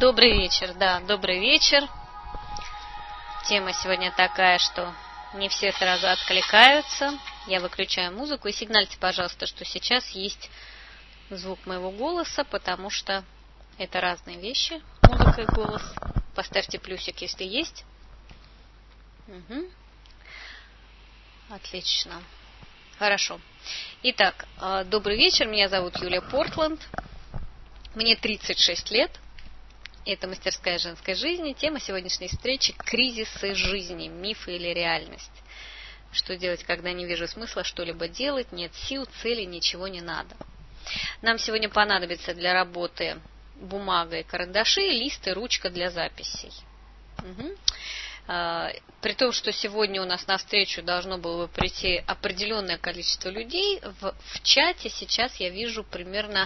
Добрый вечер, да, добрый вечер. Тема сегодня такая, что не все сразу откликаются. Я выключаю музыку и сигнальте, пожалуйста, что сейчас есть звук моего голоса, потому что это разные вещи, музыка и голос. Поставьте плюсик, если есть. Угу. Отлично. Хорошо. Итак, добрый вечер, меня зовут Юлия Портланд. Мне 36 лет. Это мастерская женской жизни. Тема сегодняшней встречи – кризисы жизни, мифы или реальность. Что делать, когда не вижу смысла что-либо делать, нет сил, цели, ничего не надо. Нам сегодня понадобится для работы бумага и карандаши, лист и ручка для записей. Угу. При том, что сегодня у нас на встречу должно было прийти определенное количество людей, в чате сейчас я вижу примерно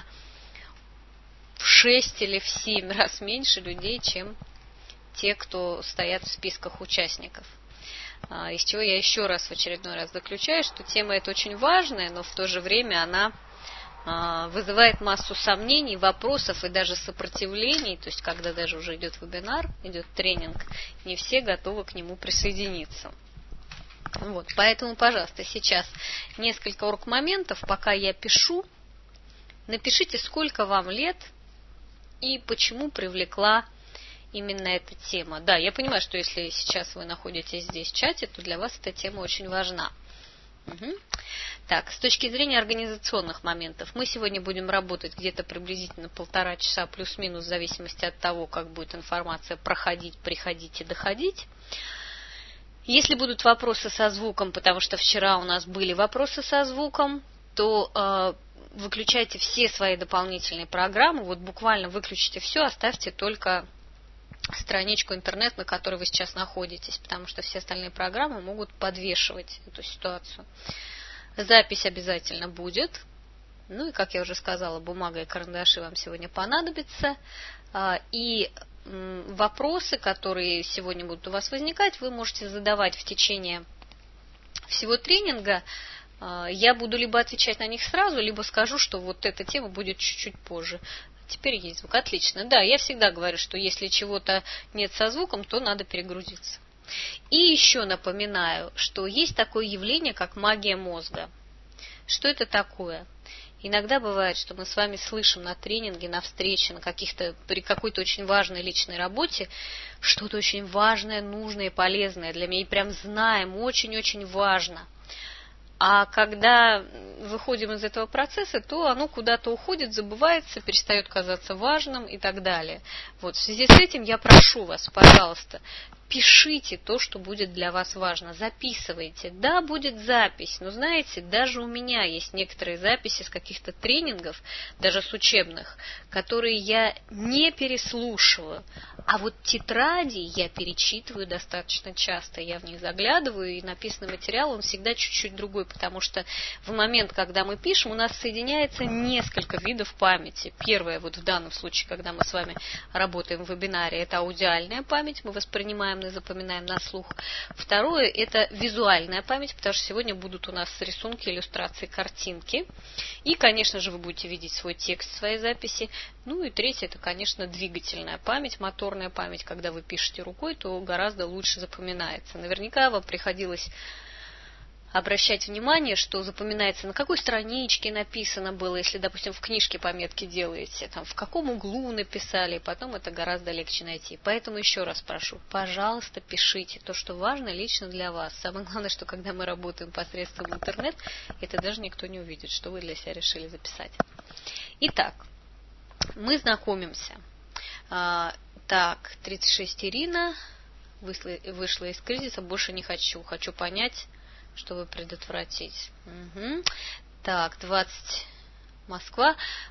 в 6 или в 7 раз меньше людей, чем те, кто стоят в списках участников. Из чего я еще раз в очередной раз заключаю, что тема эта очень важная, но в то же время она вызывает массу сомнений, вопросов и даже сопротивлений. То есть, когда даже уже идет вебинар, идет тренинг, не все готовы к нему присоединиться. Вот, поэтому, пожалуйста, сейчас несколько орг-моментов, пока я пишу. Напишите, сколько вам лет и почему привлекла именно эта тема. Да, я понимаю, что если сейчас вы находитесь здесь в чате, то для вас эта тема очень важна. Угу. Так, с точки зрения организационных моментов, мы сегодня будем работать где-то приблизительно 1,5 часа плюс-минус, в зависимости от того, как будет информация проходить, приходить и доходить. Если будут вопросы со звуком, потому что вчера у нас были вопросы со звуком, то выключайте все свои дополнительные программы, вот буквально выключите все, оставьте только страничку интернет, на которой вы сейчас находитесь, потому что все остальные программы могут подвешивать эту ситуацию. Запись обязательно будет. Ну и, как я уже сказала, бумага и карандаши вам сегодня понадобятся. И вопросы, которые сегодня будут у вас возникать, вы можете задавать в течение всего тренинга. Я буду либо отвечать на них сразу, либо скажу, что вот эта тема будет чуть-чуть позже. Теперь есть звук. Отлично. Да, я всегда говорю, что если чего-то нет со звуком, то надо перегрузиться. И еще напоминаю, что есть такое явление, как магия мозга. Что это такое? Иногда бывает, что мы с вами слышим на тренинге, на встрече, при какой-то очень важной личной работе что-то очень важное, нужное и полезное для меня. И прям знаем, очень-очень важно. А когда выходим из этого процесса, то оно куда-то уходит, забывается, перестает казаться важным и так далее. Вот, в связи с этим я прошу вас, пожалуйста, пишите то, что будет для вас важно, записывайте. Да, будет запись, но знаете, даже у меня есть некоторые записи с каких-то тренингов, даже с учебных, которые я не переслушиваю. А вот тетради я перечитываю достаточно часто, я в них заглядываю, и написанный материал, он всегда чуть-чуть другой, потому что в момент, когда мы пишем, у нас соединяется несколько видов памяти. Первое, вот в данном случае, когда мы с вами работаем в вебинаре, это аудиальная память, мы воспринимаем и запоминаем на слух. Второе, это визуальная память, потому что сегодня будут у нас рисунки, иллюстрации, картинки. И, конечно же, вы будете видеть свой текст в своей записи. Ну и третье, это, конечно, двигательная память, моторная память. Когда вы пишете рукой, то гораздо лучше запоминается. Наверняка вам приходилось обращать внимание, что запоминается, на какой страничке написано было, если, допустим, в книжке пометки делаете, там, в каком углу написали, потом это гораздо легче найти. Поэтому еще раз прошу, пожалуйста, пишите то, что важно лично для вас. Самое главное, что когда мы работаем посредством интернет, это даже никто не увидит, что вы для себя решили записать. Итак, мы знакомимся. Так, 36 Ирина, вышла из кризиса, больше не хочу. Хочу понять, чтобы предотвратить. Угу. Так, 20 Москва.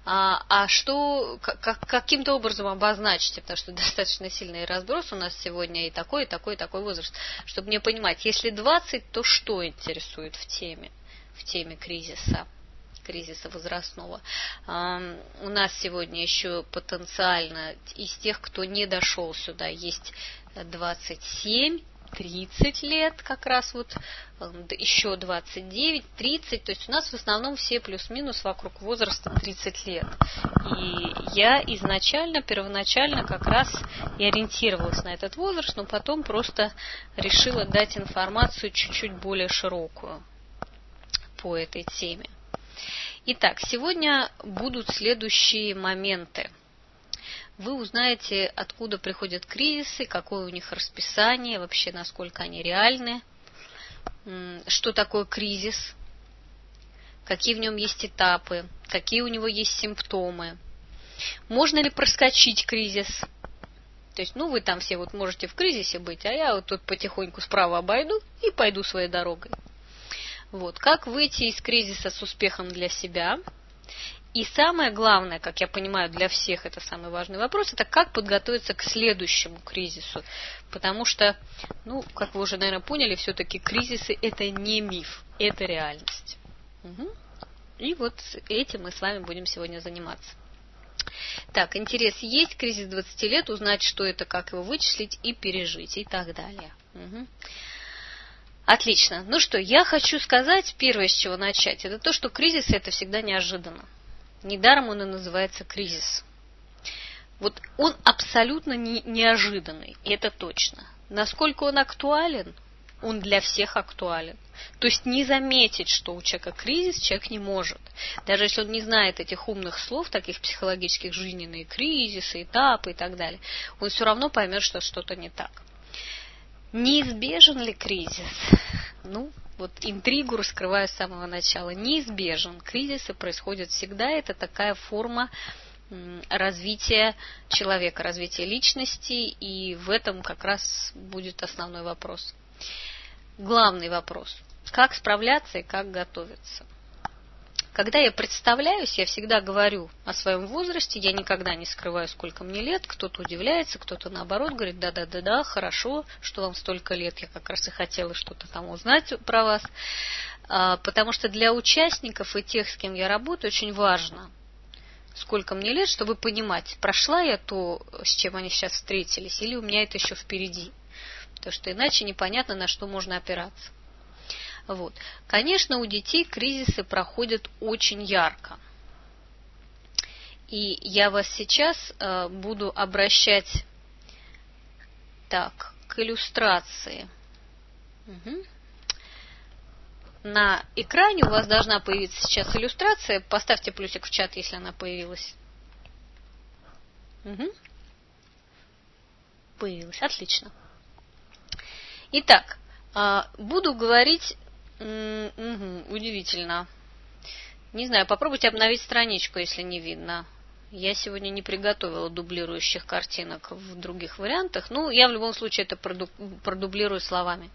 Что каким-то образом обозначите, потому что достаточно сильный разброс у нас сегодня и такой, и такой, и такой возраст. Чтобы мне понимать, если 20, то что интересует в теме кризиса возрастного. У нас сегодня еще потенциально из тех, кто не дошел сюда, есть 27, 30 лет, как раз вот еще 29, 30, то есть у нас в основном все плюс-минус вокруг возраста 30 лет. И я первоначально как раз и ориентировалась на этот возраст, но потом просто решила дать информацию чуть-чуть более широкую по этой теме. Итак, сегодня будут следующие моменты. Вы узнаете, откуда приходят кризисы, какое у них расписание, вообще насколько они реальны, что такое кризис, какие в нем есть этапы, какие у него есть симптомы, можно ли проскочить кризис. То есть, вы там все вот можете в кризисе быть, а я вот тут потихоньку справа обойду и пойду своей дорогой. Вот, как выйти из кризиса с успехом для себя. И самое главное, как я понимаю, для всех это самый важный вопрос, это как подготовиться к следующему кризису. Потому что, как вы уже, наверное, поняли, все-таки кризисы – это не миф, это реальность. И вот этим мы с вами будем сегодня заниматься. Так, интерес есть, кризис 20 лет, узнать, что это, как его вычислить и пережить, и так далее. Отлично. Ну что, я хочу сказать, первое, с чего начать, это то, что кризис – это всегда неожиданно. Недаром он и называется кризис. Вот он абсолютно неожиданный, и это точно. Насколько он актуален? Он для всех актуален. То есть не заметить, что у человека кризис, человек не может. Даже если он не знает этих умных слов, таких психологических, жизненные кризисы, этапы и так далее, он все равно поймет, что что-то не так. Неизбежен ли кризис? Вот интригу раскрываю с самого начала. Неизбежен. Кризисы происходят всегда. Это такая форма развития человека, развития личности. И в этом как раз будет основной вопрос. Главный вопрос. Как справляться и как готовиться? Когда я представляюсь, я всегда говорю о своем возрасте, я никогда не скрываю, сколько мне лет. Кто-то удивляется, кто-то наоборот говорит, да, хорошо, что вам столько лет, я как раз и хотела что-то там узнать про вас. Потому что для участников и тех, с кем я работаю, очень важно, сколько мне лет, чтобы понимать, прошла я то, с чем они сейчас встретились, или у меня это еще впереди. Потому что иначе непонятно, на что можно опираться. Вот. Конечно, у детей кризисы проходят очень ярко. И я вас сейчас буду обращать к иллюстрации. На экране у вас должна появиться сейчас иллюстрация. Поставьте плюсик в чат, если она появилась. Появилась. Отлично. Итак, буду говорить... удивительно. Не знаю, попробуйте обновить страничку, если не видно. Я сегодня не приготовила дублирующих картинок в других вариантах. Я в любом случае это продублирую словами.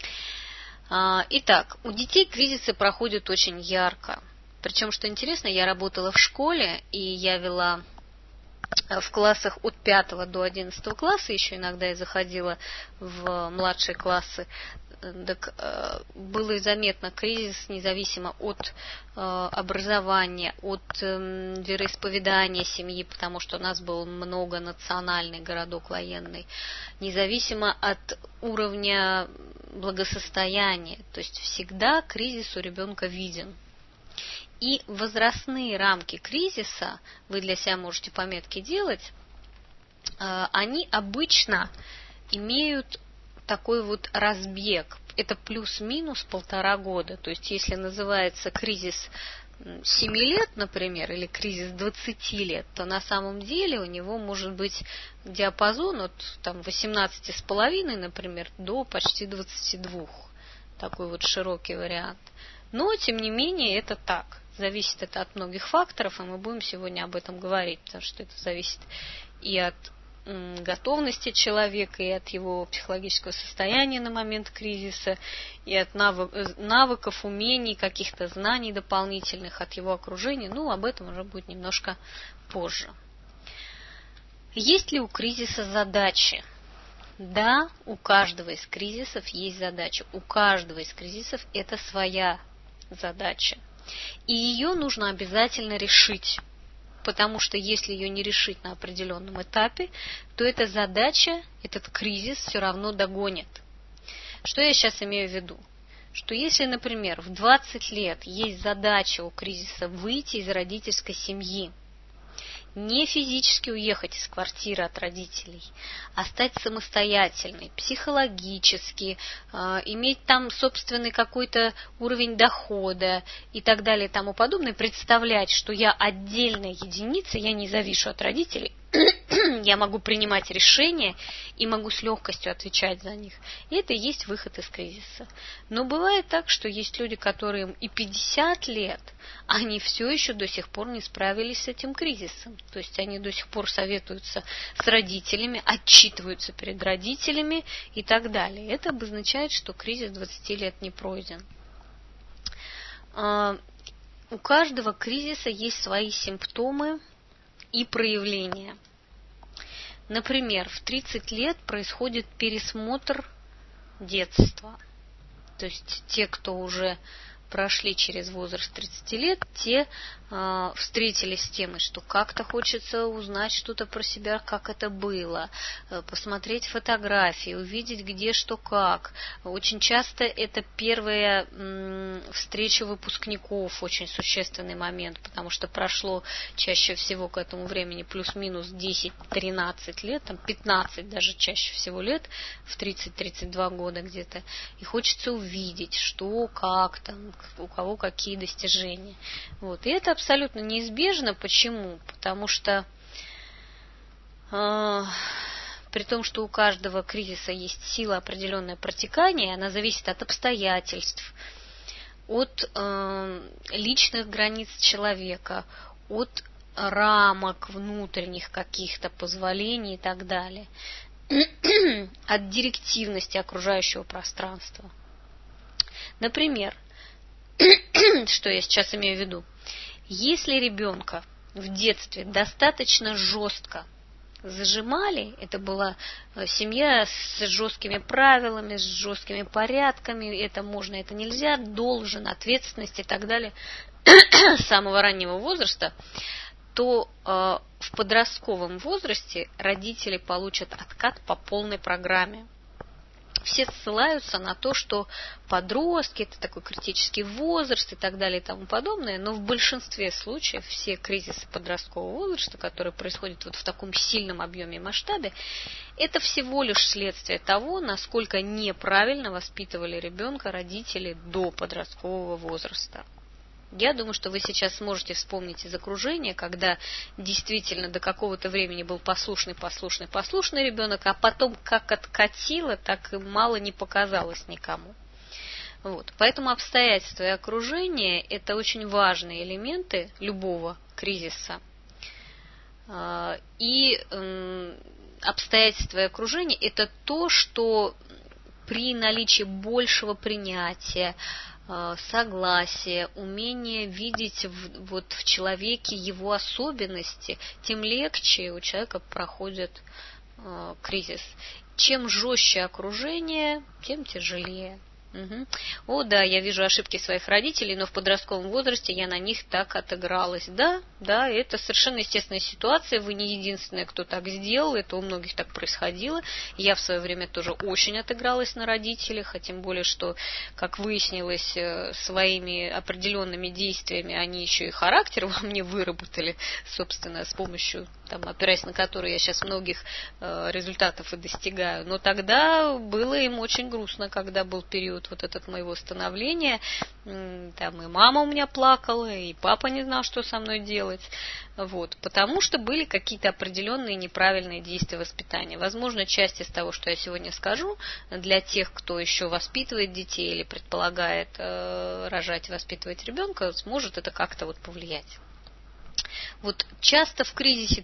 Итак, у детей кризисы проходят очень ярко. Причем, что интересно, я работала в школе, и я вела в классах от 5 до 11 класса, еще иногда я заходила в младшие классы. Так было заметно кризис независимо от образования, от вероисповедания семьи, потому что у нас был многонациональный городок военный, независимо от уровня благосостояния. То есть всегда кризис у ребенка виден. И возрастные рамки кризиса, вы для себя можете пометки делать, они обычно имеют такой вот разбег. Это плюс-минус 1,5 года. То есть, если называется кризис 7 лет, например, или кризис 20 лет, то на самом деле у него может быть диапазон от 18,5, например, до почти 22. Такой вот широкий вариант. Но, тем не менее, это так. Зависит это от многих факторов, и мы будем сегодня об этом говорить, потому что это зависит и от готовности человека, и от его психологического состояния на момент кризиса, и от навыков, умений, каких-то знаний дополнительных, от его окружения. Об этом уже будет немножко позже. Есть ли у кризиса задачи? Да, у каждого из кризисов есть задача. У каждого из кризисов это своя задача. И ее нужно обязательно решить. Потому что если ее не решить на определенном этапе, то эта задача, этот кризис все равно догонит. Что я сейчас имею в виду? Что если, например, в 20 лет есть задача у кризиса выйти из родительской семьи, не физически уехать из квартиры от родителей, а стать самостоятельной, психологически, иметь там собственный какой-то уровень дохода и так далее и тому подобное, представлять, что я отдельная единица, я не завишу от родителей, я могу принимать решения и могу с легкостью отвечать за них. И это и есть выход из кризиса. Но бывает так, что есть люди, которым и 50 лет, они все еще до сих пор не справились с этим кризисом. То есть они до сих пор советуются с родителями, отчитываются перед родителями и так далее. Это обозначает, что кризис 20 лет не пройден. У каждого кризиса есть свои симптомы и проявления. Например, в 30 лет происходит пересмотр детства. То есть те, кто уже прошли через возраст 30 лет, те встретились с темой, что как-то хочется узнать что-то про себя, как это было, посмотреть фотографии, увидеть где, что, как. Очень часто это первая встреча выпускников, очень существенный момент, потому что прошло чаще всего к этому времени плюс-минус 10-13 лет, там 15 даже чаще всего лет, в 30-32 года где-то, и хочется увидеть, что, как там, у кого какие достижения. Вот. И это абсолютно неизбежно. Почему? Потому что при том, что у каждого кризиса есть сила определенное протекание, она зависит от обстоятельств, от личных границ человека, от рамок внутренних каких-то позволений и так далее, от директивности окружающего пространства. Например, что я сейчас имею в виду? Если ребенка в детстве достаточно жестко зажимали, это была семья с жесткими правилами, с жесткими порядками, это можно, это нельзя, должен, ответственность и так далее, с самого раннего возраста, то в подростковом возрасте родители получат откат по полной программе. Все ссылаются на то, что подростки – это такой критический возраст и так далее и тому подобное, но в большинстве случаев все кризисы подросткового возраста, которые происходят вот в таком сильном объеме и масштабе, это всего лишь следствие того, насколько неправильно воспитывали ребенка родители до подросткового возраста. Я думаю, что вы сейчас сможете вспомнить из окружения, когда действительно до какого-то времени был послушный ребенок, а потом как откатило, так и мало не показалось никому. Вот. Поэтому обстоятельства и окружение – это очень важные элементы любого кризиса. И обстоятельства и окружение – это то, что при наличии большего принятия, согласие, умение видеть в человеке его особенности, тем легче у человека проходит кризис. Чем жестче окружение, тем тяжелее. Угу. О, да, я вижу ошибки своих родителей, но в подростковом возрасте я на них так отыгралась. Да, это совершенно естественная ситуация, вы не единственная, кто так сделал, это у многих так происходило. Я в свое время тоже очень отыгралась на родителях, а тем более, что, как выяснилось, своими определенными действиями они еще и характер во мне выработали, собственно, с помощью, опираясь на которые я сейчас многих результатов и достигаю. Но тогда было им очень грустно, когда был период вот этот моего становления, там и мама у меня плакала, и папа не знал, что со мной делать, вот, потому что были какие-то определенные неправильные действия воспитания. Возможно, часть из того, что я сегодня скажу, для тех, кто еще воспитывает детей или предполагает рожать и воспитывать ребенка, сможет это как-то вот повлиять. Вот часто в кризисе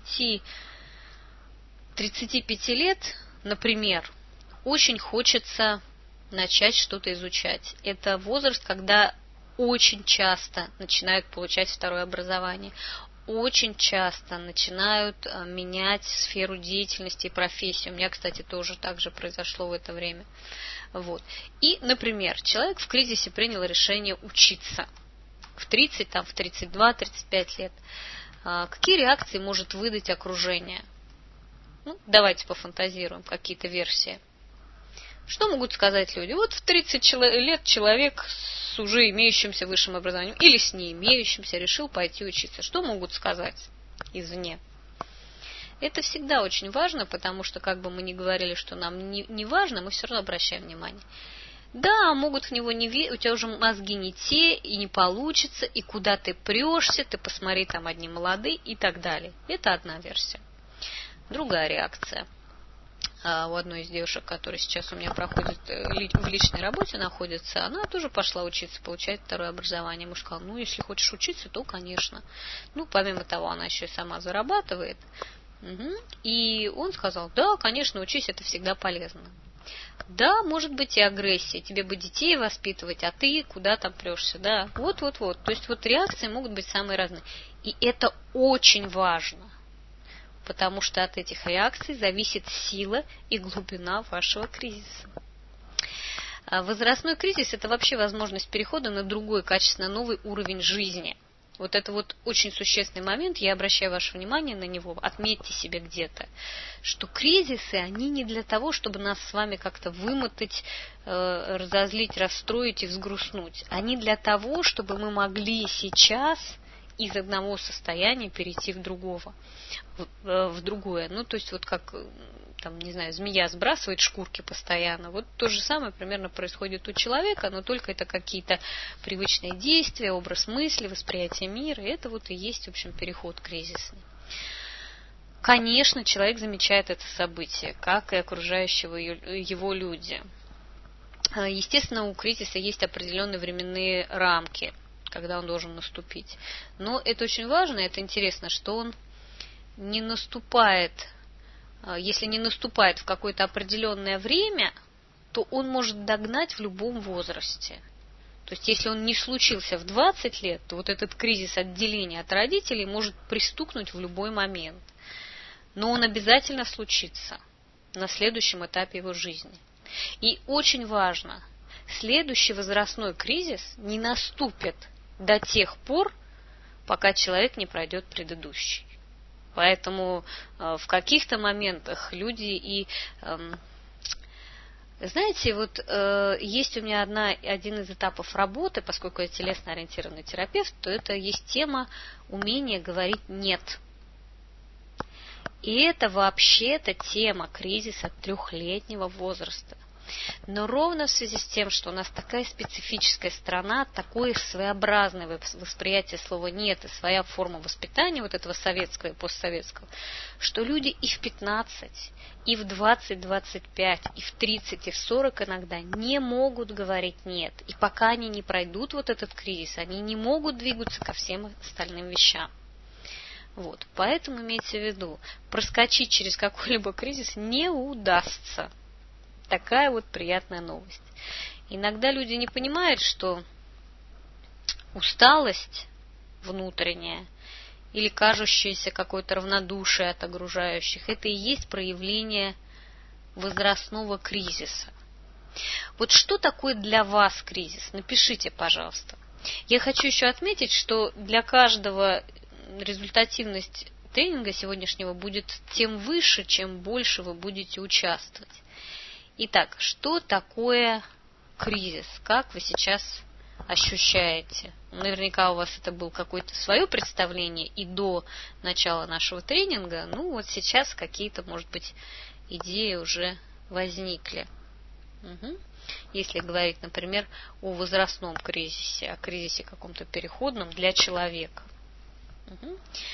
30-35 лет, например, очень хочется начать что-то изучать. Это возраст, когда очень часто начинают получать второе образование, очень часто начинают менять сферу деятельности и профессию. У меня, кстати, тоже так же произошло в это время. Вот. И, например, человек в кризисе принял решение учиться в 30, в 32, 35 лет. Какие реакции может выдать окружение? Давайте пофантазируем, какие-то версии. Что могут сказать люди? Вот в 30 лет человек с уже имеющимся высшим образованием или с не имеющимся решил пойти учиться. Что могут сказать извне? Это всегда очень важно, потому что, как бы мы ни говорили, что нам не важно, мы все равно обращаем внимание. Да, могут в него не верить, у тебя уже мозги не те, и не получится, и куда ты прешься, ты посмотри, там одни молодые, и так далее. Это одна версия. Другая реакция. У одной из девушек, которая сейчас у меня проходит в личной работе находится, она тоже пошла учиться, получать второе образование. Муж сказал, ну, если хочешь учиться, то, конечно. Ну, помимо того, она еще и сама зарабатывает. Угу. И он сказал, да, конечно, учись, это всегда полезно. Да, может быть и агрессия, тебе бы детей воспитывать, а ты куда там прешься, да, вот. То есть вот реакции могут быть самые разные. И это очень важно, потому что от этих реакций зависит сила и глубина вашего кризиса. Возрастной кризис – это вообще возможность перехода на другой, качественно новый уровень жизни. Вот это вот очень существенный момент, я обращаю ваше внимание на него, отметьте себе где-то, что кризисы, они не для того, чтобы нас с вами как-то вымотать, разозлить, расстроить и взгрустнуть. Они для того, чтобы мы могли сейчас из одного состояния перейти в другое. Ну, то есть вот как, там, не знаю, змея сбрасывает шкурки постоянно. Вот то же самое примерно происходит у человека, но только это какие-то привычные действия, образ мысли, восприятие мира. И это вот и есть, в общем, переход кризисный. Конечно, человек замечает это событие, как и окружающие его люди. Естественно, у кризиса есть определенные временные рамки, когда он должен наступить. Но это очень важно, это интересно, что он не наступает, если не наступает в какое-то определенное время, то он может догнать в любом возрасте. То есть, если он не случился в 20 лет, то вот этот кризис отделения от родителей может пристукнуть в любой момент. Но он обязательно случится на следующем этапе его жизни. И очень важно, следующий возрастной кризис не наступит до тех пор, пока человек не пройдет предыдущий. Поэтому в каких-то моментах люди и... Знаете, вот есть у меня один из этапов работы, поскольку я телесно-ориентированный терапевт, то это есть тема умения говорить «нет». И это вообще-то тема кризиса 3-летнего возраста. Но ровно в связи с тем, что у нас такая специфическая страна, такое своеобразное восприятие слова «нет» и своя форма воспитания вот этого советского и постсоветского, что люди и в 15, и в 20, 25, и в 30, и в 40 иногда не могут говорить «нет». И пока они не пройдут вот этот кризис, они не могут двигаться ко всем остальным вещам. Вот. Поэтому имейте в виду, проскочить через какой-либо кризис не удастся. Такая вот приятная новость. Иногда люди не понимают, что усталость внутренняя или кажущееся какое-то равнодушие от окружающих, это и есть проявление возрастного кризиса. Вот что такое для вас кризис? Напишите, пожалуйста. Я хочу еще отметить, что для каждого результативность тренинга сегодняшнего будет тем выше, чем больше вы будете участвовать. Итак, что такое кризис? Как вы сейчас ощущаете? Наверняка у вас это было какое-то свое представление и до начала нашего тренинга. Ну, вот сейчас какие-то, может быть, идеи уже возникли. Угу. Если говорить, например, о возрастном кризисе, о кризисе каком-то переходном для человека. Угу.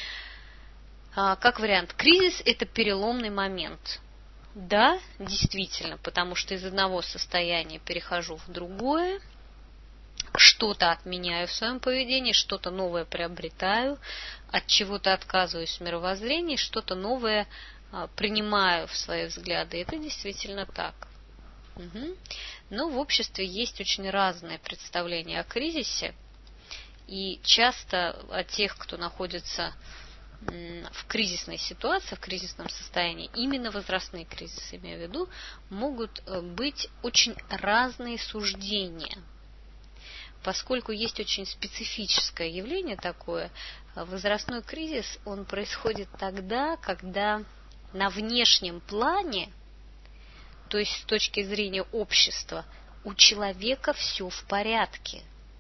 Как вариант, кризис – это переломный момент. Да, действительно, потому что из одного состояния перехожу в другое, что-то отменяю в своем поведении, что-то новое приобретаю, от чего-то отказываюсь в мировоззрении, что-то новое принимаю в свои взгляды. Это действительно так. Угу. Но в обществе есть очень разные представления о кризисе, и часто от тех, кто находится в кризисной ситуации, в кризисном состоянии, именно возрастные кризисы, имею в виду, могут быть очень разные суждения. Поскольку есть очень специфическое явление такое, возрастной кризис, он происходит тогда, когда на внешнем плане, то то есть с точки зрения общества, у человека все в порядке.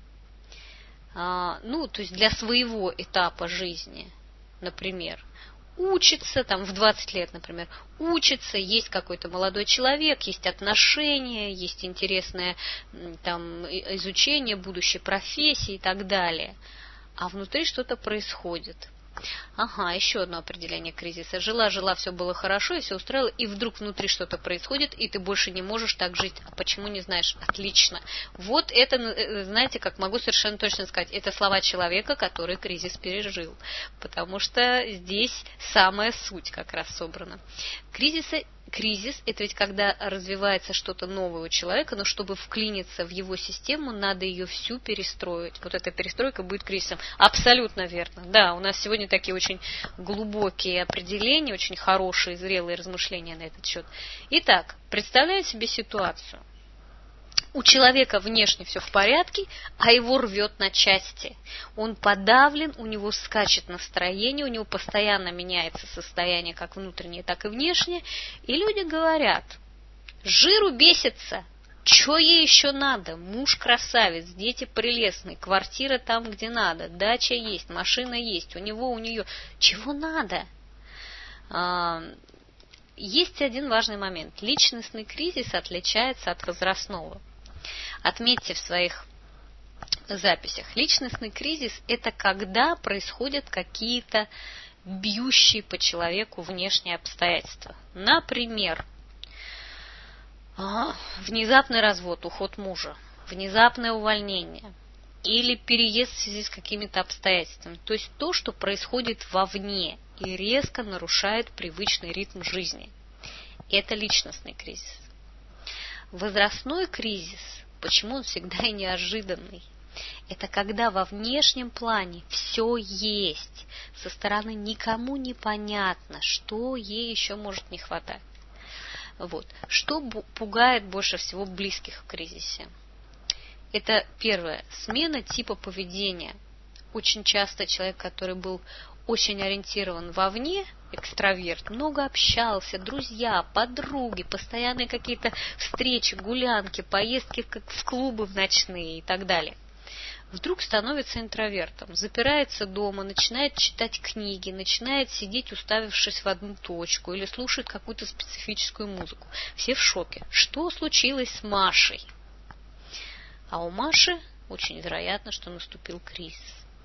То есть для своего этапа жизни, например, учится, там в 20 лет, например, учится, есть какой-то молодой человек, есть отношения, есть интересное там изучение будущей профессии и так далее. А внутри что-то происходит. Ага, еще одно определение кризиса. Жила, все было хорошо, и все устроило, и вдруг внутри что-то происходит, и ты больше не можешь так жить. А почему не знаешь? Отлично. Вот это, знаете, как могу совершенно точно сказать, это слова человека, который кризис пережил. Потому что здесь самая суть как раз собрана. Кризис – это ведь когда развивается что-то новое у человека, но чтобы вклиниться в его систему, надо ее всю перестроить. Вот эта перестройка будет кризисом. Абсолютно верно. Да, у нас сегодня такие очень глубокие определения, очень хорошие, зрелые размышления на этот счет. Итак, представляю себе ситуацию. У человека внешне все в порядке, а его рвет на части. Он подавлен, у него скачет настроение, у него постоянно меняется состояние как внутреннее, так и внешнее. И люди говорят, жиру бесится, что ей еще надо? Муж красавец, дети прелестные, квартира там, где надо, дача есть, машина есть, у него, у нее. Чего надо? Есть один важный момент. Личностный кризис отличается от возрастного. Отметьте в своих записях. Личностный кризис – это когда происходят какие-то бьющие по человеку внешние обстоятельства. Например, внезапный развод, уход мужа, внезапное увольнение или переезд в связи с какими-то обстоятельствами. То есть то, что происходит вовне и резко нарушает привычный ритм жизни. Это личностный кризис. Возрастной кризис, почему он всегда и неожиданный? Это когда во внешнем плане все есть, со стороны никому не понятно, что ей еще может не хватать. Вот. Что пугает больше всего близких в кризисе? Это первое, смена типа поведения. Очень часто человек, который был очень ориентирован вовне, экстраверт, много общался, друзья, подруги, постоянные какие-то встречи, гулянки, поездки в клубы в ночные и так далее. Вдруг становится интровертом, запирается дома, начинает читать книги, начинает сидеть, уставившись в одну точку, или слушает какую-то специфическую музыку. Все в шоке. Что случилось с Машей? А у Маши очень вероятно, что наступил кризис.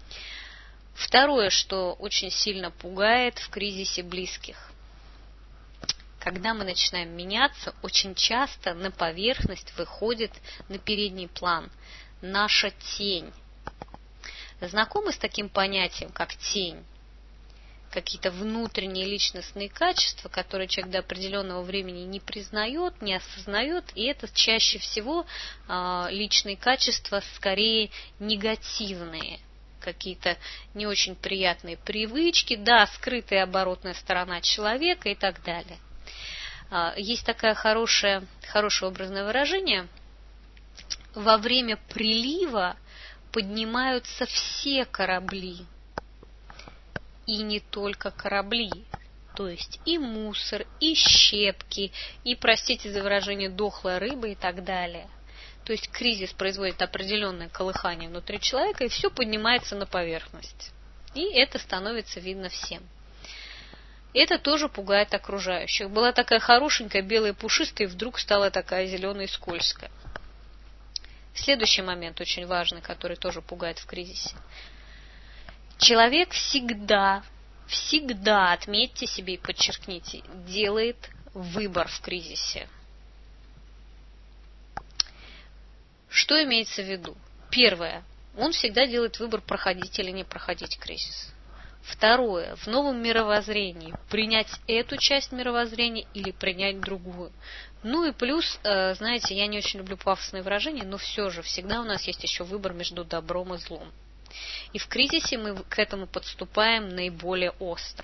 Второе, что очень сильно пугает в кризисе близких. Когда мы начинаем меняться, очень часто на поверхность выходит на передний план наша тень. Знакомы с таким понятием, как тень? Какие-то внутренние личностные качества, которые человек до определенного времени не признает, не осознает, и это чаще всего личные качества скорее негативные. Какие-то не очень приятные привычки, да, скрытая оборотная сторона человека и так далее. Есть такое хорошее образное выражение. Во время прилива поднимаются все корабли. И не только корабли. То есть и мусор, и щепки, и, простите за выражение, дохлая рыба и так далее. То есть кризис производит определенное колыхание внутри человека, и все поднимается на поверхность. И это становится видно всем. Это тоже пугает окружающих. Была такая хорошенькая, белая, пушистая, и вдруг стала такая зеленая и скользкая. Следующий момент очень важный, который тоже пугает в кризисе. Человек всегда, отметьте себе и подчеркните, делает выбор в кризисе. Что имеется в виду? Первое. Он всегда делает выбор, проходить или не проходить кризис. Второе. В новом мировоззрении принять эту часть мировоззрения или принять другую. Ну и плюс, знаете, я не очень люблю пафосные выражения, но все же всегда у нас есть еще выбор между добром и злом. И в кризисе мы к этому подступаем наиболее остро.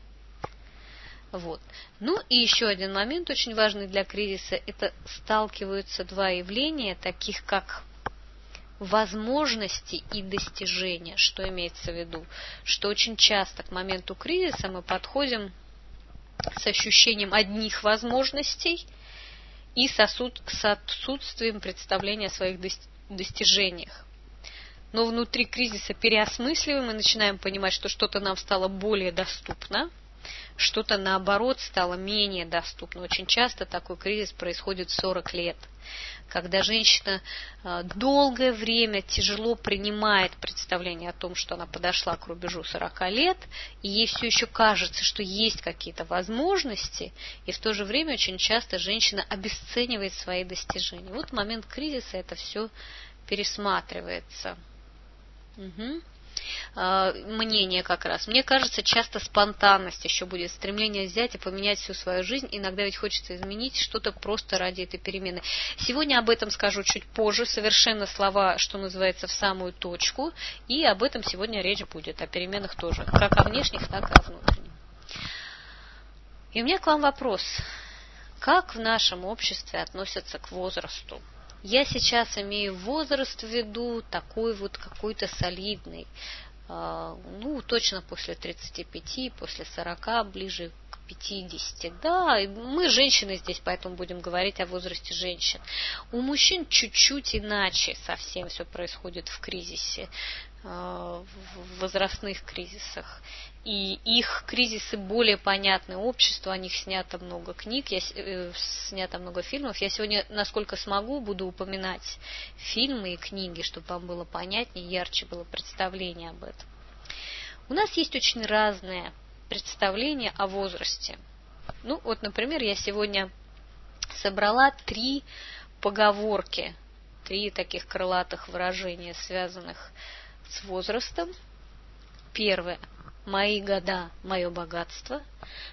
Вот. Ну и еще один момент очень важный для кризиса, это сталкиваются два явления, таких как возможности и достижения. Что имеется в виду? Что очень часто к моменту кризиса мы подходим с ощущением одних возможностей и с отсутствием представления о своих достижениях. Но внутри кризиса переосмысливаем и начинаем понимать, что что-то нам стало более доступно, что-то, наоборот, стало менее доступно. Очень часто такой кризис происходит в 40 лет, когда женщина долгое время тяжело принимает представление о том, что она подошла к рубежу 40 лет, и ей все еще кажется, что есть какие-то возможности, и в то же время очень часто женщина обесценивает свои достижения. Вот в момент кризиса это все пересматривается. Мнение как раз. Мне кажется, часто спонтанность еще будет, стремление взять и поменять всю свою жизнь. Иногда ведь хочется изменить что-то просто ради этой перемены. Сегодня об этом скажу чуть позже, совершенно слова, что называется, в самую точку. И об этом сегодня речь будет, о переменах тоже, как о внешних, так и о внутренних. И у меня к вам вопрос. Как в нашем обществе относятся к возрасту? Я сейчас имею возраст в виду такой вот какой-то солидный, точно после 35, после 40, ближе к 50. Да, мы женщины здесь, поэтому будем говорить о возрасте женщин. У мужчин чуть-чуть иначе совсем все происходит в кризисе, в возрастных кризисах. И их кризисы более понятны обществу, о них снято много книг, снято много фильмов. Я сегодня, насколько смогу, буду упоминать фильмы и книги, чтобы вам было понятнее, ярче было представление об этом. У нас есть очень разное представление о возрасте. Например, я сегодня собрала 3 поговорки, 3 таких крылатых выражения, связанных с возрастом. Первое. Мои года, мое богатство.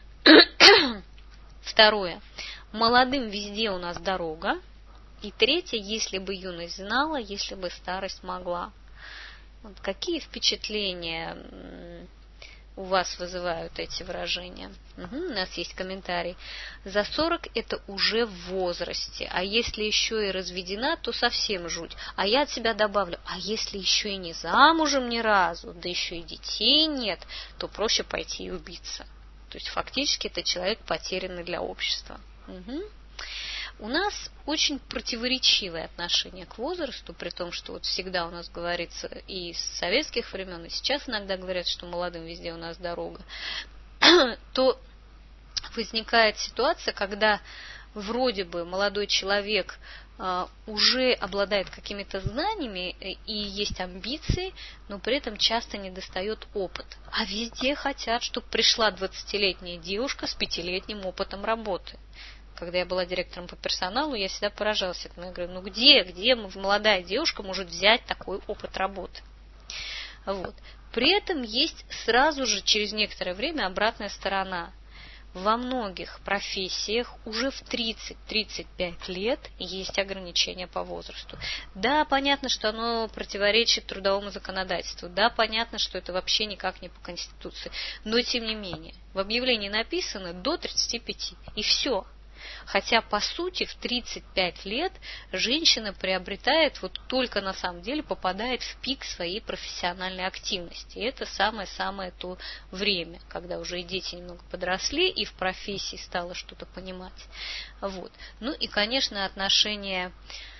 Второе. Молодым везде у нас дорога. И третье. Если бы юность знала, если бы старость могла. Вот какие впечатления у вас вызывают эти выражения? У нас есть комментарий. За 40 это уже в возрасте, а если еще и разведена, то совсем жуть. А я от себя добавлю, а если еще и не замужем ни разу, да еще и детей нет, то проще пойти и убиться. То есть фактически это человек потерянный для общества. У нас очень противоречивое отношение к возрасту, при том, что вот всегда у нас говорится и с советских времен, и сейчас иногда говорят, что молодым везде у нас дорога, то возникает ситуация, когда вроде бы молодой человек уже обладает какими-то знаниями и есть амбиции, но при этом часто недостает опыт. А везде хотят, чтобы пришла 20-летняя девушка с 5-летним опытом работы. Когда я была директором по персоналу, я всегда поражалась этому. Я говорю, где молодая девушка может взять такой опыт работы? Вот. При этом есть сразу же через некоторое время обратная сторона. Во многих профессиях уже в 30-35 лет есть ограничения по возрасту. Да, понятно, что оно противоречит трудовому законодательству. Да, понятно, что это вообще никак не по Конституции. Но тем не менее, в объявлении написано до 35. И все. Хотя, по сути, в 35 лет женщина приобретает, только на самом деле попадает в пик своей профессиональной активности. И это самое-самое то время, когда уже и дети немного подросли, и в профессии стало что-то понимать. Вот. И, конечно, отношение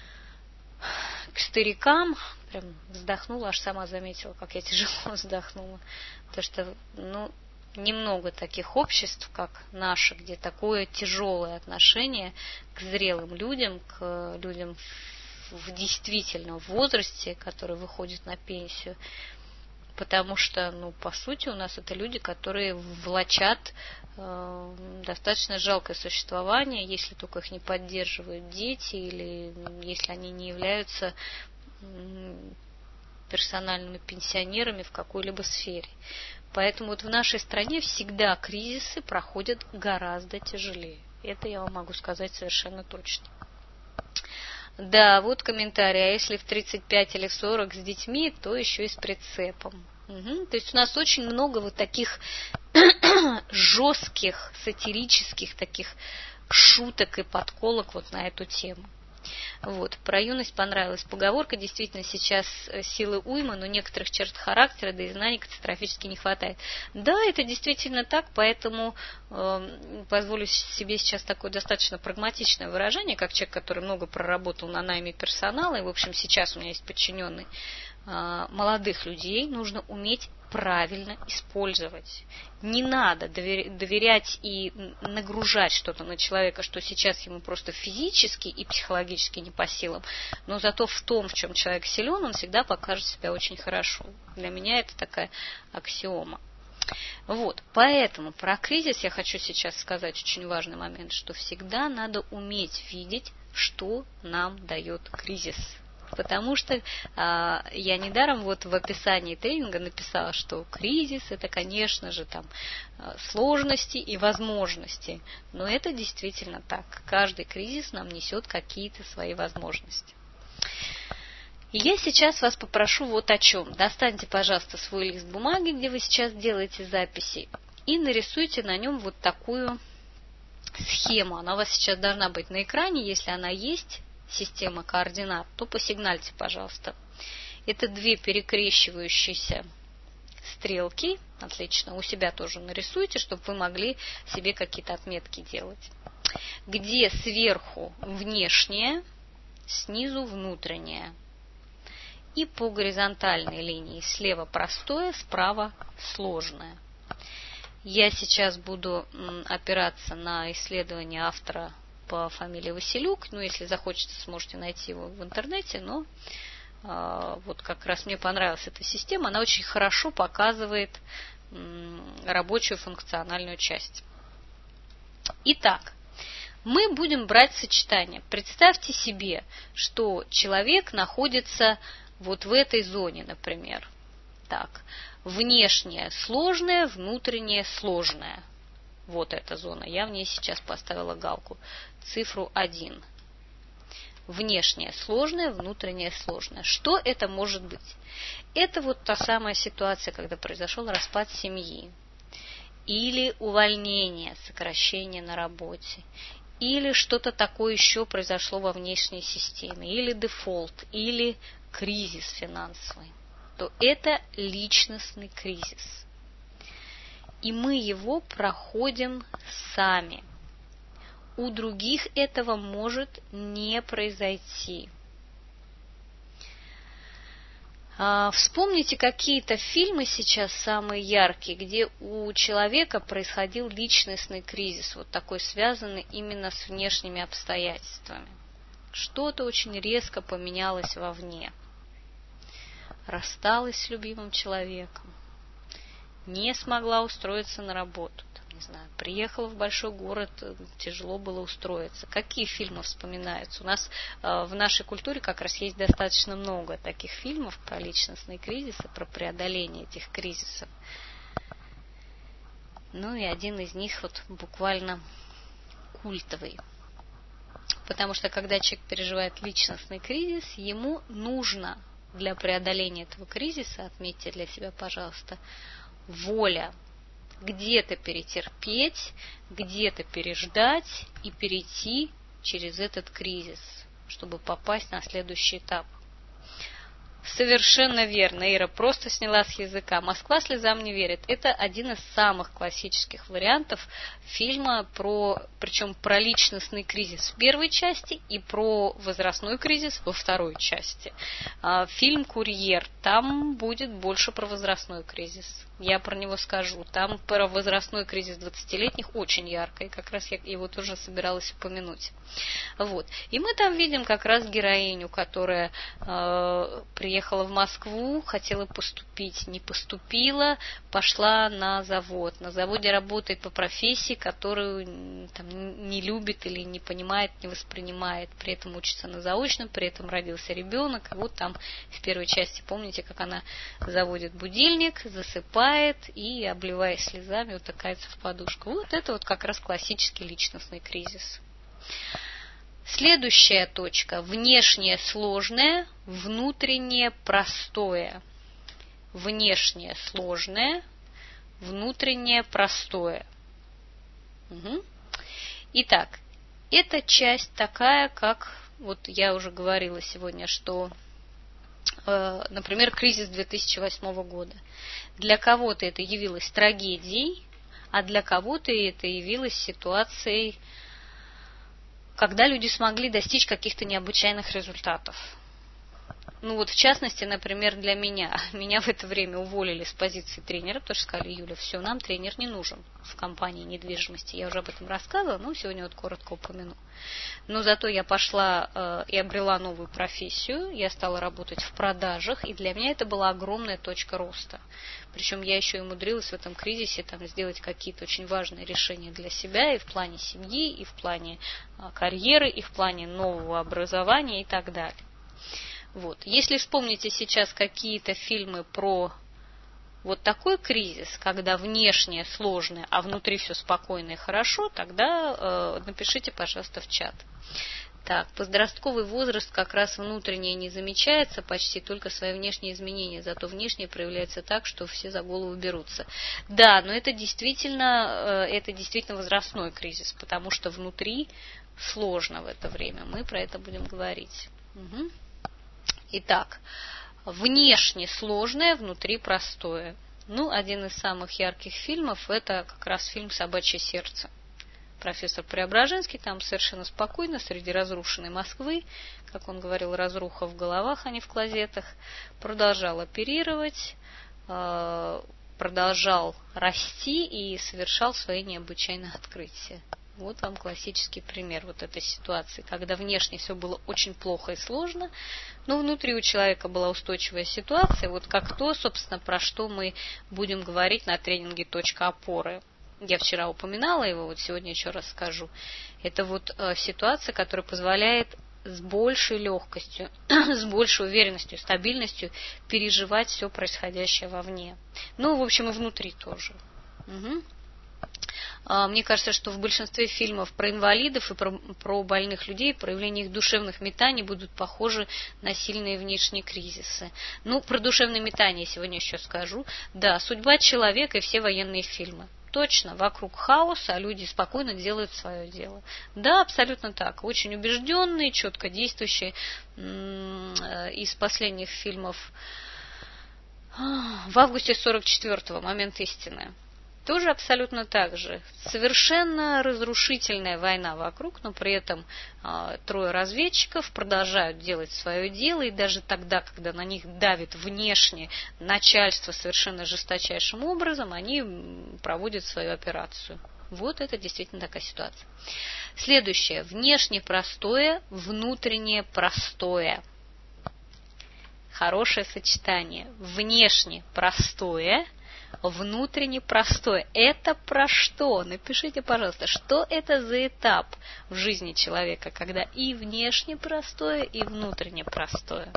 к старикам, прям вздохнула, аж сама заметила, как я тяжело вздохнула. Потому что, немного таких обществ, как наше, где такое тяжелое отношение к зрелым людям, к людям в действительном возрасте, которые выходят на пенсию. Потому что, по сути, у нас это люди, которые влачат достаточно жалкое существование, если только их не поддерживают дети или если они не являются персональными пенсионерами в какой-либо сфере. Поэтому в нашей стране всегда кризисы проходят гораздо тяжелее. Это я вам могу сказать совершенно точно. Да, вот комментарий. А если в 35 или в 40 с детьми, то еще и с прицепом. То есть у нас очень много таких жестких, сатирических таких шуток и подколок на эту тему. Вот. Про юность понравилась поговорка. Действительно, сейчас силы уйма, но некоторых черт характера, да и знаний катастрофически не хватает. Да, это действительно так, поэтому позволю себе сейчас такое достаточно прагматичное выражение, как человек, который много проработал на найме персонала, и, в общем, сейчас у меня есть подчиненный. Молодых людей нужно уметь правильно использовать. Не надо доверять и нагружать что-то на человека, что сейчас ему просто физически и психологически не по силам, но зато в том, в чем человек силен, он всегда покажет себя очень хорошо. Для меня это такая аксиома. Вот, поэтому про кризис я хочу сейчас сказать очень важный момент, что всегда надо уметь видеть, что нам дает кризис. Потому что я недаром вот в описании тренинга написала, что кризис – это, конечно же, там, сложности и возможности. Но это действительно так. Каждый кризис нам несет какие-то свои возможности. И я сейчас вас попрошу вот о чем. Достаньте, пожалуйста, свой лист бумаги, где вы сейчас делаете записи, и нарисуйте на нем вот такую схему. Она у вас сейчас должна быть на экране, если она есть. Система координат, то посигнальте, пожалуйста. Это две перекрещивающиеся стрелки. Отлично, у себя тоже нарисуйте, чтобы вы могли себе какие-то отметки делать. Где сверху внешнее, снизу внутреннее. И по горизонтальной линии слева простое, справа сложное. Я сейчас буду опираться на исследование автора по фамилии Василюк. Ну, если захочется, сможете найти его в интернете. Но вот как раз мне понравилась эта система. Она очень хорошо показывает рабочую функциональную часть. Итак, мы будем брать сочетание. Представьте себе, что человек находится вот в этой зоне, например. Так, внешнее сложное, внутреннее сложное. Вот эта зона. Я в ней сейчас поставила галку. Цифру 1. Внешнее сложное, внутреннее сложное. Что это может быть? Это вот та самая ситуация, когда произошел распад семьи. Или увольнение, сокращение на работе. Или что-то такое еще произошло во внешней системе. Или дефолт, или кризис финансовый. То это личностный кризис. И мы его проходим сами. У других этого может не произойти. Вспомните какие-то фильмы сейчас самые яркие, где у человека происходил личностный кризис, вот такой связанный именно с внешними обстоятельствами. Что-то очень резко поменялось вовне. Рассталась с любимым человеком. Не смогла устроиться на работу, не знаю, приехала в большой город, тяжело было устроиться. Какие фильмы вспоминаются? У нас в нашей культуре как раз есть достаточно много таких фильмов про личностные кризисы, про преодоление этих кризисов. Ну и один из них вот буквально культовый. Потому что когда человек переживает личностный кризис, ему нужно для преодоления этого кризиса, отметьте для себя, пожалуйста, воля. Где-то перетерпеть, где-то переждать и перейти через этот кризис, чтобы попасть на следующий этап. Совершенно верно, Ира просто сняла с языка. «Москва слезам не верит». Это один из самых классических вариантов фильма, причем про личностный кризис в первой части и про возрастной кризис во второй части. Фильм «Курьер», там будет больше про возрастной кризис. Я про него скажу. Там про возрастной кризис 20-летних очень ярко, и как раз я его тоже собиралась упомянуть. Вот. И мы там видим как раз героиню, которая приехала в Москву, хотела поступить, не поступила, пошла на завод. На заводе работает по профессии, которую там не любит или не понимает, не воспринимает. При этом учится на заочном, при этом родился ребенок. И вот там в первой части, помните, как она заводит будильник, засыпает и, обливаясь слезами, утыкается в подушку. Вот это вот как раз классический личностный кризис. Следующая точка. Внешнее сложное, внутреннее простое. Внешнее сложное, внутреннее простое. Угу. Итак, это часть такая, как Вот я уже говорила сегодня, что, например, кризис 2008 года. Для кого-то это явилось трагедией, а для кого-то это явилось ситуацией, когда люди смогли достичь каких-то необычайных результатов. Ну вот в частности, например, для меня. Меня в это время уволили с позиции тренера, потому что сказали: Юля, все, нам тренер не нужен в компании недвижимости. Я уже об этом рассказывала, но сегодня вот коротко упомяну. Но зато я пошла и обрела новую профессию, я стала работать в продажах, и для меня это была огромная точка роста. Причем я еще и умудрилась в этом кризисе сделать какие-то очень важные решения для себя и в плане семьи, и в плане карьеры, и в плане нового образования и так далее. Вот. Если вспомните сейчас какие-то фильмы про вот такой кризис, когда внешне сложное, а внутри все спокойно и хорошо, тогда напишите, пожалуйста, в чат. Так, подростковый возраст как раз внутреннее не замечается, почти только свои внешние изменения, зато внешнее проявляется так, что все за голову берутся. Да, но это действительно возрастной кризис, потому что внутри сложно в это время. Мы про это будем говорить. Угу. Итак, внешне сложное, внутри простое. Ну, один из самых ярких фильмов – это как раз фильм «Собачье сердце». Профессор Преображенский там совершенно спокойно среди разрушенной Москвы, как он говорил, разруха в головах, а не в клозетах, продолжал оперировать, продолжал расти и совершал свои необычайные открытия. Вот вам классический пример вот этой ситуации, когда внешне все было очень плохо и сложно, но внутри у человека была устойчивая ситуация, вот как то, собственно, про что мы будем говорить на тренинге «Точка опоры». Я вчера упоминала его, вот сегодня еще раз скажу. Это вот ситуация, которая позволяет с большей легкостью, с большей уверенностью, стабильностью переживать все происходящее вовне. Ну, в общем, и внутри тоже. Угу. Мне кажется, что в большинстве фильмов про инвалидов и про больных людей проявления их душевных метаний будут похожи на сильные внешние кризисы. Ну, про душевные метания сегодня еще скажу. Да, «Судьба человека» и все военные фильмы. Точно, вокруг хаоса, а люди спокойно делают свое дело. Да, абсолютно так. Очень убежденные, четко действующие. Из последних фильмов в августе 44-го «Момент истины». Тоже абсолютно так же. Совершенно разрушительная война вокруг, но при этом трое разведчиков продолжают делать свое дело, и даже тогда, когда на них давит внешне начальство совершенно жесточайшим образом, они проводят свою операцию. Вот это действительно такая ситуация. Следующее. Внешне простое, внутренне простое. Хорошее сочетание. Внешне простое, внутренне простое. Это про что? Напишите, пожалуйста, что это за этап в жизни человека, когда и внешне простое, и внутренне простое.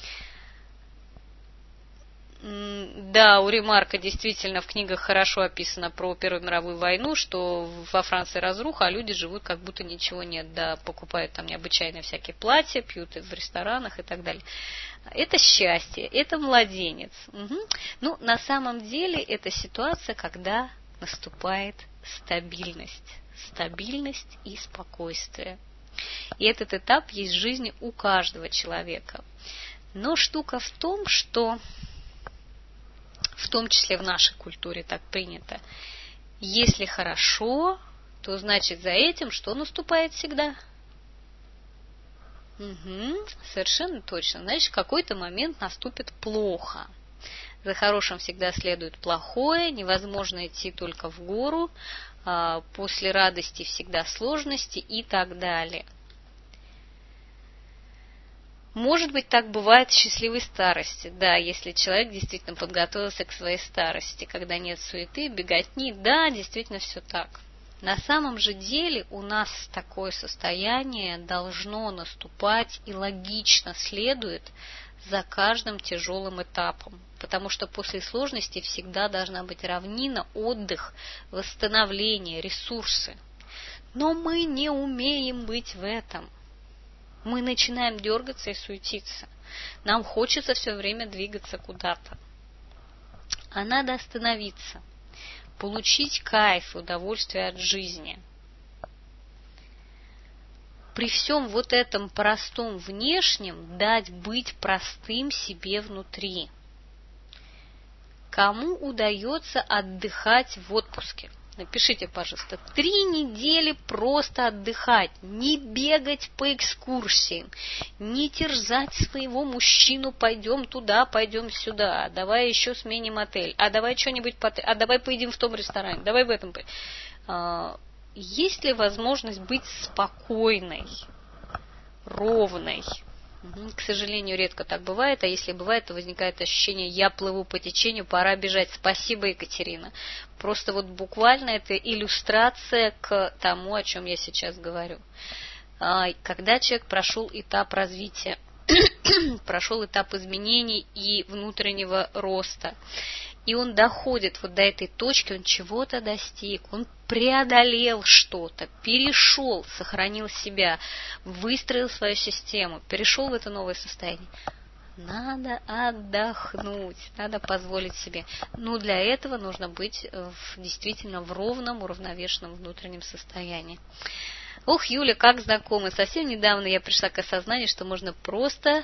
Да, у Ремарка действительно в книгах хорошо описано про Первую мировую войну, что во Франции разруха, а люди живут как будто ничего нет, да, покупают там необычайные всякие платья, пьют в ресторанах и так далее. Это счастье, это младенец. Угу. Ну, на самом деле, это ситуация, когда наступает стабильность. Стабильность и спокойствие. И этот этап есть в жизни у каждого человека. Но штука в том, что в том числе в нашей культуре так принято. Если хорошо, то значит за этим что наступает всегда? Угу, совершенно точно. Значит, в какой-то момент наступит плохо. За хорошим всегда следует плохое, невозможно идти только в гору, после радости всегда сложности и так далее. Может быть, так бывает в счастливой старости, да, если человек действительно подготовился к своей старости, когда нет суеты, беготни, да, действительно все так. На самом же деле у нас такое состояние должно наступать и логично следует за каждым тяжелым этапом, потому что после сложности всегда должна быть равнина, отдых, восстановление, ресурсы. Но мы не умеем быть в этом. Мы начинаем дергаться и суетиться. Нам хочется все время двигаться куда-то. А надо остановиться, получить кайф и удовольствие от жизни. при всем вот этом простом внешнем дать быть простым себе внутри. Кому удается отдыхать в отпуске? Напишите, пожалуйста, 3 недели просто отдыхать, не бегать по экскурсиям, не терзать своего мужчину, пойдем туда, пойдем сюда, давай еще сменим отель, а давай что-нибудь, а давай поедим в том ресторане, давай в этом. Есть ли возможность быть спокойной, ровной? К сожалению, редко так бывает, а если бывает, то возникает ощущение «я плыву по течению, пора бежать». Спасибо, Екатерина. Просто вот буквально это иллюстрация к тому, о чем я сейчас говорю. Когда человек прошел этап развития, прошел этап изменений и внутреннего роста, и он доходит вот до этой точки, он чего-то достиг, он преодолел что-то, перешел, сохранил себя, выстроил свою систему, перешел в это новое состояние. Надо отдохнуть, надо позволить себе. Но для этого нужно быть действительно в ровном, уравновешенном внутреннем состоянии. Ох, Юля, как знакомы. Совсем недавно я пришла к осознанию, что можно просто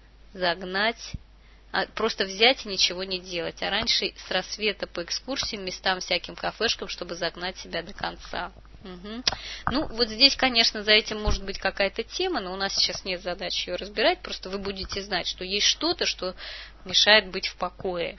просто взять и ничего не делать. А раньше с рассвета по экскурсиям, местам, всяким кафешкам, чтобы загнать себя до конца. Ну, вот здесь, конечно, за этим может быть какая-то тема, но у нас сейчас нет задачи ее разбирать. Просто вы будете знать, что есть что-то, что мешает быть в покое.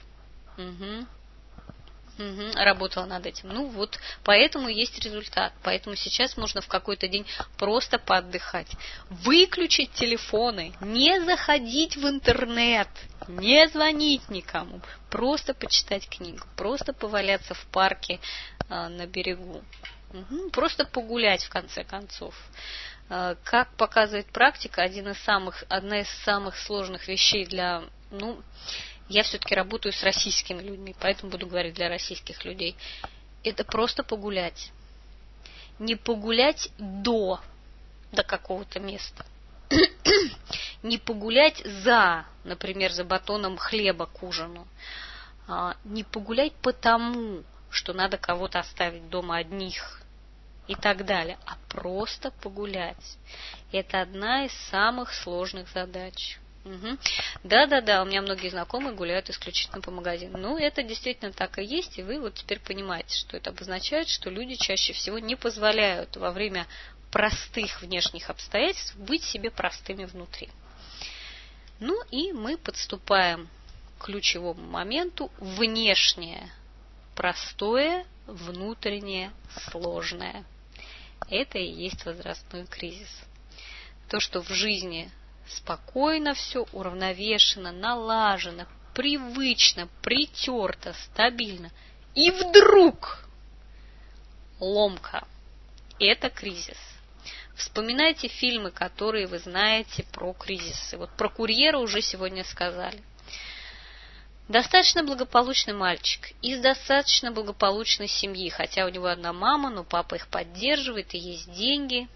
Работала над этим. Ну вот, поэтому есть результат. Поэтому сейчас можно в какой-то день просто поотдыхать. Выключить телефоны, не заходить в интернет, не звонить никому. Просто почитать книгу, просто поваляться в парке на берегу. Просто погулять, в конце концов. Как показывает практика, одна из самых сложных вещей для... Я все-таки работаю с российскими людьми, поэтому буду говорить для российских людей. Это просто погулять. Не погулять до какого-то места. Не погулять например, за батоном хлеба к ужину. Не погулять потому, что надо кого-то оставить дома одних и так далее. А просто погулять. Это одна из самых сложных задач. Да, у меня многие знакомые гуляют исключительно по магазинам. Ну, это действительно так и есть, и вы вот теперь понимаете, что это обозначает, что люди чаще всего не позволяют во время простых внешних обстоятельств быть себе простыми внутри. Ну, и мы подступаем к ключевому моменту: внешнее простое, внутреннее сложное. Это и есть возрастной кризис. То, что в жизни спокойно все, уравновешено, налажено, привычно, притерто, стабильно. И вдруг ломка. Это кризис. Вспоминайте фильмы, которые вы знаете про кризисы. Вот про курьера уже сегодня сказали. Достаточно благополучный мальчик из достаточно благополучной семьи, хотя у него одна мама, но папа их поддерживает и есть деньги.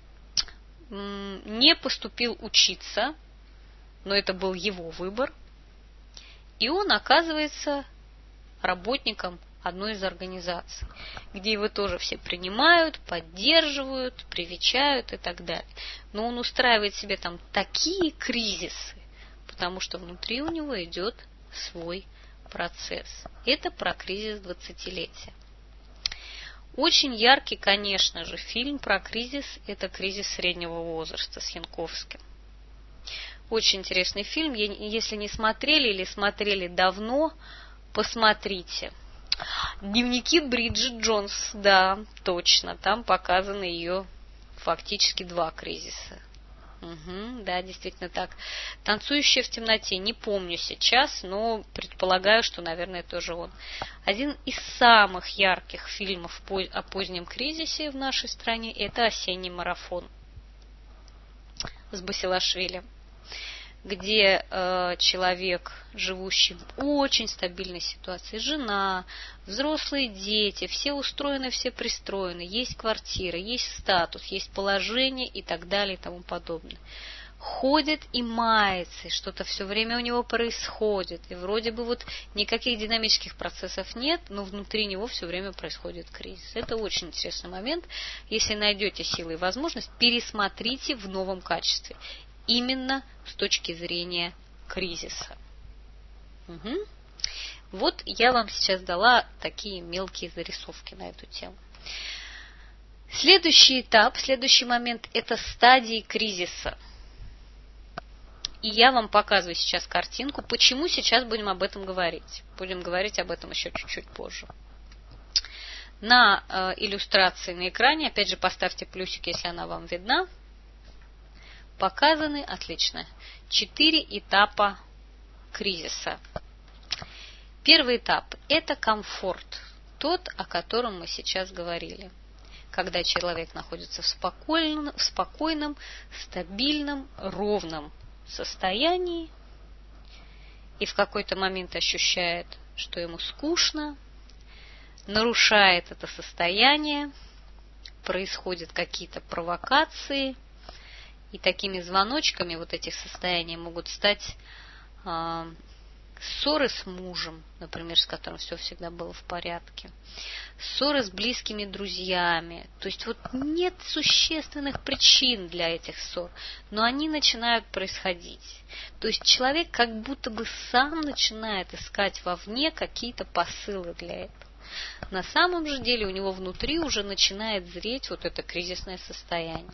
Не поступил учиться, но это был его выбор, и он оказывается работником одной из организаций, где его тоже все принимают, поддерживают, привечают и так далее. Но он устраивает себе там такие кризисы, потому что внутри у него идет свой процесс. Это про кризис 20-летия. Очень яркий, конечно же, фильм про кризис – это «Кризис среднего возраста» с Янковским. Очень интересный фильм. Если не смотрели или смотрели давно, посмотрите. Дневники Бриджит Джонс, да, точно. Там показаны ее фактически 2 кризиса. Да, действительно так. «Танцующая в темноте», не помню сейчас, но предполагаю, что, наверное, тоже он. Один из самых ярких фильмов о позднем кризисе в нашей стране – это «Осенний марафон» с Басилашвили, где человек, живущий в очень стабильной ситуации, жена, взрослые дети, все устроены, все пристроены, есть квартира, есть статус, есть положение и так далее и тому подобное. ходит и мается, и что-то все время у него происходит, и вроде бы вот никаких динамических процессов нет, но внутри него все время происходит кризис. Это очень интересный момент. Если найдете силы и возможность, пересмотрите в новом качестве, именно с точки зрения кризиса. Угу. Вот я вам сейчас дала такие мелкие зарисовки на эту тему. Следующий этап, следующий момент – это стадии кризиса. И я вам показываю сейчас картинку. Почему сейчас будем об этом говорить? Будем говорить об этом еще чуть-чуть позже. На иллюстрации на экране, опять же, поставьте плюсик, если она вам видна. Показаны, отлично, 4 этапа кризиса. Первый этап – это комфорт, тот, о котором мы сейчас говорили. Когда человек находится в спокойном, стабильном, ровном состоянии и в какой-то момент ощущает, что ему скучно, нарушает это состояние, происходят какие-то провокации, и такими звоночками вот этих состояний могут стать ссоры с мужем, например, с которым все всегда было в порядке, ссоры с близкими друзьями. То есть вот нет существенных причин для этих ссор, но они начинают происходить. То есть человек как будто бы сам начинает искать вовне какие-то посылы для этого. На самом же деле у него внутри уже начинает зреть вот это кризисное состояние.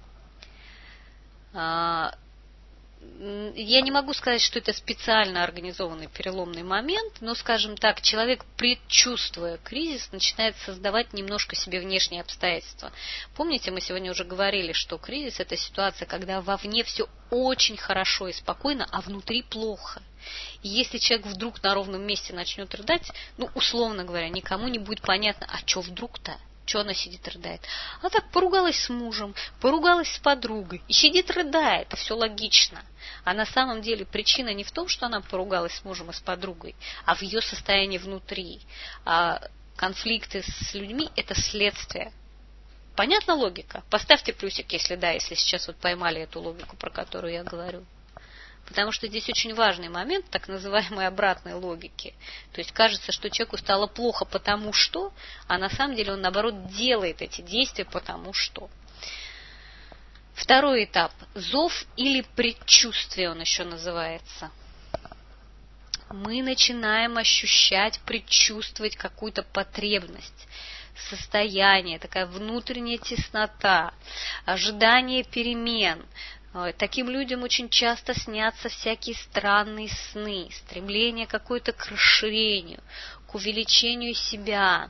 Я не могу сказать, что это специально организованный переломный момент, но, скажем так, человек, предчувствуя кризис, начинает создавать немножко себе внешние обстоятельства. Помните, мы сегодня уже говорили, что кризис – это ситуация, когда вовне все очень хорошо и спокойно, а внутри плохо. И если человек вдруг на ровном месте начнет рыдать, условно говоря, никому не будет понятно, а что вдруг-то? Что она сидит, рыдает? А так поругалась с мужем, поругалась с подругой и сидит, рыдает, и все логично. А на самом деле причина не в том, что она поругалась с мужем и с подругой, а в ее состоянии внутри. А конфликты с людьми – это следствие. Понятна логика? Поставьте плюсик, если да, если сейчас вот поймали эту логику, про которую я говорю. Потому что здесь очень важный момент так называемой обратной логики. То есть кажется, что человеку стало плохо потому что, а на самом деле он наоборот делает эти действия потому что. Второй этап. Зов или предчувствие он еще называется. Мы начинаем ощущать, предчувствовать какую-то потребность, состояние, такая внутренняя теснота, ожидание перемен. Таким людям очень часто снятся всякие странные сны, стремление какое-то к расширению, к увеличению себя.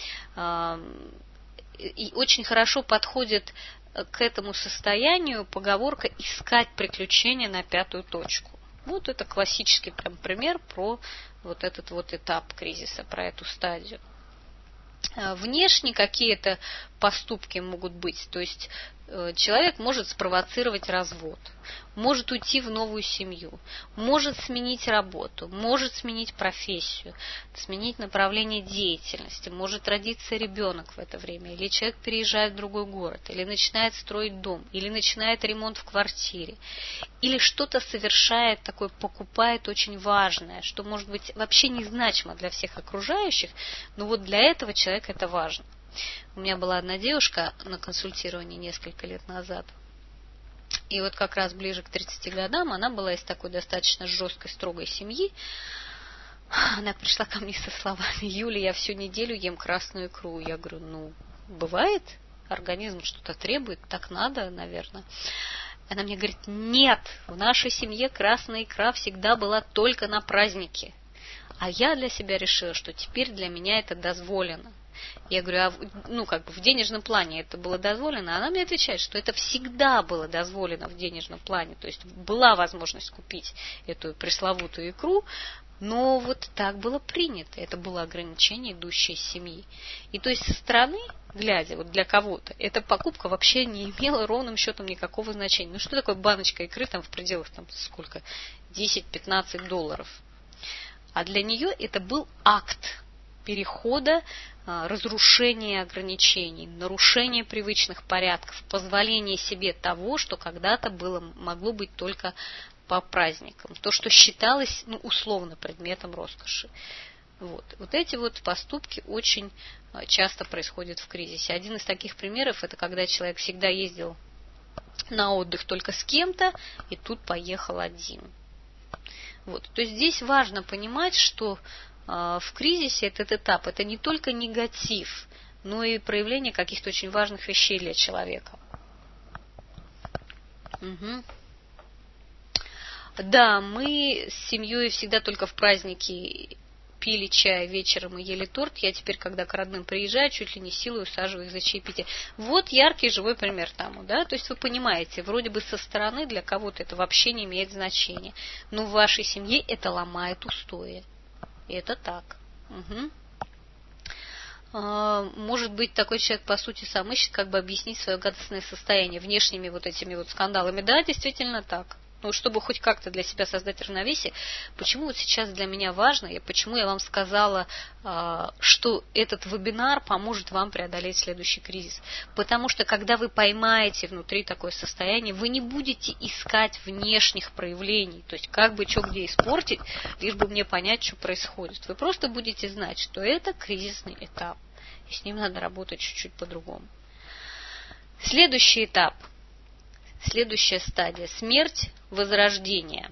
И очень хорошо подходит к этому состоянию поговорка «искать приключения на пятую точку». Вот это классический прям пример про вот этот вот этап кризиса, про эту стадию. Внешне какие-то поступки могут быть, то есть человек может спровоцировать развод, может уйти в новую семью, может сменить работу, может сменить профессию, сменить направление деятельности, может родиться ребенок в это время, или человек переезжает в другой город, или начинает строить дом, или начинает ремонт в квартире, или что-то совершает такое, покупает очень важное, что может быть вообще незначимо для всех окружающих, но вот для этого человека это важно. У меня была одна девушка на консультировании несколько лет назад. И вот как раз ближе к 30 годам она была из такой достаточно жесткой, строгой семьи. Она пришла ко мне со словами: «Юля, я всю неделю ем красную икру». Я говорю: бывает, организм что-то требует, так надо, наверное. Она мне говорит: «Нет, в нашей семье красная икра всегда была только на праздники. А я для себя решила, что теперь для меня это дозволено». Я говорю: в денежном плане это было дозволено? Она мне отвечает, что это всегда было дозволено в денежном плане. То есть была возможность купить эту пресловутую икру, но вот так было принято. Это было ограничение, идущее из семьи. И то есть со стороны, глядя, вот для кого-то, эта покупка вообще не имела ровным счетом никакого значения. Что такое баночка икры в пределах 10-15 долларов? А для нее это был акт. перехода, разрушения ограничений, нарушения привычных порядков, позволения себе того, что когда-то могло быть только по праздникам, то, что считалось условно предметом роскоши. Вот эти поступки очень часто происходят в кризисе. Один из таких примеров – это когда человек всегда ездил на отдых только с кем-то, и тут поехал один. То есть здесь важно понимать, что в кризисе этот этап – это не только негатив, но и проявление каких-то очень важных вещей для человека. Да, мы с семьей всегда только в праздники пили чай вечером и ели торт. Я теперь, когда к родным приезжаю, чуть ли не силой усаживаю их за чаепитие. Вот яркий живой пример тому, да. То есть вы понимаете, вроде бы со стороны для кого-то это вообще не имеет значения, но в вашей семье это ломает устои. И это так. Может быть, такой человек, по сути, сам ищет, как бы объяснить свое гадостное состояние внешними этими скандалами. Да, действительно так. Чтобы хоть как-то для себя создать равновесие, почему сейчас для меня важно, и почему я вам сказала, что этот вебинар поможет вам преодолеть следующий кризис. Потому что, когда вы поймаете внутри такое состояние, вы не будете искать внешних проявлений, то есть как бы что где испортить, лишь бы мне понять, что происходит. Вы просто будете знать, что это кризисный этап, и с ним надо работать чуть-чуть по-другому. Следующий этап. Следующая стадия – смерть, возрождение.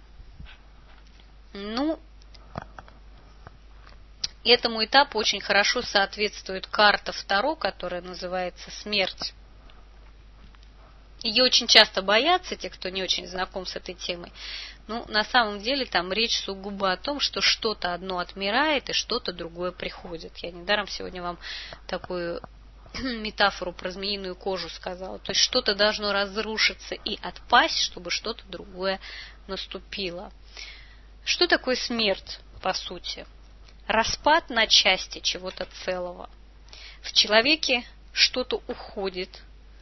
Этому этапу очень хорошо соответствует карта Таро, которая называется «Смерть». Ее очень часто боятся те, кто не очень знаком с этой темой. На самом деле там речь сугубо о том, что что-то одно отмирает и что-то другое приходит. Я недаром сегодня вам такую метафору про змеиную кожу сказала. То есть что-то должно разрушиться и отпасть, чтобы что-то другое наступило. Что такое смерть, по сути? Распад на части чего-то целого. В человеке что-то уходит,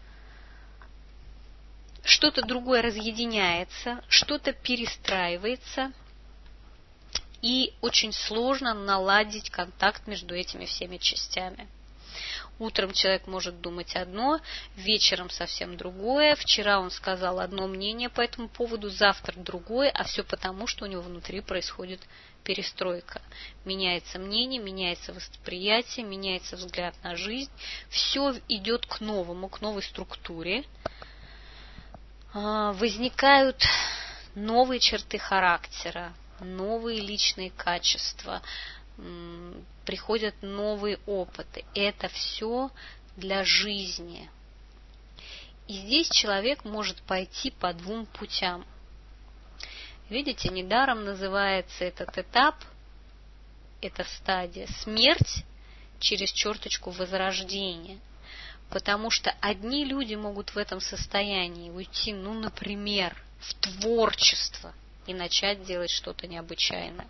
что-то другое разъединяется, что-то перестраивается, и очень сложно наладить контакт между этими всеми частями. Утром человек может думать одно, вечером совсем другое. Вчера он сказал одно мнение по этому поводу, завтра другое, а все потому, что у него внутри происходит перестройка. Меняется мнение, меняется восприятие, меняется взгляд на жизнь. Все идет к новому, к новой структуре. Возникают новые черты характера, новые личные качества, приходят новые опыты. Это все для жизни. И здесь человек может пойти по двум путям. Видите, недаром называется этот этап, эта стадия, смерть через черточку возрождения. Потому что одни люди могут в этом состоянии уйти, например, в творчество и начать делать что-то необычайное.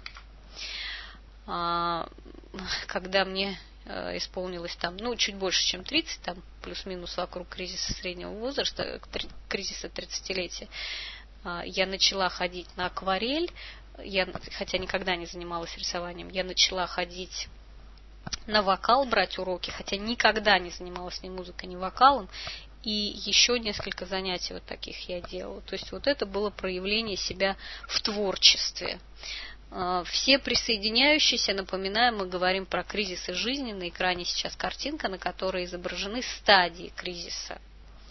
Когда мне исполнилось чуть больше, чем 30, плюс-минус вокруг кризиса среднего возраста, кризиса 30-летия, я начала ходить на акварель, хотя никогда не занималась рисованием, я начала ходить на вокал, брать уроки, хотя никогда не занималась ни музыкой, ни вокалом, и еще несколько занятий таких я делала. То есть это было проявление себя в творчестве. Все присоединяющиеся, напоминаю, мы говорим про кризисы жизни. На экране сейчас картинка, на которой изображены стадии кризиса.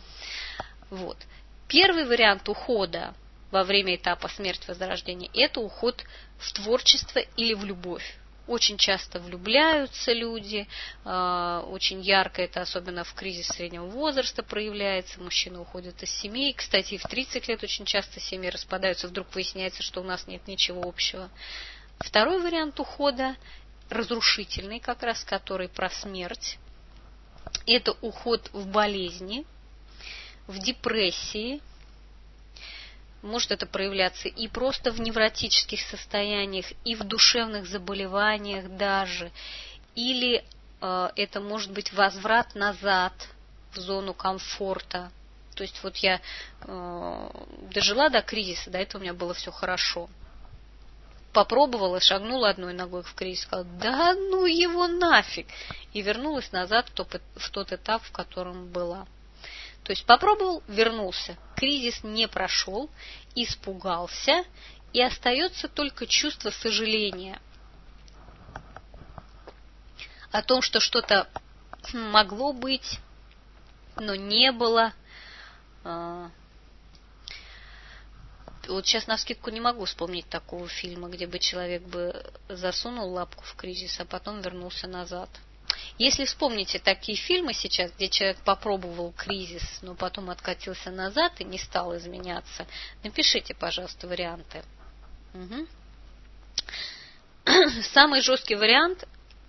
Первый вариант ухода во время этапа смерть-возрождения – это уход в творчество или в любовь. Очень часто влюбляются люди, очень ярко это, особенно в кризис среднего возраста, проявляется. Мужчины уходят из семей. Кстати, и в 30 лет очень часто семьи распадаются, вдруг выясняется, что у нас нет ничего общего. Второй вариант ухода, разрушительный как раз, который про смерть, это уход в болезни, в депрессии. Может это проявляться и просто в невротических состояниях, и в душевных заболеваниях даже. Или это может быть возврат назад в зону комфорта. То есть я дожила до кризиса, до этого у меня было все хорошо. попробовала, шагнула одной ногой в кризис, сказала, да ну его нафиг, и вернулась назад в тот этап, в котором была. То есть попробовал, вернулся, кризис не прошел, испугался, и остается только чувство сожаления о том, что что-то могло быть, но не было. Вот сейчас навскидку не могу вспомнить такого фильма, где бы человек бы засунул лапку в кризис, а потом вернулся назад. Если вспомните такие фильмы сейчас, где человек попробовал кризис, но потом откатился назад и не стал изменяться, напишите, пожалуйста, варианты. Угу. Самый жесткий вариант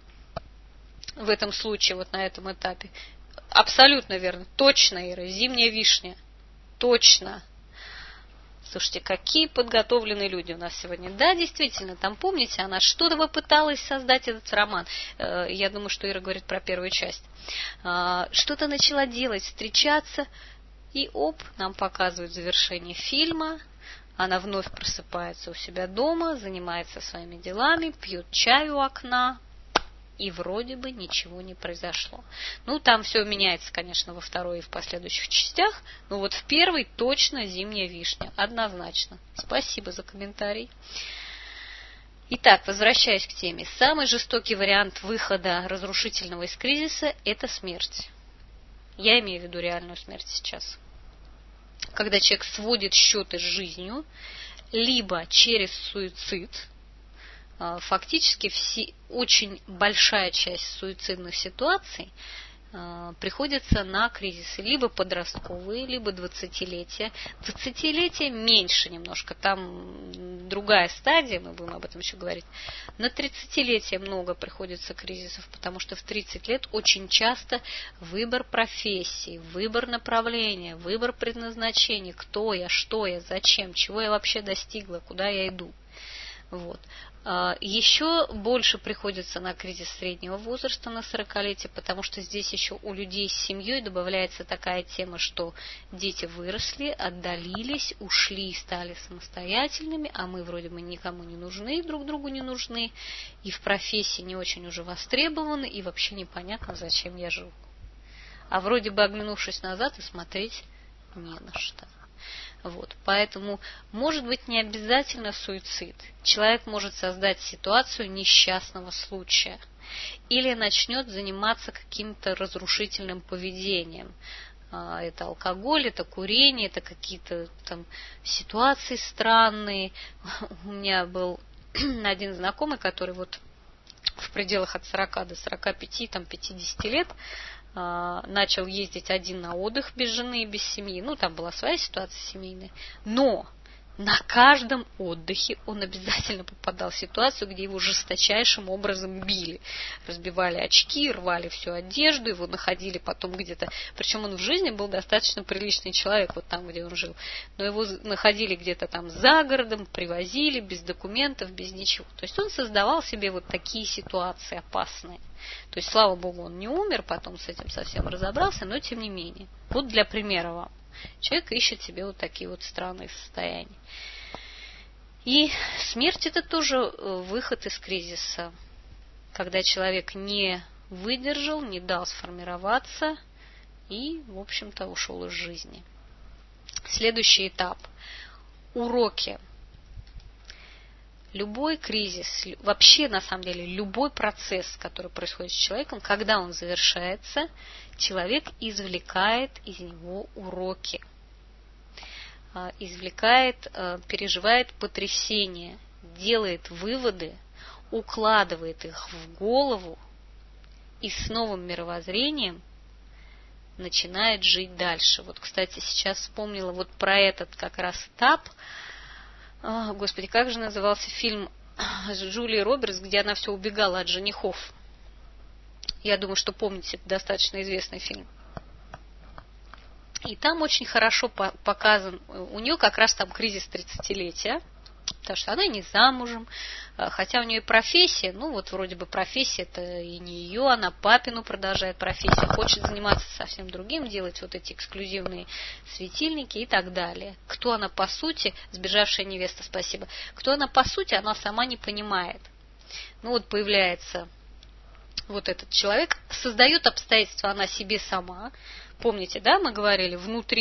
в этом случае, вот на этом этапе, абсолютно верно, точно, Ира, зимняя вишня, точно. Слушайте, какие подготовленные люди у нас сегодня. Да, действительно, там, помните, она что-то попыталась создать этот роман. Я думаю, что Ира говорит про первую часть. Что-то начала делать, встречаться, и нам показывают завершение фильма. Она вновь просыпается у себя дома, занимается своими делами, пьет чай у окна, и вроде бы ничего не произошло. Ну, там все меняется, конечно, во второй и в последующих частях, но вот в первой точно зимняя вишня, однозначно. Спасибо за комментарий. Итак, возвращаясь к теме. Самый жестокий вариант выхода разрушительного из кризиса – это смерть. Я имею в виду реальную смерть сейчас. Когда человек сводит счеты с жизнью, либо через суицид. Фактически очень большая часть суицидных ситуаций приходится на кризисы, либо подростковые, либо 20-летия. 20-летие меньше немножко, там другая стадия, мы будем об этом еще говорить. На 30-летие много приходится кризисов, потому что в 30 лет очень часто выбор профессии, выбор направления, выбор предназначения, кто я, что я, зачем, чего я вообще достигла, куда я иду. Вот. Еще больше приходится на кризис среднего возраста, на 40-летие, потому что здесь еще у людей с семьей добавляется такая тема, что дети выросли, отдалились, ушли, стали самостоятельными, а мы вроде бы никому не нужны, друг другу не нужны, и в профессии не очень уже востребованы, и вообще непонятно, зачем я живу. А вроде бы оглянувшись назад и смотреть не на что. Вот, поэтому может быть не обязательно суицид. Человек может создать ситуацию несчастного случая или начнет заниматься каким-то разрушительным поведением. Это алкоголь, это курение, это какие-то там ситуации странные. У меня был один знакомый, который вот в пределах от 40 до 45, там, 50 лет начал ездить один на отдых без жены и без семьи. Ну, там была своя ситуация семейная. Но на каждом отдыхе он обязательно попадал в ситуацию, где его жесточайшим образом били. Разбивали очки, рвали всю одежду, его находили потом где-то. Причем он в жизни был достаточно приличный человек, вот там, где он жил. Но его находили где-то там за городом, привозили без документов, без ничего. То есть он создавал себе вот такие ситуации опасные. То есть, слава богу, он не умер, потом с этим совсем разобрался, но тем не менее. Вот для примера вам. Человек ищет себе вот такие вот странные состояния. И смерть – это тоже выход из кризиса, когда человек не выдержал, не дал сформироваться и, в общем-то, ушел из жизни. Следующий этап – уроки. Любой кризис, вообще на самом деле любой процесс, который происходит с человеком, когда он завершается, человек извлекает из него уроки, переживает потрясение, делает выводы, укладывает их в голову и с новым мировоззрением начинает жить дальше. Вот, кстати, сейчас вспомнила вот про этот как раз этап. Господи, как же назывался фильм с Джулией Робертс, где она все убегала от женихов? Я думаю, что помните, это достаточно известный фильм. И там очень хорошо показан, у нее как раз там кризис 30-летия, Потому что она не замужем, хотя у нее профессия, ну вот вроде бы профессия-то и не ее, она папину продолжает профессию, хочет заниматься совсем другим, делать вот эти эксклюзивные светильники и так далее. Кто она по сути, сбежавшая невеста, спасибо, кто она по сути, она сама не понимает. Ну вот появляется вот этот человек, создает обстоятельства она себе сама. Помните, да, мы говорили,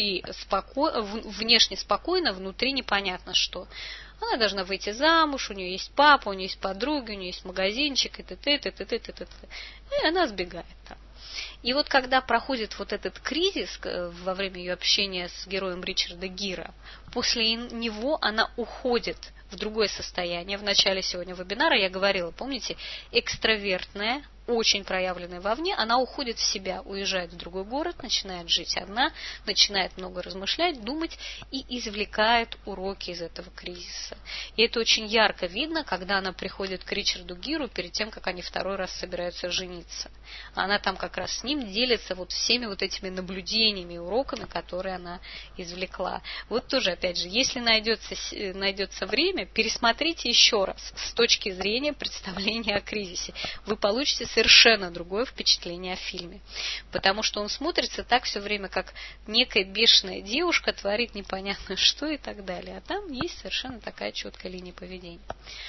внешне спокойно, внутри непонятно что. Она должна выйти замуж, у нее есть папа, у нее есть подруги, у нее есть магазинчик, и т.т., т.т., т.т. И она сбегает там. И вот когда проходит вот этот кризис во время ее общения с героем Ричарда Гира, после него она уходит в другое состояние. В начале сегодня вебинара я говорила, помните, экстравертная, очень проявленная вовне, она уходит в себя, уезжает в другой город, начинает жить одна, начинает много размышлять, думать и извлекает уроки из этого кризиса. И это очень ярко видно, когда она приходит к Ричарду Гиру перед тем, как они второй раз собираются жениться. Она там как раз с ним делится вот всеми вот этими наблюдениями и уроками, которые она извлекла. Вот тоже, опять же, если найдется время, пересмотрите еще раз с точки зрения представления о кризисе. Вы получите совершенно другое впечатление о фильме. Потому что он смотрится так все время, как некая бешеная девушка творит непонятно что и так далее. А там есть совершенно такая четкая линия поведения.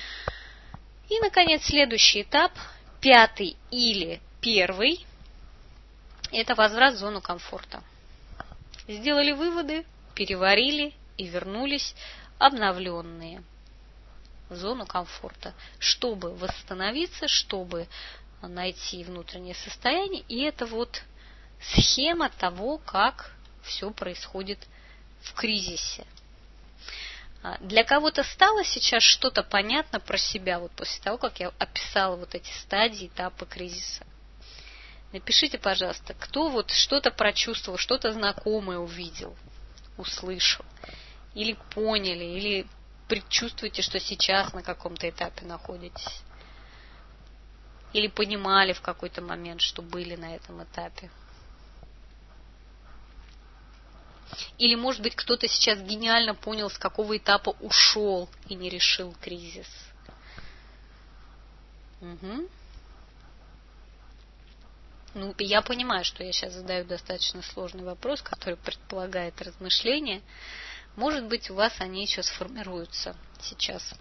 И, наконец, следующий этап, 5 или 1, это возврат в зону комфорта. Сделали выводы, переварили и вернулись обновленные в зону комфорта, чтобы восстановиться, чтобы найти внутреннее состояние. И это вот схема того, как все происходит в кризисе. Для кого-то стало сейчас что-то понятно про себя, вот после того, как я описала вот эти стадии, этапы кризиса? Напишите, пожалуйста, кто вот что-то прочувствовал, что-то знакомое увидел, услышал, или поняли, или предчувствуете, что сейчас на каком-то этапе находитесь. Или понимали в какой-то момент, что были на этом этапе. Или, может быть, кто-то сейчас гениально понял, с какого этапа ушел и не решил кризис. Угу. Ну, я понимаю, что я сейчас задаю достаточно сложный вопрос, который предполагает размышления. Может быть, у вас они еще сформируются сейчас.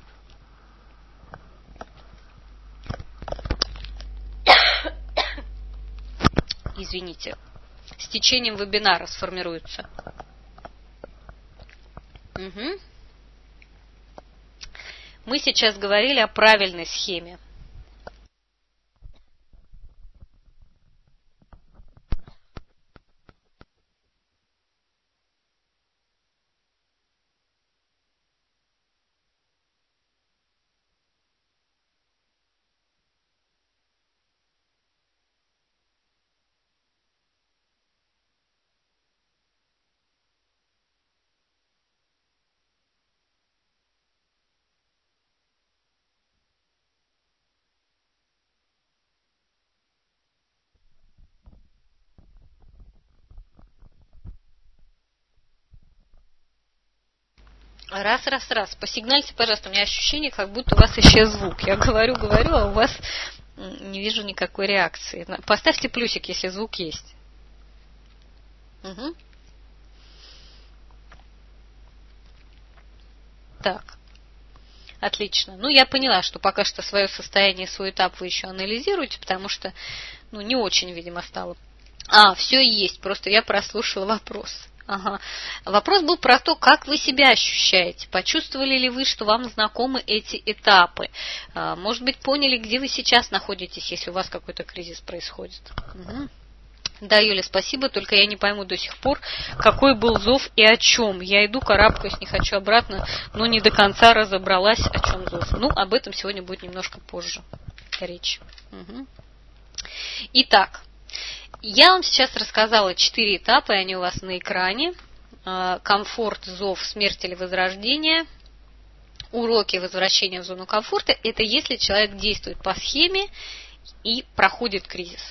Извините. С течением вебинара сформируются. Угу. Мы сейчас говорили о правильной схеме. Раз. Посигнальте, пожалуйста. У меня ощущение, как будто у вас исчез звук. Я говорю, а у вас не вижу никакой реакции. Поставьте плюсик, если звук есть. Угу. Так. Отлично. Ну, я поняла, что пока что свое состояние, свой этап вы еще анализируете, потому что, не очень, видимо, стало. Все есть. Просто я прослушала вопрос. Ага. Вопрос был про то, как вы себя ощущаете. Почувствовали ли вы, что вам знакомы эти этапы? Может быть, поняли, где вы сейчас находитесь, если у вас какой-то кризис происходит? Угу. Да, Юля, спасибо, только я не пойму до сих пор, какой был зов и о чем. Я иду, карабкаюсь, не хочу обратно, но не до конца разобралась, о чем зов. Об этом сегодня будет немножко позже речь. Угу. Итак. Я вам сейчас рассказала 4 этапа, и они у вас на экране. Комфорт, зов, смерть или возрождение. Уроки возвращения в зону комфорта – это если человек действует по схеме и проходит кризис.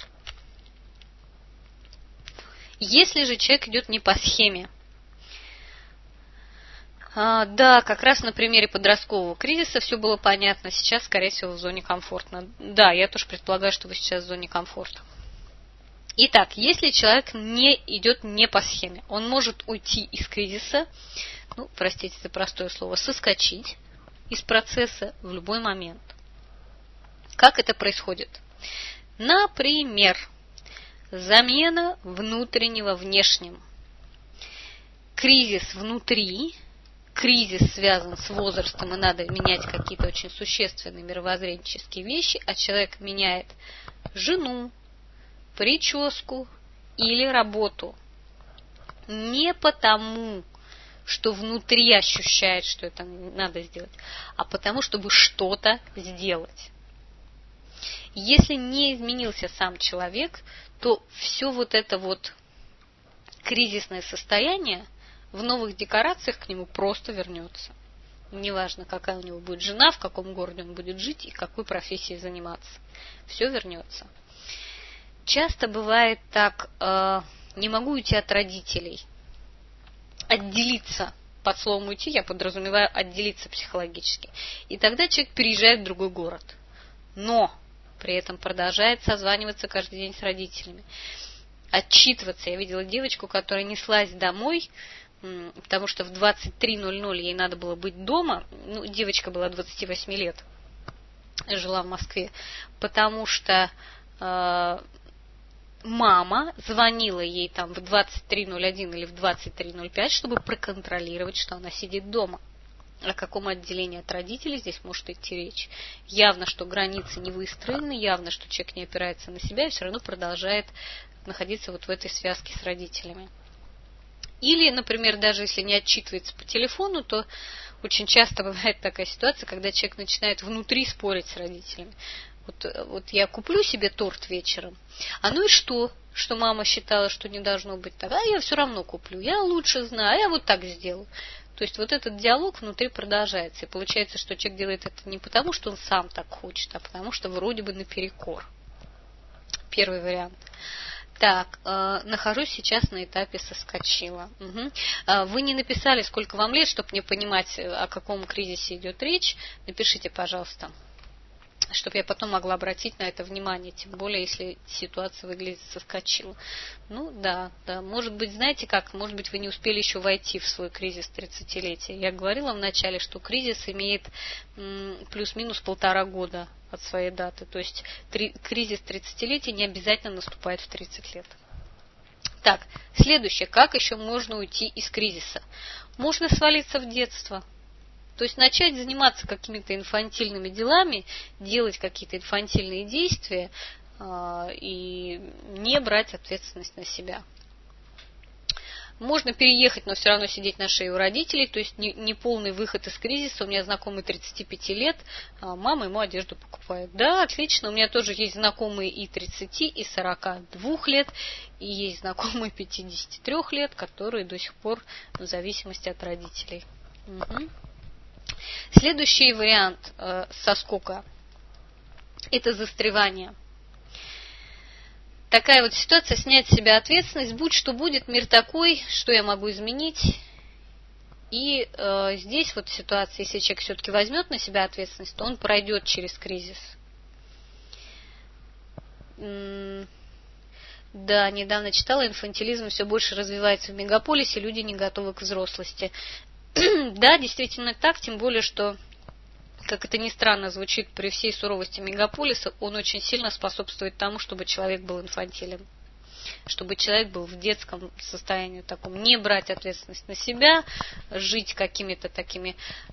Если же человек идет не по схеме, Да, как раз на примере подросткового кризиса все было понятно. Сейчас, скорее всего, в зоне комфорта. Да, я тоже предполагаю, что вы сейчас в зоне комфорта. Итак, если человек идет не по схеме, он может уйти из кризиса, простите за простое слово, соскочить из процесса в любой момент. Как это происходит? Например, замена внутреннего внешним. Кризис внутри, кризис связан с возрастом, и надо менять какие-то очень существенные мировоззренческие вещи, а человек меняет жену, прическу или работу. Не потому, что внутри ощущает, что это надо сделать, а потому, чтобы что-то сделать. Если не изменился сам человек, то все вот это вот кризисное состояние в новых декорациях к нему просто вернется. Неважно, какая у него будет жена, в каком городе он будет жить и какой профессией заниматься. Все вернется. Часто бывает так, не могу уйти от родителей. Отделиться, под словом уйти я подразумеваю отделиться психологически. И тогда человек переезжает в другой город. Но при этом продолжает созваниваться каждый день с родителями. Отчитываться. Я видела девочку, которая неслась домой, потому что в 23:00 ей надо было быть дома. Девочка была 28 лет, жила в Москве, потому что мама звонила ей там в 23:01 или в 23:05, чтобы проконтролировать, что она сидит дома. О каком отделении от родителей здесь может идти речь? Явно, что границы не выстроены, явно, что человек не опирается на себя и все равно продолжает находиться вот в этой связке с родителями. Или, например, даже если не отчитывается по телефону, то очень часто бывает такая ситуация, когда человек начинает внутри спорить с родителями. Вот я куплю себе торт вечером, ну и что мама считала, что не должно быть так, я все равно куплю, я лучше знаю, я вот так сделаю. То есть вот этот диалог внутри продолжается, и получается, что человек делает это не потому, что он сам так хочет, а потому что вроде бы наперекор. Первый вариант. Так, нахожусь сейчас на этапе соскочила. Вы не написали, сколько вам лет, чтобы мне понимать, о каком кризисе идет речь. Напишите, пожалуйста, чтобы я потом могла обратить на это внимание, тем более, если ситуация выглядит соскочила. Да, может быть, знаете как, может быть, вы не успели еще войти в свой кризис 30-летия. Я говорила вначале, что кризис имеет плюс-минус 1,5 года от своей даты, то есть кризис 30-летия не обязательно наступает в 30 лет. Так, следующее, как еще можно уйти из кризиса? Можно свалиться в детство. То есть начать заниматься какими-то инфантильными делами, делать какие-то инфантильные действия и не брать ответственность на себя. Можно переехать, но все равно сидеть на шее у родителей, то есть не полный выход из кризиса. У меня знакомый 35 лет, мама ему одежду покупает. Да, отлично, у меня тоже есть знакомые и 30, и 42 лет, и есть знакомые 53 лет, которые до сих пор в зависимости от родителей. Следующий вариант соскока – это застревание. Такая вот ситуация, снять с себя ответственность, будь что будет, мир такой, что я могу изменить. И здесь вот ситуация, если человек все-таки возьмет на себя ответственность, то он пройдет через кризис. Да, недавно читала, инфантилизм все больше развивается в мегаполисе, люди не готовы к взрослости. Да, действительно так, тем более, что, как это ни странно звучит, при всей суровости мегаполиса, он очень сильно способствует тому, чтобы человек был инфантилен. Чтобы человек был в детском состоянии таком, не брать ответственность на себя, жить какими-то такими...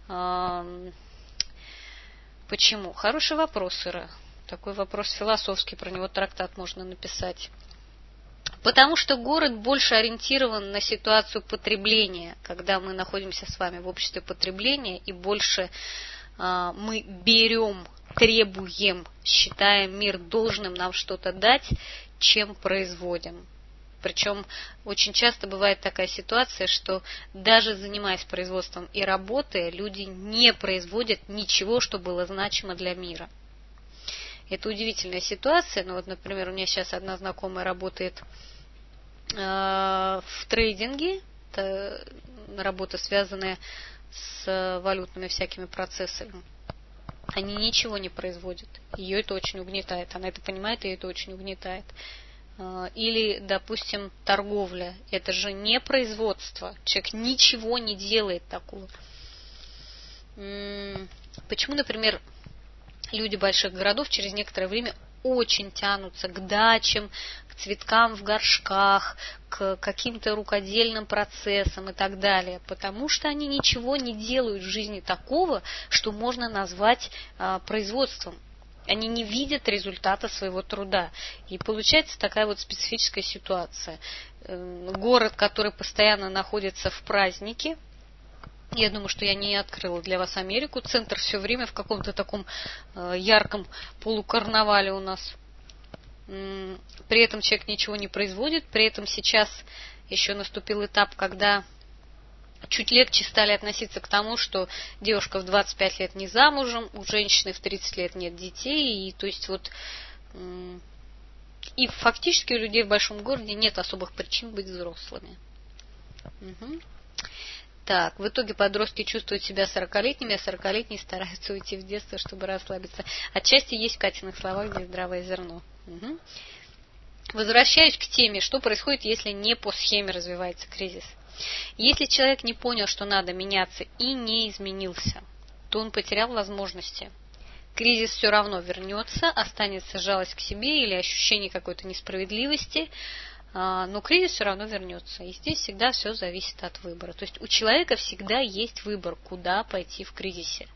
Почему? Хороший вопрос, Ира. Такой вопрос философский, про него трактат можно написать. Потому что город больше ориентирован на ситуацию потребления, когда мы находимся с вами в обществе потребления, и больше мы берем, требуем, считаем мир должным нам что-то дать, чем производим. Причем очень часто бывает такая ситуация, что даже занимаясь производством и работой, люди не производят ничего, что было значимо для мира. Это удивительная ситуация. Например, у меня сейчас одна знакомая работает в трейдинге. Это работа, связанная с валютными всякими процессами. Они ничего не производят. Ее это очень угнетает. Она это понимает, и это очень угнетает. Или, допустим, торговля. Это же не производство. Человек ничего не делает такого. Почему, например, люди больших городов через некоторое время очень тянутся к дачам, к цветкам в горшках, к каким-то рукодельным процессам и так далее? Потому что они ничего не делают в жизни такого, что можно назвать производством. Они не видят результата своего труда. И получается такая вот специфическая ситуация. Город, который постоянно находится в празднике. Я думаю, что я не открыла для вас Америку. Центр все время в каком-то таком ярком полукарнавале у нас. При этом человек ничего не производит. При этом сейчас еще наступил этап, когда чуть легче стали относиться к тому, что девушка в 25 лет не замужем, у женщины в 30 лет нет детей. И, то есть вот, и фактически у людей в большом городе нет особых причин быть взрослыми. Угу. Так, в итоге подростки чувствуют себя 40-летними, а 40-летние стараются уйти в детство, чтобы расслабиться. Отчасти есть в Катиных словах здесь здравое зерно. Угу. Возвращаюсь к теме, что происходит, если не по схеме развивается кризис. Если человек не понял, что надо меняться и не изменился, то он потерял возможности. Кризис все равно вернется, останется жалость к себе или ощущение какой-то несправедливости, но кризис все равно вернется. И здесь всегда все зависит от выбора. То есть у человека всегда есть выбор, куда пойти в кризисе.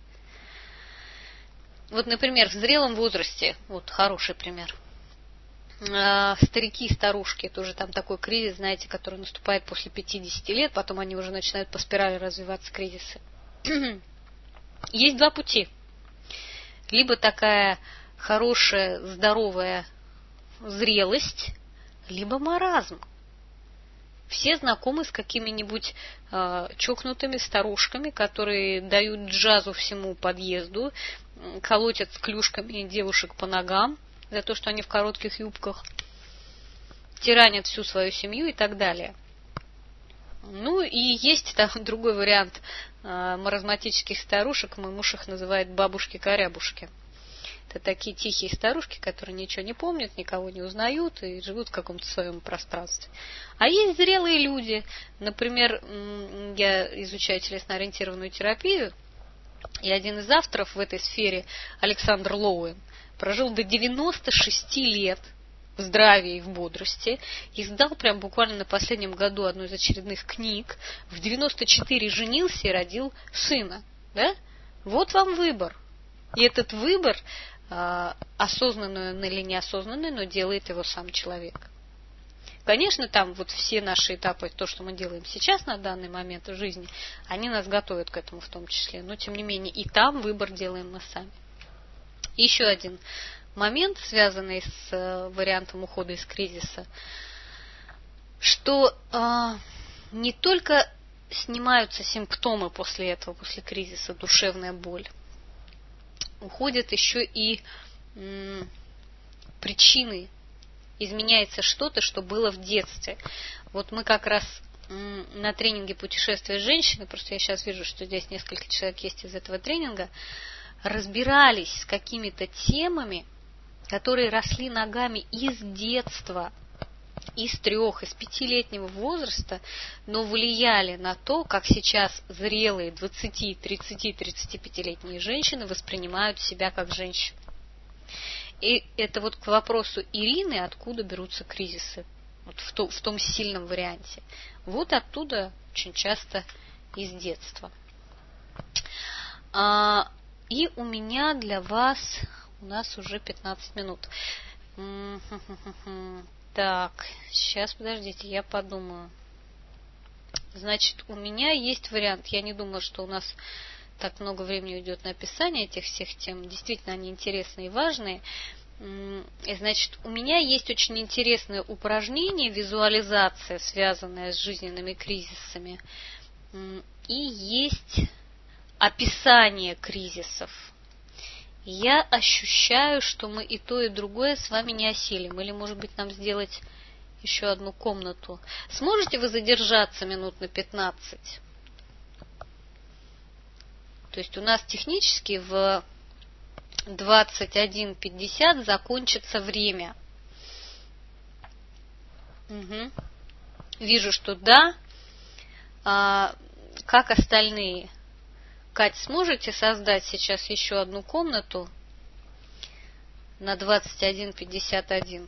Вот, например, в зрелом возрасте, вот хороший пример, старики и старушки, тоже там такой кризис, знаете, который наступает после 50 лет, потом они уже начинают по спирали развиваться кризисы. Есть два пути. Либо такая хорошая, здоровая зрелость, либо маразм. Все знакомы с какими-нибудь чокнутыми старушками, которые дают джазу всему подъезду, колотят с клюшками девушек по ногам за то, что они в коротких юбках, тиранят всю свою семью и так далее. Ну и есть там другой вариант маразматических старушек, мой муж их называет бабушки-корябушки. Это такие тихие старушки, которые ничего не помнят, никого не узнают и живут в каком-то своем пространстве. А есть зрелые люди. Например, я изучаю телесно-ориентированную терапию, и один из авторов в этой сфере, Александр Лоуэн, прожил до 96 лет в здравии и в бодрости, издал прям буквально на последнем году одну из очередных книг, в 94 женился и родил сына. Да? Вот вам выбор. И этот выбор, осознанный он или неосознанный, но делает его сам человек. Конечно, там вот все наши этапы, то, что мы делаем сейчас на данный момент в жизни, они нас готовят к этому в том числе. Но, тем не менее, и там выбор делаем мы сами. И еще один момент, связанный с вариантом ухода из кризиса, что не только снимаются симптомы после этого, после кризиса, душевная боль, уходят еще и причины. Изменяется что-то, что было в детстве. Вот мы как раз на тренинге «Путешествие женщины», просто я сейчас вижу, что здесь несколько человек есть из этого тренинга, разбирались с какими-то темами, которые росли ногами из детства, из 5-летнего возраста, но влияли на то, как сейчас зрелые 20, 30, 35-летние женщины воспринимают себя как женщины. И это вот к вопросу Ирины, откуда берутся кризисы, вот в том сильном варианте. Вот оттуда очень часто из детства. И у меня для вас, у нас уже 15 минут. Так, сейчас, подождите, я подумаю. Значит, у меня есть вариант. Я не думаю, что у нас так много времени уйдет на описание этих всех тем. Действительно, они интересные и важные. И, значит, у меня есть очень интересное упражнение, визуализация, связанная с жизненными кризисами. И есть описание кризисов. Я ощущаю, что мы и то, и другое с вами не осилим. Или, может быть, нам сделать еще одну комнату. Сможете вы задержаться минут на 15? То есть у нас технически в 21:50 закончится время. Угу. Вижу, что да. Как остальные? Кать, сможете создать сейчас еще одну комнату на 21:51?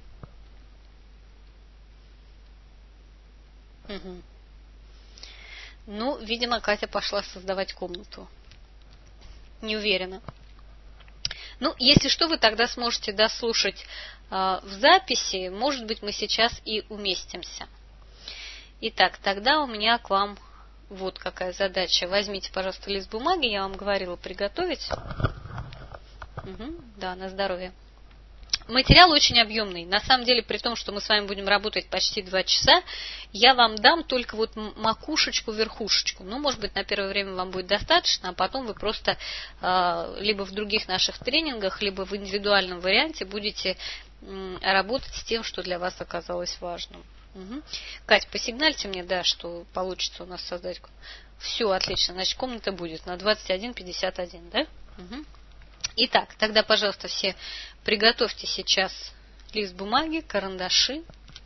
Угу. Ну, видимо, Катя пошла создавать комнату. Не уверена. Ну, если что, вы тогда сможете дослушать в записи. Может быть, мы сейчас и уместимся. Итак, тогда у меня к вам вот какая задача. Возьмите, пожалуйста, лист бумаги. Я вам говорила приготовить. Угу, да, на здоровье. Материал очень объемный. На самом деле, при том, что мы с вами будем работать почти 2 часа, я вам дам только вот макушечку, верхушечку. Ну, может быть, на первое время вам будет достаточно, а потом вы просто либо в других наших тренингах, либо в индивидуальном варианте будете работать с тем, что для вас оказалось важным. Угу. Кать, посигнальте мне, да, что получится у нас создать. Все, отлично. Значит, комната будет на 21:51, да? Угу. Итак, тогда, пожалуйста, все приготовьте сейчас лист бумаги, карандаши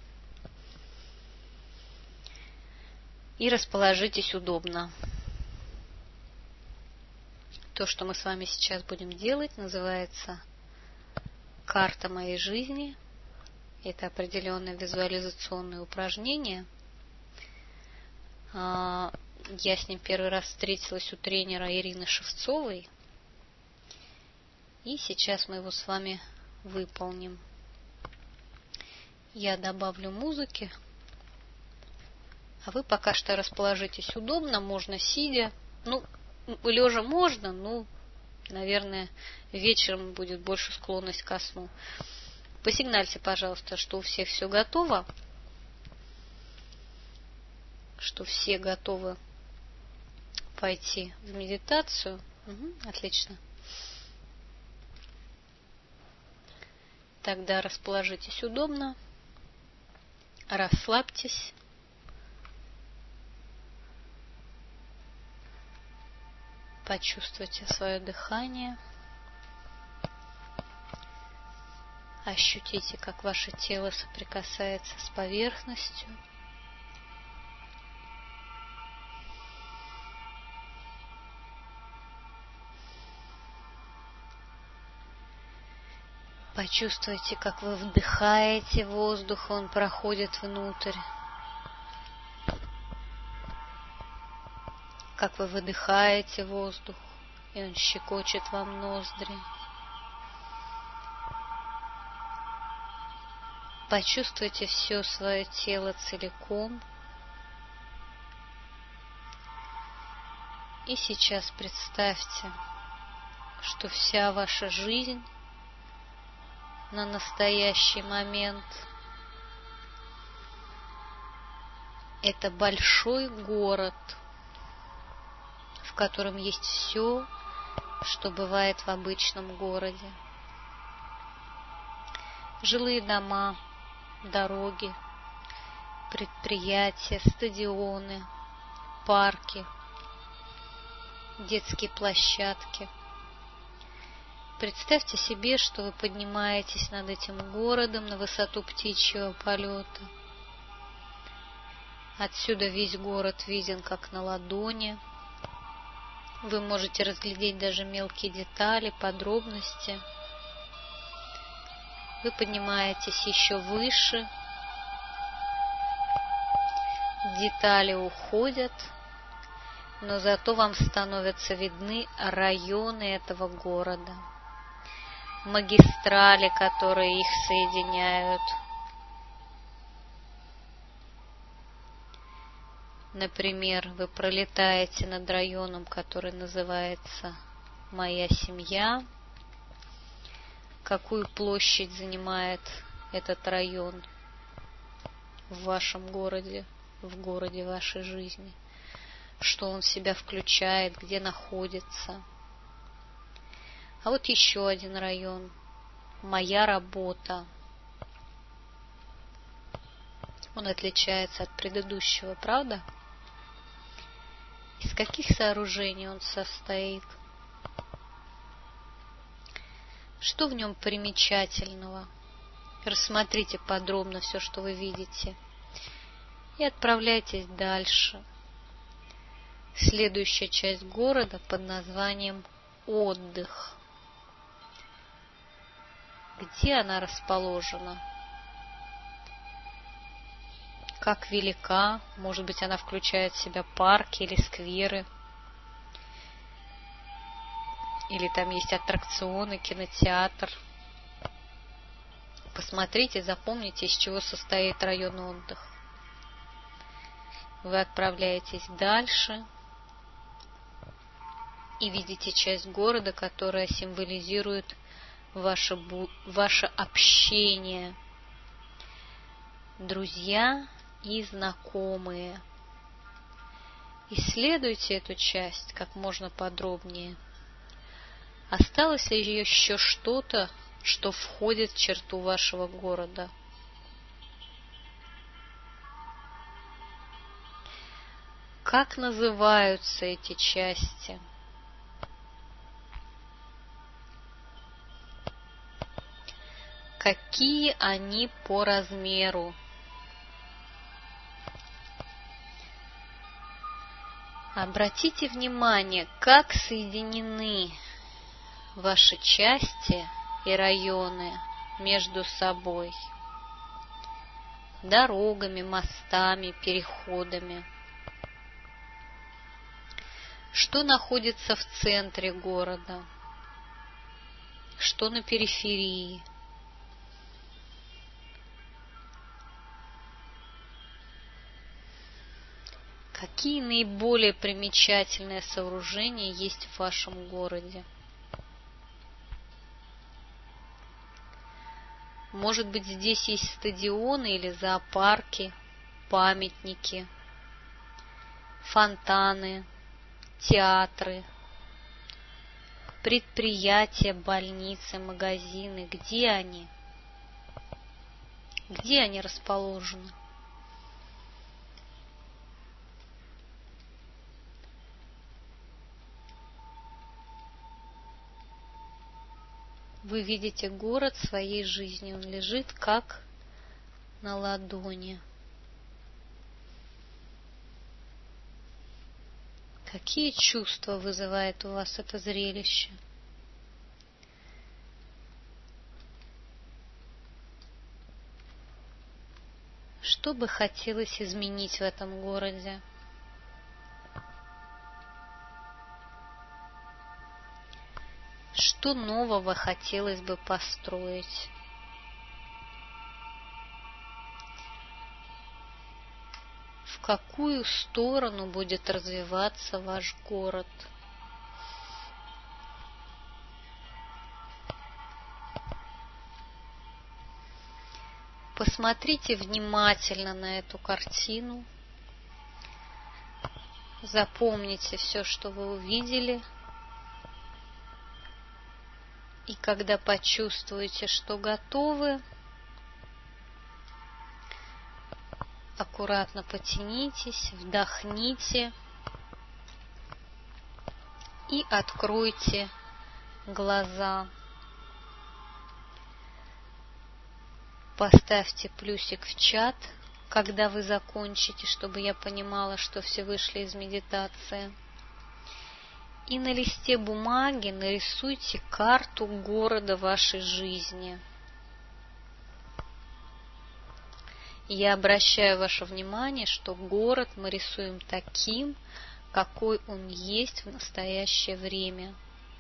и расположитесь удобно. То, что мы с вами сейчас будем делать, называется «Карта моей жизни». Это определенное визуализационное упражнение. Я с ним первый раз встретилась у тренера Ирины Шевцовой. И сейчас мы его с вами выполним. Я добавлю музыки. А вы пока что расположитесь удобно, можно сидя. Ну, лежа можно, но, наверное, вечером будет больше склонность ко сну. Посигнальте, пожалуйста, что у всех все готово. Что все готовы пойти в медитацию. Угу, отлично. Тогда расположитесь удобно, расслабьтесь. Почувствуйте свое дыхание. Ощутите, как ваше тело соприкасается с поверхностью. Почувствуйте, как вы вдыхаете воздух, он проходит внутрь. Как вы выдыхаете воздух, и он щекочет вам ноздри. Почувствуйте все свое тело целиком. И сейчас представьте, что вся ваша жизнь на настоящий момент это большой город, в котором есть все, что бывает в обычном городе. Жилые дома, дороги, предприятия, стадионы, парки, детские площадки. Представьте себе, что вы поднимаетесь над этим городом на высоту птичьего полета. Отсюда весь город виден как на ладони. Вы можете разглядеть даже мелкие детали, подробности. Вы поднимаетесь еще выше. Детали уходят, но зато вам становятся видны районы этого города. Магистрали, которые их соединяют. Например, вы пролетаете над районом, который называется «Моя семья». Какую площадь занимает этот район в вашем городе, в городе вашей жизни? Что он в себя включает, где находится? А вот еще один район. Моя работа. Он отличается от предыдущего, правда? Из каких сооружений он состоит? Что в нем примечательного? Рассмотрите подробно все, что вы видите, и отправляйтесь дальше. Следующая часть города под названием Отдых. Где она расположена? Как велика? Может быть, она включает в себя парки или скверы? Или там есть аттракционы, кинотеатр? Посмотрите, запомните, из чего состоит район отдыха. Вы отправляетесь дальше и видите часть города, которая символизирует ваше общение, друзья и знакомые. Исследуйте эту часть как можно подробнее. Осталось ли еще что-то, что входит в черту вашего города? Как называются эти части? Какие они по размеру? Обратите внимание, как соединены ваши части и районы между собой. Дорогами, мостами, переходами. Что находится в центре города? Что на периферии? Какие наиболее примечательные сооружения есть в вашем городе? Может быть, здесь есть стадионы или зоопарки, памятники, фонтаны, театры, предприятия, больницы, магазины. Где они? Где они расположены? Вы видите город своей жизни, он лежит как на ладони. Какие чувства вызывает у вас это зрелище? Что бы хотелось изменить в этом городе? Что нового хотелось бы построить? В какую сторону будет развиваться ваш город? Посмотрите внимательно на эту картину. Запомните все, что вы увидели. И когда почувствуете, что готовы, аккуратно потянитесь, вдохните и откройте глаза. Поставьте плюсик в чат, когда вы закончите, чтобы я понимала, что все вышли из медитации. И на листе бумаги нарисуйте карту города вашей жизни. Я обращаю ваше внимание, что город мы рисуем таким, какой он есть в настоящее время.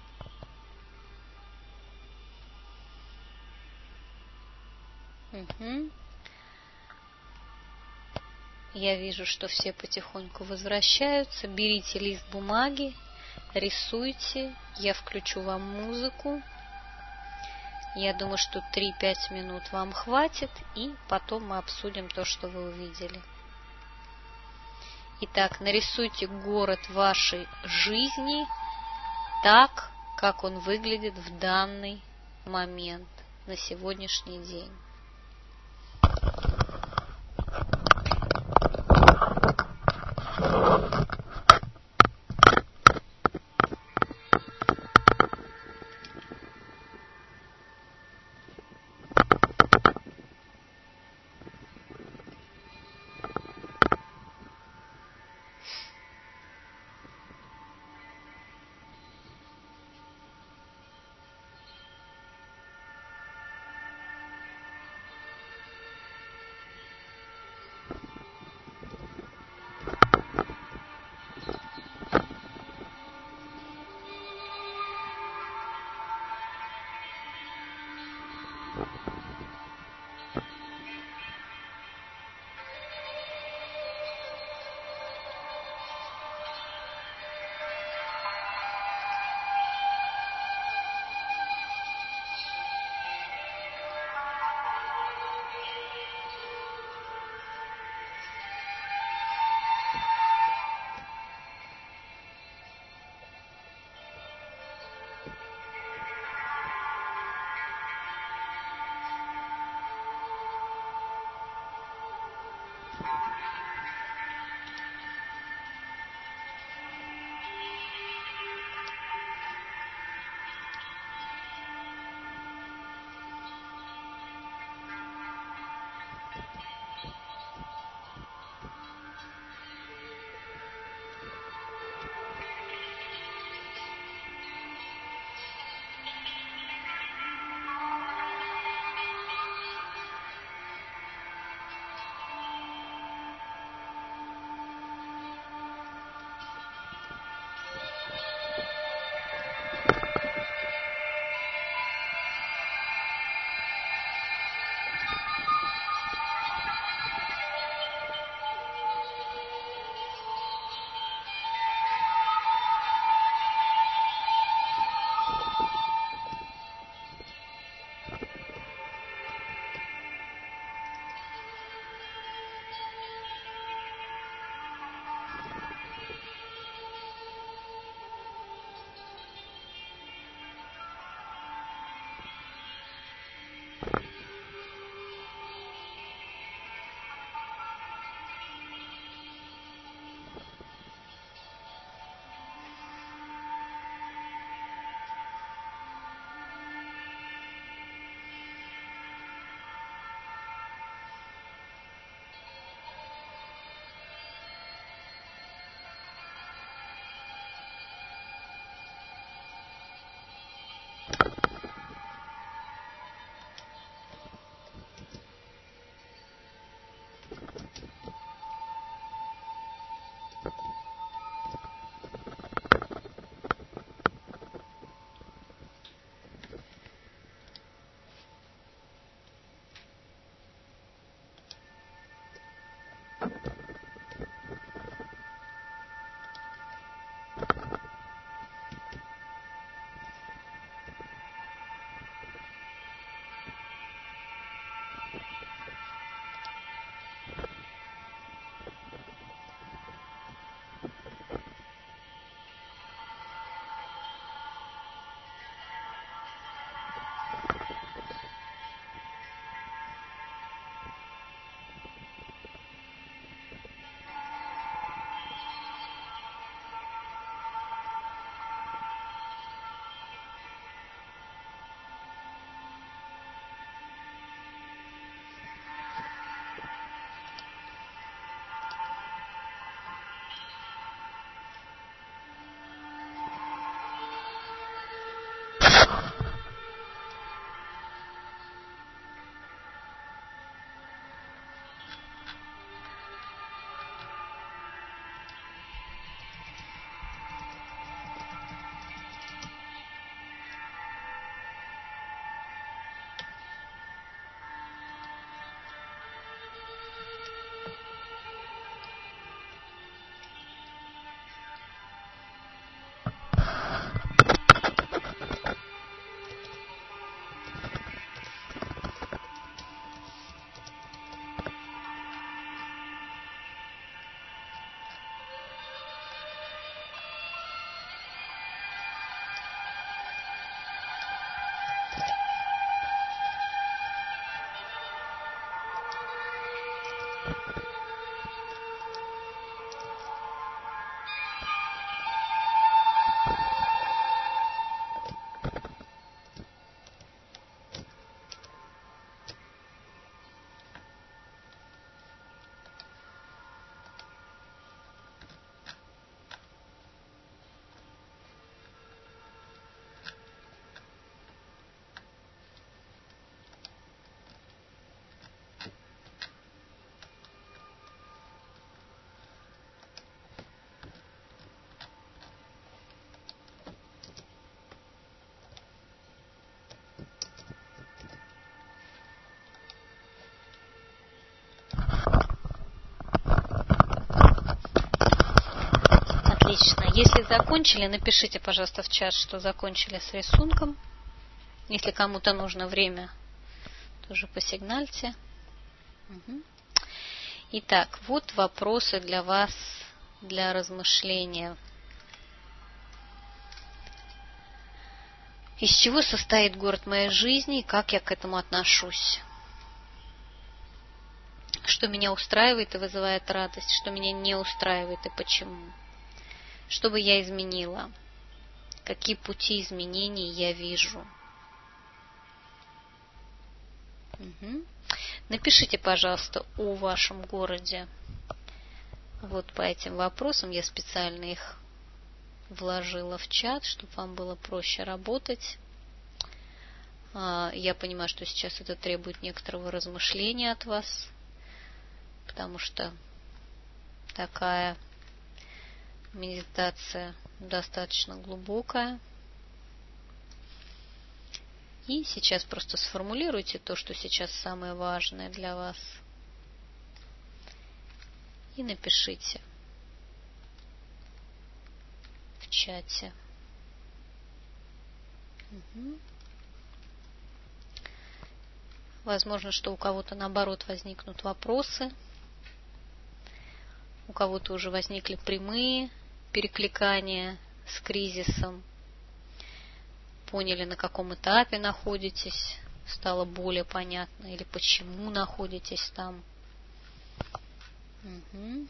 Я вижу, что все потихоньку возвращаются. Берите лист бумаги, рисуйте. Я включу вам музыку. Я думаю, что 3-5 минут вам хватит, и потом мы обсудим то, что вы увидели. Итак, нарисуйте город вашей жизни так, как он выглядит в данный момент, на сегодняшний день. Отлично. Если закончили, напишите, пожалуйста, в чат, что закончили с рисунком. Если кому-то нужно время, тоже посигнальте. Угу. Итак, вот вопросы для вас, для размышления. Из чего состоит город моей жизни и как я к этому отношусь? Что меня устраивает и вызывает радость, что меня не устраивает и почему. Что бы я изменила? Какие пути изменений я вижу? Угу. Напишите, пожалуйста, о вашем городе. Вот по этим вопросам я специально их вложила в чат, чтобы вам было проще работать. Я понимаю, что сейчас это требует некоторого размышления от вас, потому что такая медитация достаточно глубокая. И сейчас просто сформулируйте то, что сейчас самое важное для вас. И напишите в чате. Угу. Возможно, что у кого-то наоборот возникнут вопросы. У кого-то уже возникли прямые перекликания с кризисом. Поняли, на каком этапе находитесь. Стало более понятно, или почему находитесь там. Угу.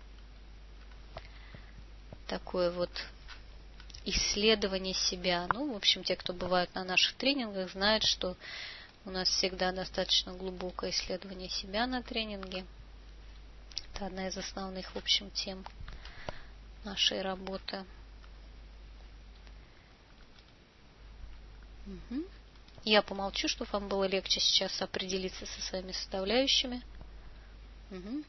Такое вот исследование себя. В общем, те, кто бывают на наших тренингах, знают, что у нас всегда достаточно глубокое исследование себя на тренинге. Это одна из основных, в общем, тем нашей работы. Угу. Я помолчу, чтобы вам было легче сейчас определиться со своими составляющими. Угу.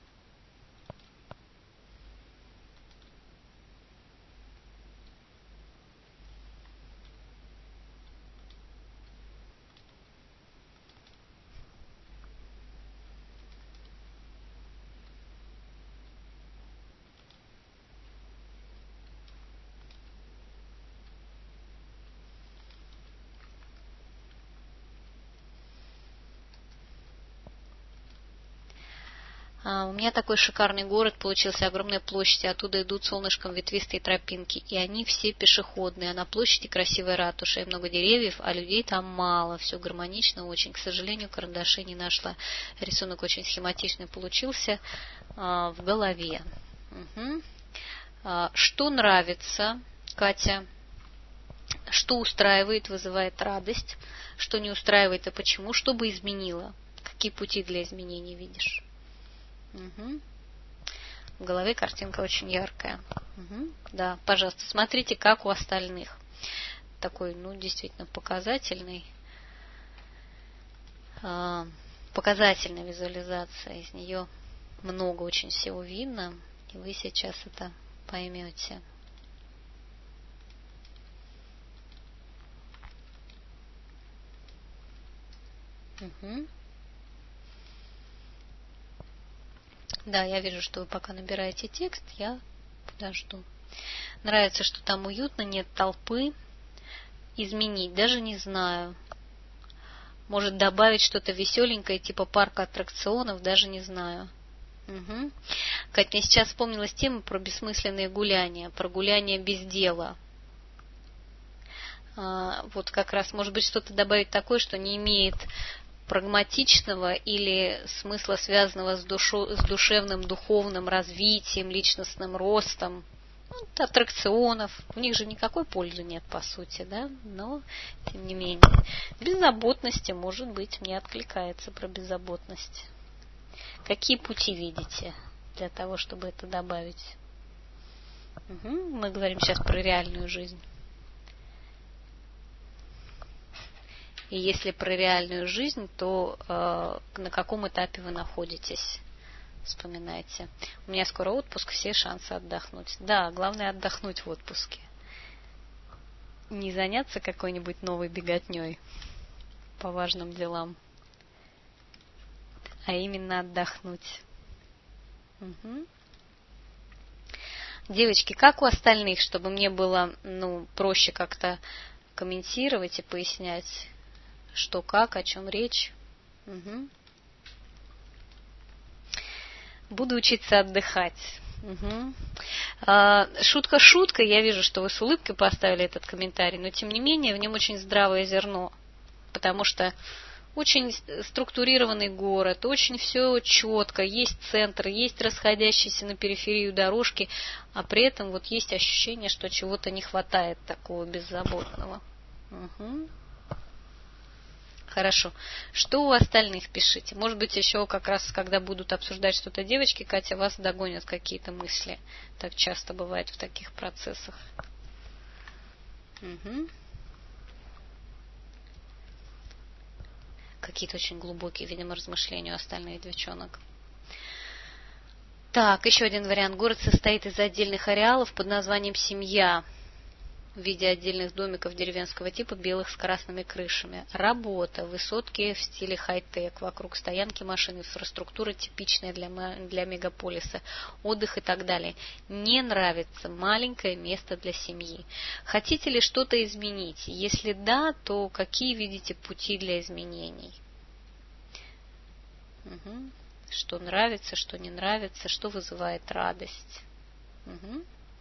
У меня такой шикарный город получился, огромная площадь, оттуда идут солнышком ветвистые тропинки, и они все пешеходные, а на площади красивая ратуша, и много деревьев, а людей там мало, все гармонично очень. К сожалению, карандашей не нашла. Рисунок очень схематичный получился в голове. Угу. Что нравится, Катя? Что устраивает, вызывает радость? Что не устраивает и почему? Что бы изменило? Какие пути для изменений видишь? Угу. В голове картинка очень яркая. Угу. Да, пожалуйста, смотрите, как у остальных. Такой, действительно показательная визуализация. Из нее много очень всего видно, и вы сейчас это поймете. Угу. Да, я вижу, что вы пока набираете текст, я подожду. Нравится, что там уютно, нет толпы. Изменить, даже не знаю. Может добавить что-то веселенькое, типа парка аттракционов, даже не знаю. Угу. Кать, мне сейчас вспомнилась тема про бессмысленные гуляния, про гуляния без дела. Вот как раз, может быть, что-то добавить такое, что не имеет прагматичного или смысла, связанного с душевным, духовным развитием, личностным ростом, аттракционов. У них же никакой пользы нет, по сути, да? Но, тем не менее, беззаботности, может быть, мне откликается про беззаботность. Какие пути видите для того, чтобы это добавить? Угу. Мы говорим сейчас про реальную жизнь. И если про реальную жизнь, то на каком этапе вы находитесь? Вспоминайте. У меня скоро отпуск, все шансы отдохнуть. Да, главное отдохнуть в отпуске. Не заняться какой-нибудь новой беготней по важным делам, а именно отдохнуть. Угу. Девочки, как у остальных, чтобы мне было проще как-то комментировать и пояснять, что, как, о чем речь. Угу. Буду учиться отдыхать. Угу. Шутка шуткой, я вижу, что вы с улыбкой поставили этот комментарий, но тем не менее в нем очень здравое зерно, потому что очень структурированный город, очень все четко, есть центр, есть расходящиеся на периферию дорожки, а при этом вот есть ощущение, что чего-то не хватает такого беззаботного. Угу. Хорошо. Что у остальных пишите? Может быть, еще как раз, когда будут обсуждать что-то девочки, Катя, вас догонят какие-то мысли. Так часто бывает в таких процессах. Угу. Какие-то очень глубокие, видимо, размышления у остальных девчонок. Так, еще один вариант. Город состоит из отдельных ареалов под названием «семья» в виде отдельных домиков деревенского типа, белых с красными крышами. Работа, высотки в стиле хай-тек, вокруг стоянки машин, инфраструктура типичная для мегаполиса, отдых и так далее. Не нравится маленькое место для семьи. Хотите ли что-то изменить? Если да, то какие видите пути для изменений? Угу. Что нравится, что не нравится, что вызывает радость. Угу.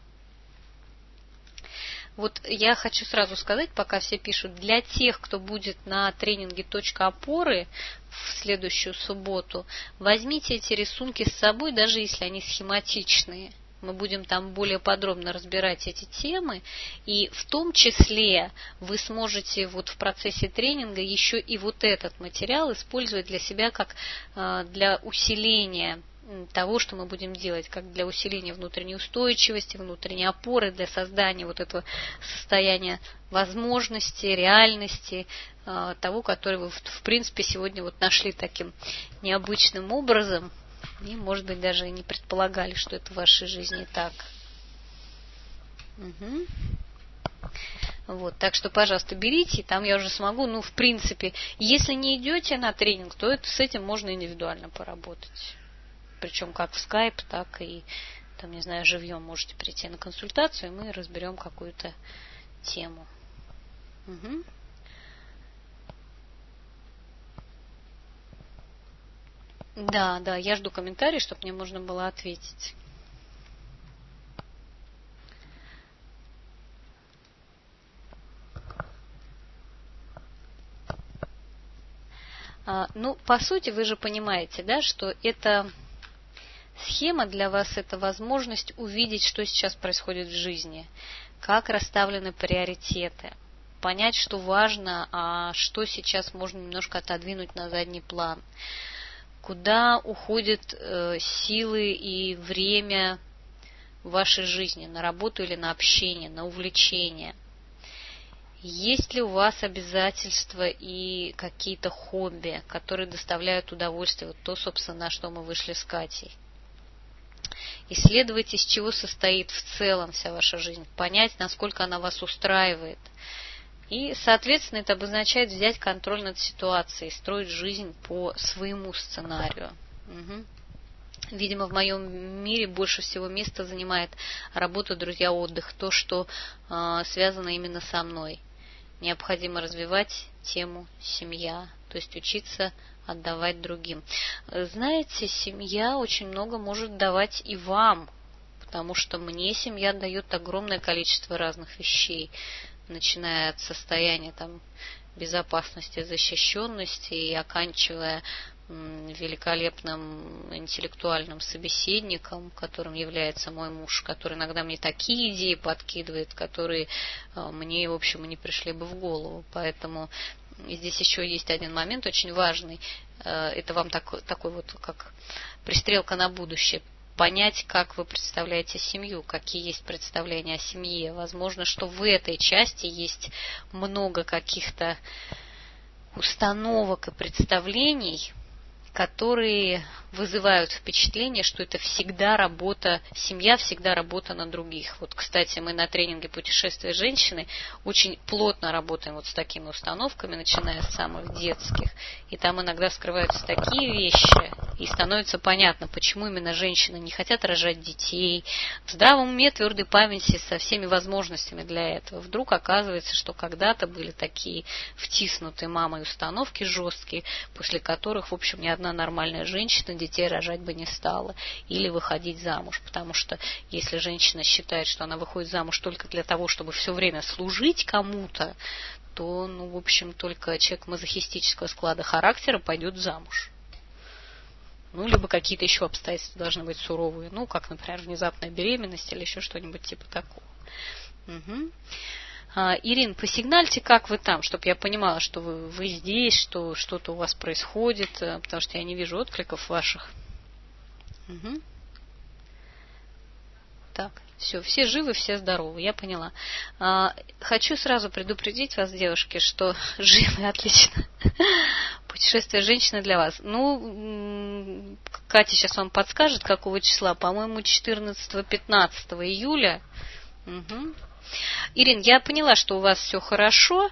Вот я хочу сразу сказать, пока все пишут, для тех, кто будет на тренинге «Точка опоры» в следующую субботу, возьмите эти рисунки с собой, даже если они схематичные. Мы будем там более подробно разбирать эти темы, и в том числе вы сможете вот в процессе тренинга еще и вот этот материал использовать для себя как для усиления того, что мы будем делать, как для усиления внутренней устойчивости, внутренней опоры, для создания вот этого состояния возможности, реальности, того, который вы, в принципе, сегодня вот нашли таким необычным образом, и, может быть, даже не предполагали, что это в вашей жизни так. Угу. Вот, так что, пожалуйста, берите, там я уже смогу, в принципе, если не идете на тренинг, то с этим можно индивидуально поработать. Причем как в скайп, так и, там, не знаю, живьем можете прийти на консультацию, и мы разберем какую-то тему. Угу. Да, я жду комментарий, чтобы мне можно было ответить. По сути, вы же понимаете, да, что это схема для вас – это возможность увидеть, что сейчас происходит в жизни, как расставлены приоритеты, понять, что важно, а что сейчас можно немножко отодвинуть на задний план, куда уходят силы и время в вашей жизни, на работу или на общение, на увлечение. Есть ли у вас обязательства и какие-то хобби, которые доставляют удовольствие? Вот то, собственно, на что мы вышли с Катей. Исследуйте, из чего состоит в целом вся ваша жизнь, понять, насколько она вас устраивает. И, соответственно, это обозначает взять контроль над ситуацией, строить жизнь по своему сценарию. Угу. Видимо, в моем мире больше всего места занимает работа, друзья, отдых, то, что связано именно со мной. Необходимо развивать тему семья, то есть учиться отдавать другим. Знаете, семья очень много может давать и вам, потому что мне семья дает огромное количество разных вещей, начиная от состояния там безопасности, защищенности и оканчивая великолепным интеллектуальным собеседником, которым является мой муж, который иногда мне такие идеи подкидывает, которые мне, в общем, и не пришли бы в голову. Поэтому здесь еще есть один момент очень важный. Это вам такой вот как пристрелка на будущее. Понять, как вы представляете семью, какие есть представления о семье. Возможно, что в этой части есть много каких-то установок и представлений, которые вызывают впечатление, что это всегда работа, семья всегда работа на других. Вот, кстати, мы на тренинге «Путешествие женщины» очень плотно работаем вот с такими установками, начиная с самых детских. И там иногда скрываются такие вещи, и становится понятно, почему именно женщины не хотят рожать детей. В здравом уме, твердой памяти, со всеми возможностями для этого. Вдруг оказывается, что когда-то были такие втиснутые мамой установки жесткие, после которых, в общем, ни одна нормальная женщина детей рожать бы не стала или выходить замуж, потому что если женщина считает, что она выходит замуж только для того, чтобы все время служить кому-то, то, ну, в общем, только человек мазохистического склада характера пойдет замуж. Ну, либо какие-то еще обстоятельства должны быть суровые. Ну, как, например, внезапная беременность или еще что-нибудь типа такого. Угу. Ирин, посигнальте, как вы там, чтобы я понимала, что вы здесь, что что-то у вас происходит, потому что я не вижу откликов ваших. Угу. Так, все живы, все здоровы, я поняла. Хочу сразу предупредить вас, девушки, что живы, отлично. Путешествие женщины для вас. Ну, Катя сейчас вам подскажет, какого числа. По-моему, 14-15 июля. Угу. Ирин, я поняла, что у вас все хорошо.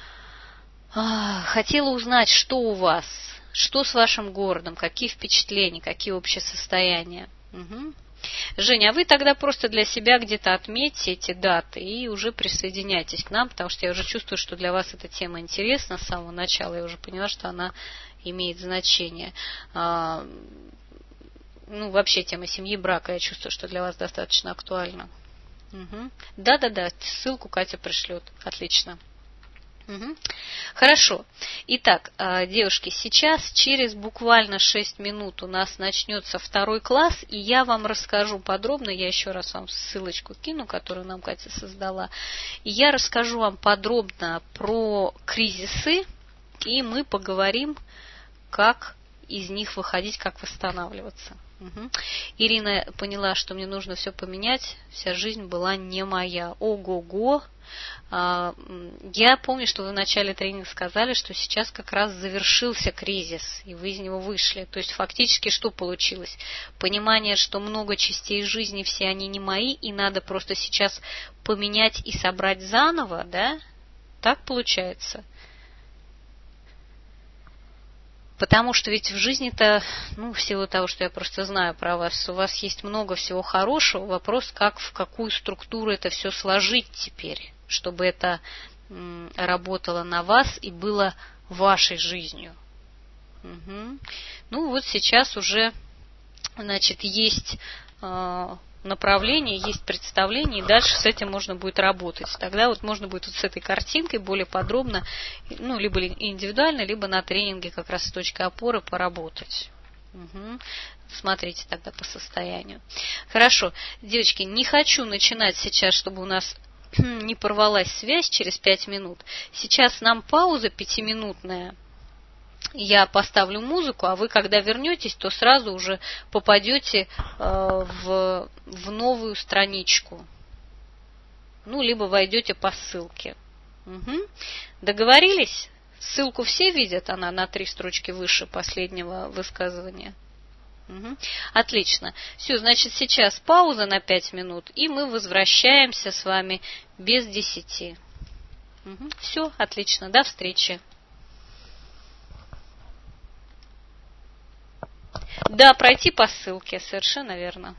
Хотела узнать, что у вас, что с вашим городом, какие впечатления, какие общие состояния. Угу. Женя, а вы тогда просто для себя где-то отметьте эти даты и уже присоединяйтесь к нам, потому что я уже чувствую, что для вас эта тема интересна с самого начала. Я уже поняла, что она имеет значение. Ну, вообще тема семьи, брака, я чувствую, что для вас достаточно актуальна. Угу. Да, ссылку Катя пришлет. Отлично. Угу. Хорошо. Итак, девушки, сейчас через буквально 6 минут у нас начнется 2 класс, и я вам расскажу подробно, я еще раз вам ссылочку кину, которую нам Катя создала, и я расскажу вам подробно про кризисы, и мы поговорим, как из них выходить, как восстанавливаться. Угу. Ирина поняла, что мне нужно все поменять, вся жизнь была не моя. Ого-го! Я помню, что вы в начале тренинга сказали, что сейчас как раз завершился кризис, и вы из него вышли. То есть фактически что получилось? Понимание, что много частей жизни, все они не мои, и надо просто сейчас поменять и собрать заново, да? Так получается? Потому что ведь в жизни-то, ну, в силу того, что я просто знаю про вас, у вас есть много всего хорошего. Вопрос, как, в какую структуру это все сложить теперь, чтобы это работало на вас и было вашей жизнью. Угу. Ну, вот сейчас уже, значит, есть направление, есть представление, и дальше с этим можно будет работать. Тогда вот можно будет вот с этой картинкой более подробно, ну, либо индивидуально, либо на тренинге как раз с точкой опоры поработать. Угу. Смотрите тогда по состоянию. Хорошо, девочки, не хочу начинать сейчас, чтобы у нас не порвалась связь через 5 минут. Сейчас нам пауза 5-минутная. Я поставлю музыку, а вы, когда вернетесь, то сразу уже попадете в новую страничку. Ну, либо войдете по ссылке. Угу. Договорились? Ссылку все видят, она на 3 строчки выше последнего высказывания. Угу. Отлично. Все, значит, сейчас пауза на 5 минут, и мы возвращаемся с вами без 10. Угу. Все, отлично. До встречи. Да, пройти по ссылке, совершенно верно.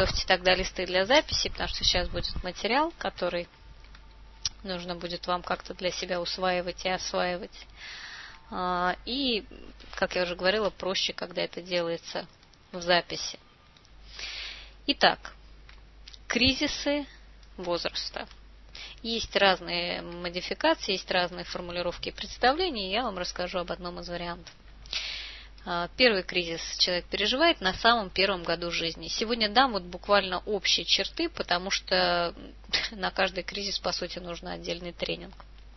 готовьте тогда листы для записи, потому что сейчас будет материал, который нужно будет вам как-то для себя усваивать и осваивать. И, как я уже говорила, проще, когда это делается в записи. Итак, кризисы возраста. Есть разные модификации, есть разные формулировки и представления, и я вам расскажу об одном из вариантов. Первый кризис человек переживает на самом первом году жизни. Сегодня дам вот буквально общие черты, потому что на каждый кризис, по сути, нужен отдельный тренинг.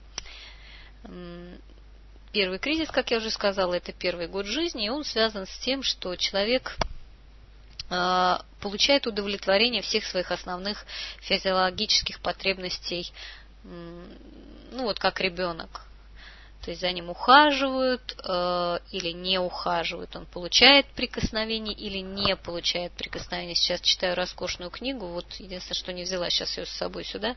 Первый кризис, как я уже сказала, это первый год жизни, и он связан с тем, что человек получает удовлетворение всех своих основных физиологических потребностей, ну вот как ребенок. То есть за ним ухаживают или не ухаживают, он получает прикосновение или не получает прикосновение. Сейчас читаю роскошную книгу, вот единственное, что не взяла сейчас ее с собой сюда.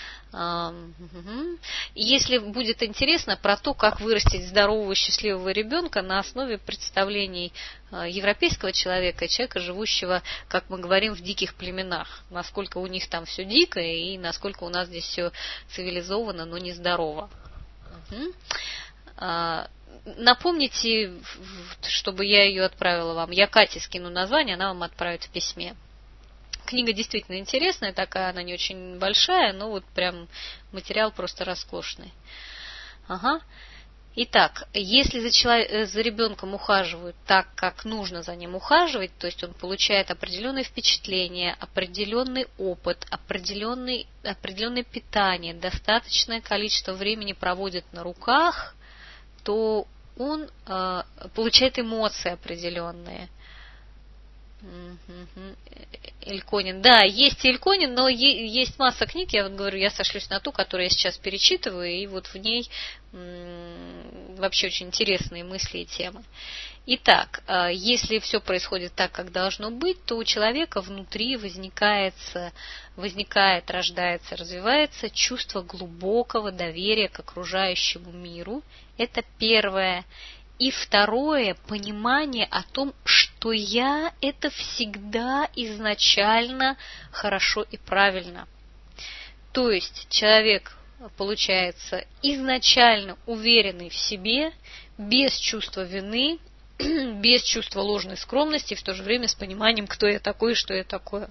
Если будет интересно про то, как вырастить здорового, счастливого ребенка на основе представлений европейского человека и человека, живущего, как мы говорим, в диких племенах, насколько у них там все дикое и насколько у нас здесь все цивилизовано, но не здорово. Напомните, чтобы я ее отправила вам. Я Кате скину название, она вам отправит в письме. Книга действительно интересная, такая, она не очень большая, но вот прям материал просто роскошный. Итак, если за ребенком ухаживают так, как нужно за ним ухаживать, то есть он получает определенные впечатления, определенный опыт, определенное питание, достаточное количество времени проводит на руках, то он получает эмоции определенные. Эльконин. Да, есть Эльконин, но есть масса книг, я вот говорю, я сошлюсь на ту, которую я сейчас перечитываю, и вот в ней вообще очень интересные мысли и темы. Итак, если все происходит так, как должно быть, то у человека внутри возникает, рождается, развивается чувство глубокого доверия к окружающему миру. Это первое. И второе, понимание о том, что я это всегда изначально хорошо и правильно. То есть человек, получается, изначально уверенный в себе, без чувства вины, без чувства ложной скромности, в то же время с пониманием, кто я такой и что я такое.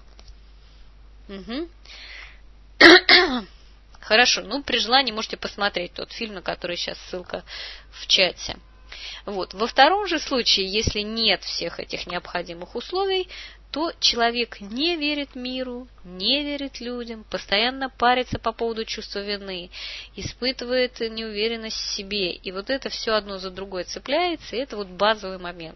Хорошо, при желании можете посмотреть тот фильм, на который сейчас ссылка в чате. Вот. Во втором же случае, если нет всех этих необходимых условий, то человек не верит миру, не верит людям, постоянно парится по поводу чувства вины, испытывает неуверенность в себе. И вот это все одно за другое цепляется, и это вот базовый момент.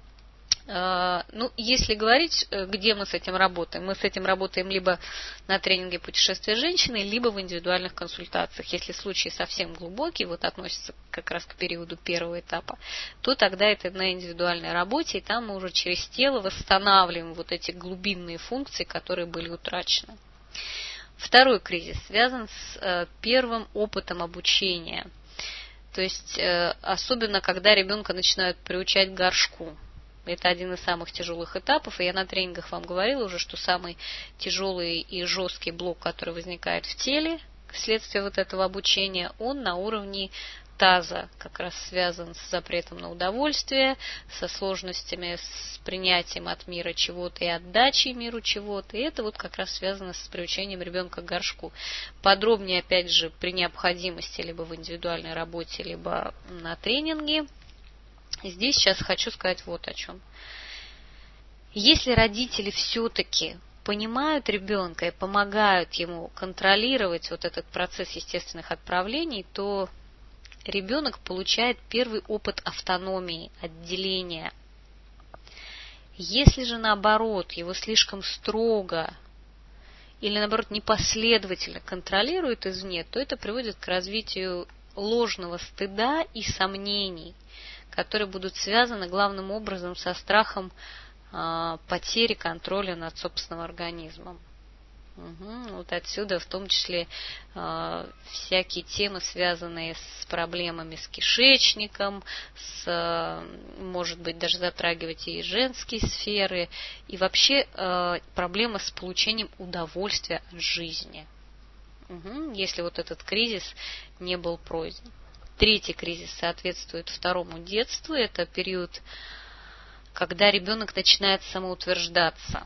Если говорить, где мы с этим работаем, мы с этим работаем либо на тренинге «Путешествие женщины», либо в индивидуальных консультациях. Если случай совсем глубокий, вот относится как раз к периоду первого этапа, то тогда это на индивидуальной работе, и там мы уже через тело восстанавливаем вот эти глубинные функции, которые были утрачены. Второй кризис связан с первым опытом обучения. То есть, особенно когда ребенка начинают приучать к горшку. Это один из самых тяжелых этапов, и я на тренингах вам говорила уже, что самый тяжелый и жесткий блок, который возникает в теле вследствие вот этого обучения, он на уровне таза, как раз связан с запретом на удовольствие, со сложностями с принятием от мира чего-то и отдачей миру чего-то, и это вот как раз связано с приучением ребенка к горшку. Подробнее, опять же, при необходимости, либо в индивидуальной работе, либо на тренинге. Здесь сейчас хочу сказать вот о чем. Если родители все-таки понимают ребенка и помогают ему контролировать вот этот процесс естественных отправлений, то ребенок получает первый опыт автономии, отделения. Если же наоборот его слишком строго или наоборот непоследовательно контролируют извне, то это приводит к развитию ложного стыда и сомнений, которые будут связаны главным образом со страхом потери контроля над собственным организмом. Вот отсюда в том числе всякие темы, связанные с проблемами с кишечником, может быть, даже затрагивать и женские сферы, и вообще проблема с получением удовольствия от жизни, если вот этот кризис не был пройден. Третий кризис соответствует второму детству. Это период, когда ребенок начинает самоутверждаться.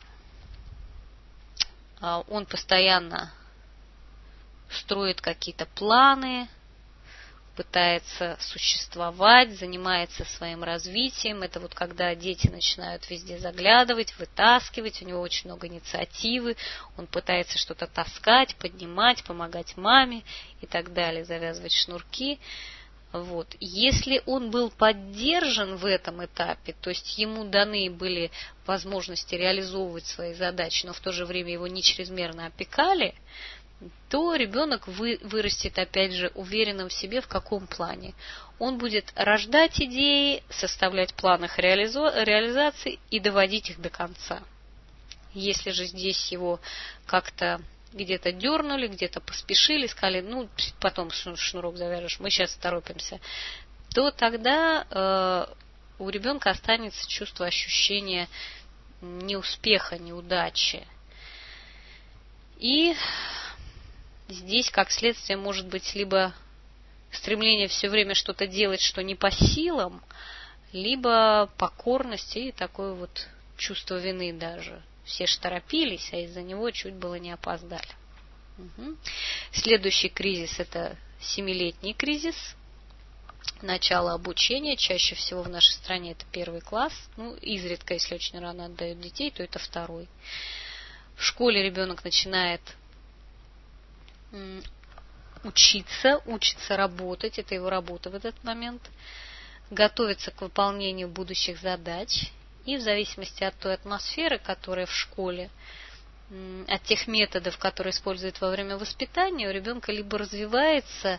Он постоянно строит какие-то планы, пытается существовать, занимается своим развитием. Это вот когда дети начинают везде заглядывать, вытаскивать, у него очень много инициативы, он пытается что-то таскать, поднимать, помогать маме и так далее, завязывать шнурки. Вот. Если он был поддержан в этом этапе, то есть ему даны были возможности реализовывать свои задачи, но в то же время его не чрезмерно опекали, то ребенок вырастет, опять же, уверенным в себе в каком плане. Он будет рождать идеи, составлять планы их реализации и доводить их до конца. Если же здесь его как-то где-то дернули, где-то поспешили, сказали, потом шнурок завяжешь, мы сейчас торопимся, то тогда у ребенка останется чувство ощущения неуспеха, неудачи. И здесь, как следствие, может быть либо стремление все время что-то делать, что не по силам, либо покорность и такое вот чувство вины даже. Все ж торопились, а из-за него чуть было не опоздали. Следующий кризис – это 7-летний кризис. Начало обучения. Чаще всего в нашей стране это 1 класс. Изредка, если очень рано отдают детей, то это 2. В школе ребенок начинает учится работать. Это его работа в этот момент. Готовится к выполнению будущих задач. И в зависимости от той атмосферы, которая в школе, от тех методов, которые используют во время воспитания, у ребенка либо развивается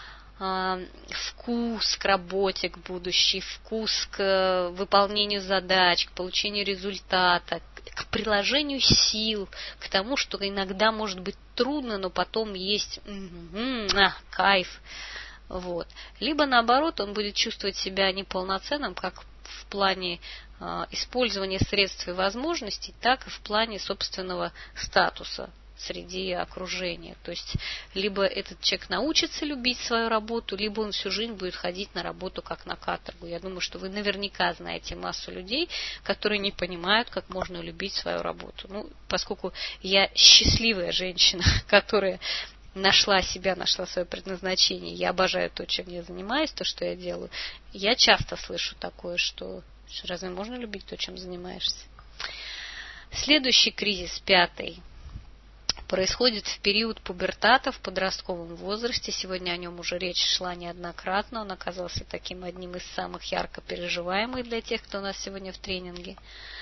вкус к работе, к будущей, вкус к выполнению задач, к получению результата, к приложению сил, к тому, что иногда может быть трудно, но потом есть кайф. Вот. Либо наоборот, он будет чувствовать себя неполноценным, как в плане использования средств и возможностей, так и в плане собственного статуса среди окружения. То есть, либо этот человек научится любить свою работу, либо он всю жизнь будет ходить на работу как на каторгу. Я думаю, что вы наверняка знаете массу людей, которые не понимают, как можно любить свою работу. Поскольку я счастливая женщина, которая нашла себя, нашла свое предназначение, я обожаю то, чем я занимаюсь, то, что я делаю, я часто слышу такое, что разве можно любить то, чем занимаешься? Следующий кризис, 5, происходит в период пубертата, в подростковом возрасте. Сегодня о нем уже речь шла неоднократно. Он оказался таким одним из самых ярко переживаемых для тех, кто у нас сегодня в тренинге.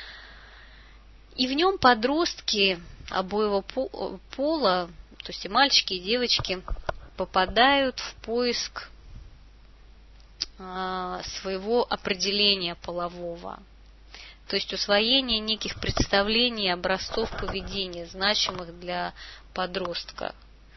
И в нем подростки обоего пола, то есть и мальчики, и девочки, попадают в поиск своего определения полового. То есть усвоение неких представлений, образцов поведения, значимых для подростка.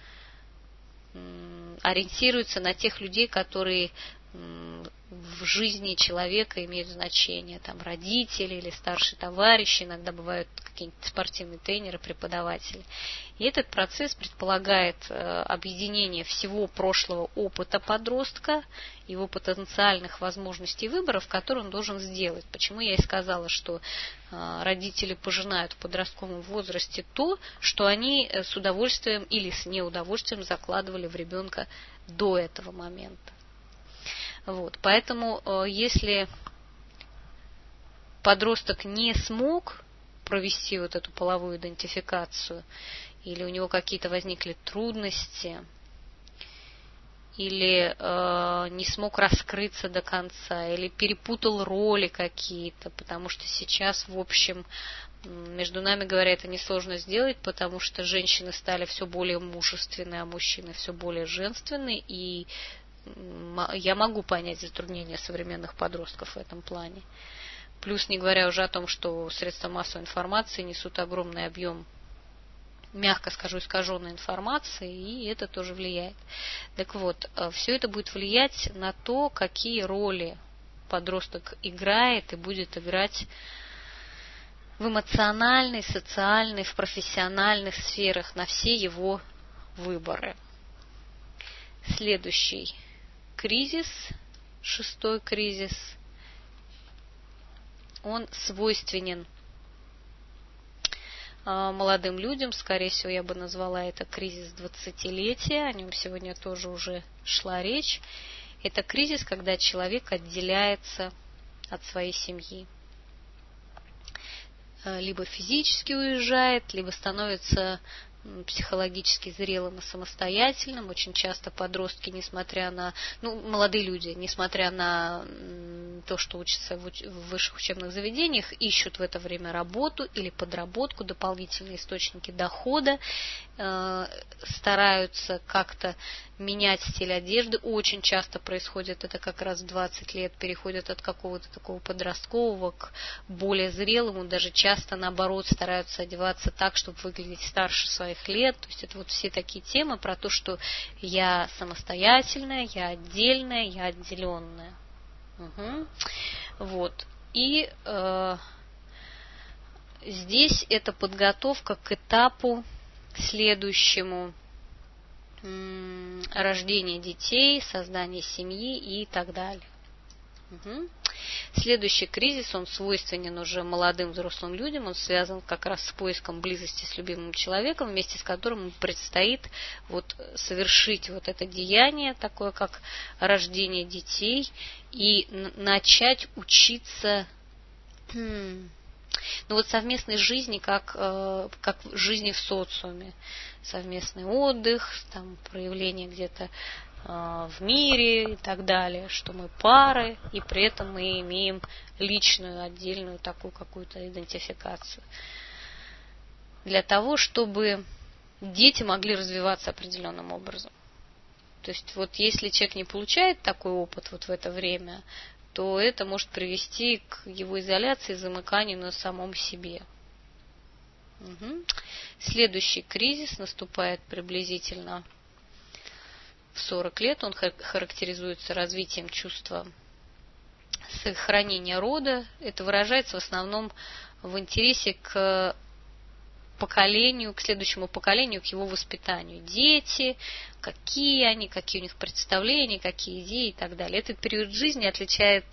Ориентируются на тех людей, которые в жизни человека имеют значение. Там родители или старшие товарищи, иногда бывают какие-нибудь спортивные тренеры, преподаватели. И этот процесс предполагает объединение всего прошлого опыта подростка, его потенциальных возможностей и выборов, которые он должен сделать. Почему я и сказала, что родители пожинают в подростковом возрасте то, что они с удовольствием или с неудовольствием закладывали в ребенка до этого момента. Вот. Поэтому, если подросток не смог провести вот эту половую идентификацию, или у него какие-то возникли трудности, или не смог раскрыться до конца, или перепутал роли какие-то, потому что сейчас, в общем, между нами говоря, это несложно сделать, потому что женщины стали все более мужественны, а мужчины все более женственны, и я могу понять затруднения современных подростков в этом плане. Плюс, не говоря уже о том, что средства массовой информации несут огромный объем мягко скажу, искаженной информацией, и это тоже влияет. Так вот, все это будет влиять на то, какие роли подросток играет и будет играть в эмоциональной, социальной, в профессиональных сферах, на все его выборы. Следующий кризис, 6-й кризис, он свойственен молодым людям, скорее всего, я бы назвала это кризис 20-летия, о нем сегодня тоже уже шла речь. Это кризис, когда человек отделяется от своей семьи. Либо физически уезжает, либо становится психологически зрелым и самостоятельным. Очень часто подростки, несмотря на, молодые люди, несмотря на то, что учатся в высших учебных заведениях, ищут в это время работу или подработку, дополнительные источники дохода, стараются как-то менять стиль одежды. Очень часто происходит это как раз в 20 лет, переходят от какого-то такого подросткового к более зрелому, даже часто наоборот стараются одеваться так, чтобы выглядеть старше своих лет. То есть это вот все такие темы про то, что я самостоятельная, я отдельная, я отделенная. Угу. Вот. И здесь это подготовка к этапу следующему: рождение детей, создание семьи и так далее. Угу. Следующий кризис, он свойственен уже молодым взрослым людям, он связан как раз с поиском близости с любимым человеком, вместе с которым предстоит совершить это деяние, такое как рождение детей, и начать учиться совместной жизни, как жизни в социуме. Совместный отдых, проявление где-то в мире и так далее, что мы пары, и при этом мы имеем личную, отдельную такую какую-то идентификацию. Для того, чтобы дети могли развиваться определенным образом. То есть если человек не получает такой опыт в это время, то это может привести к его изоляции, замыканию на самом себе. Угу. Следующий кризис наступает приблизительно в 40 лет. Он характеризуется развитием чувства сохранения рода. Это выражается в основном в интересе к следующему поколению, к его воспитанию. Дети, какие они, какие у них представления, какие идеи и так далее. Этот период жизни отличает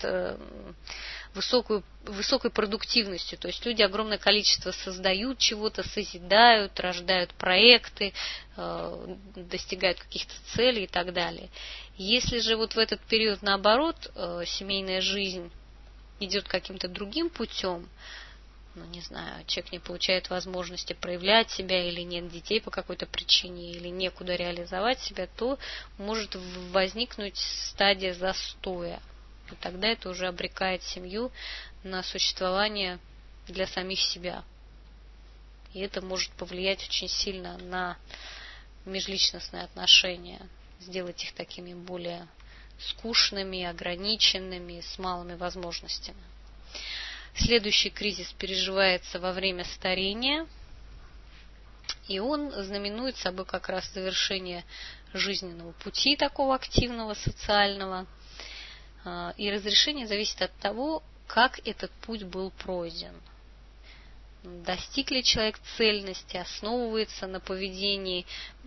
высокой продуктивностью. То есть люди огромное количество создают чего-то, созидают, рождают проекты, достигают каких-то целей и так далее. Если же в этот период, наоборот, семейная жизнь идет каким-то другим путем, человек не получает возможности проявлять себя, или нет детей по какой-то причине, или некуда реализовать себя, то может возникнуть стадия застоя. И тогда это уже обрекает семью на существование для самих себя. И это может повлиять очень сильно на межличностные отношения, сделать их такими более скучными, ограниченными, с малыми возможностями. Следующий кризис переживается во время старения, и он знаменует собой как раз завершение жизненного пути такого активного, социального. И разрешение зависит от того, как этот путь был пройден. Достиг ли человек цельности, основывается на подведении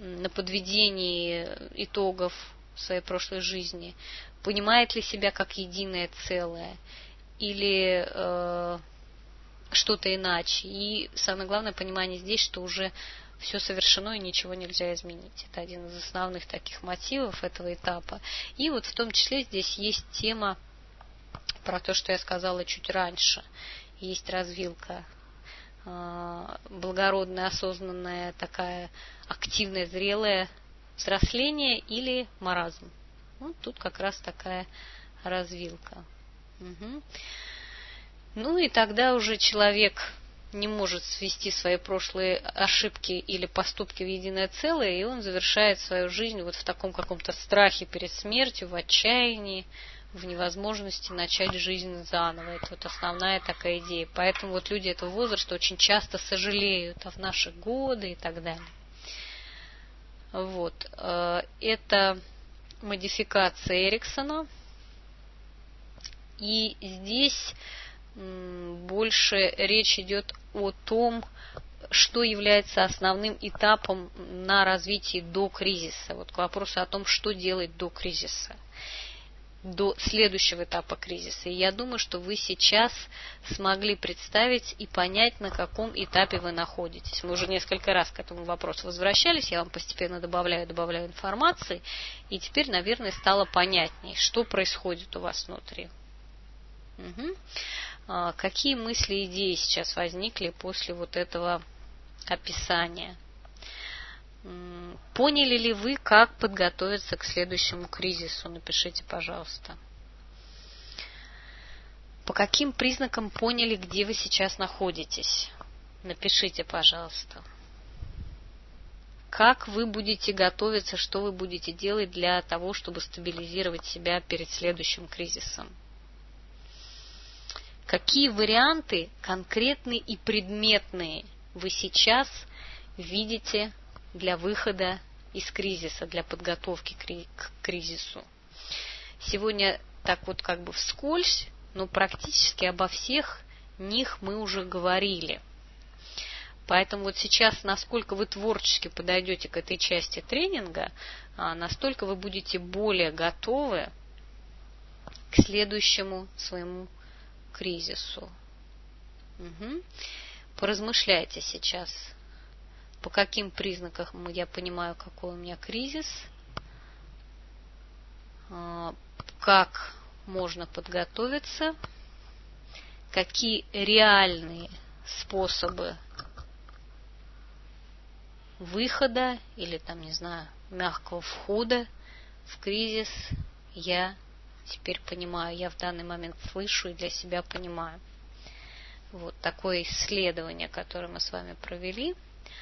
итогов своей прошлой жизни, понимает ли себя как единое целое, или что-то иначе. И самое главное понимание здесь, что уже все совершено и ничего нельзя изменить. Это один из основных таких мотивов этого этапа. И в том числе здесь есть тема про то, что я сказала чуть раньше. Есть развилка благородная, осознанная, такая активная, зрелая взросление или маразм. Тут как раз такая развилка. Угу. И тогда уже человек не может свести свои прошлые ошибки или поступки в единое целое, и он завершает свою жизнь в таком каком-то страхе перед смертью, в отчаянии, в невозможности начать жизнь заново. Это вот основная такая идея. Поэтому вот люди этого возраста очень часто сожалеют в наши годы и так далее. Вот. Это модификация Эриксона. И здесь больше речь идет о том, что является основным этапом на развитии до кризиса. Вот к вопросу о том, что делать до кризиса, до следующего этапа кризиса. И я думаю, что вы сейчас смогли представить и понять, на каком этапе вы находитесь. Мы уже несколько раз к этому вопросу возвращались, я вам постепенно добавляю информации, и теперь, наверное, стало понятней, что происходит у вас внутри. Какие мысли и идеи сейчас возникли после вот этого описания? Поняли ли вы, как подготовиться к следующему кризису? Напишите, пожалуйста. По каким признакам поняли, где вы сейчас находитесь? Напишите, пожалуйста. Как вы будете готовиться, что вы будете делать для того, чтобы стабилизировать себя перед следующим кризисом? Какие варианты конкретные и предметные вы сейчас видите для выхода из кризиса, для подготовки к кризису? Сегодня так вот как бы вскользь, но практически обо всех них мы уже говорили. Поэтому вот сейчас, насколько вы творчески подойдете к этой части тренинга, настолько вы будете более готовы к следующему своему кризису. Поразмышляйте сейчас, по каким признакам я понимаю, какой у меня кризис, как можно подготовиться, какие реальные способы выхода или там, не знаю, мягкого входа в кризис я теперь понимаю, я в данный момент слышу и для себя понимаю. Вот такое исследование, которое мы с вами провели.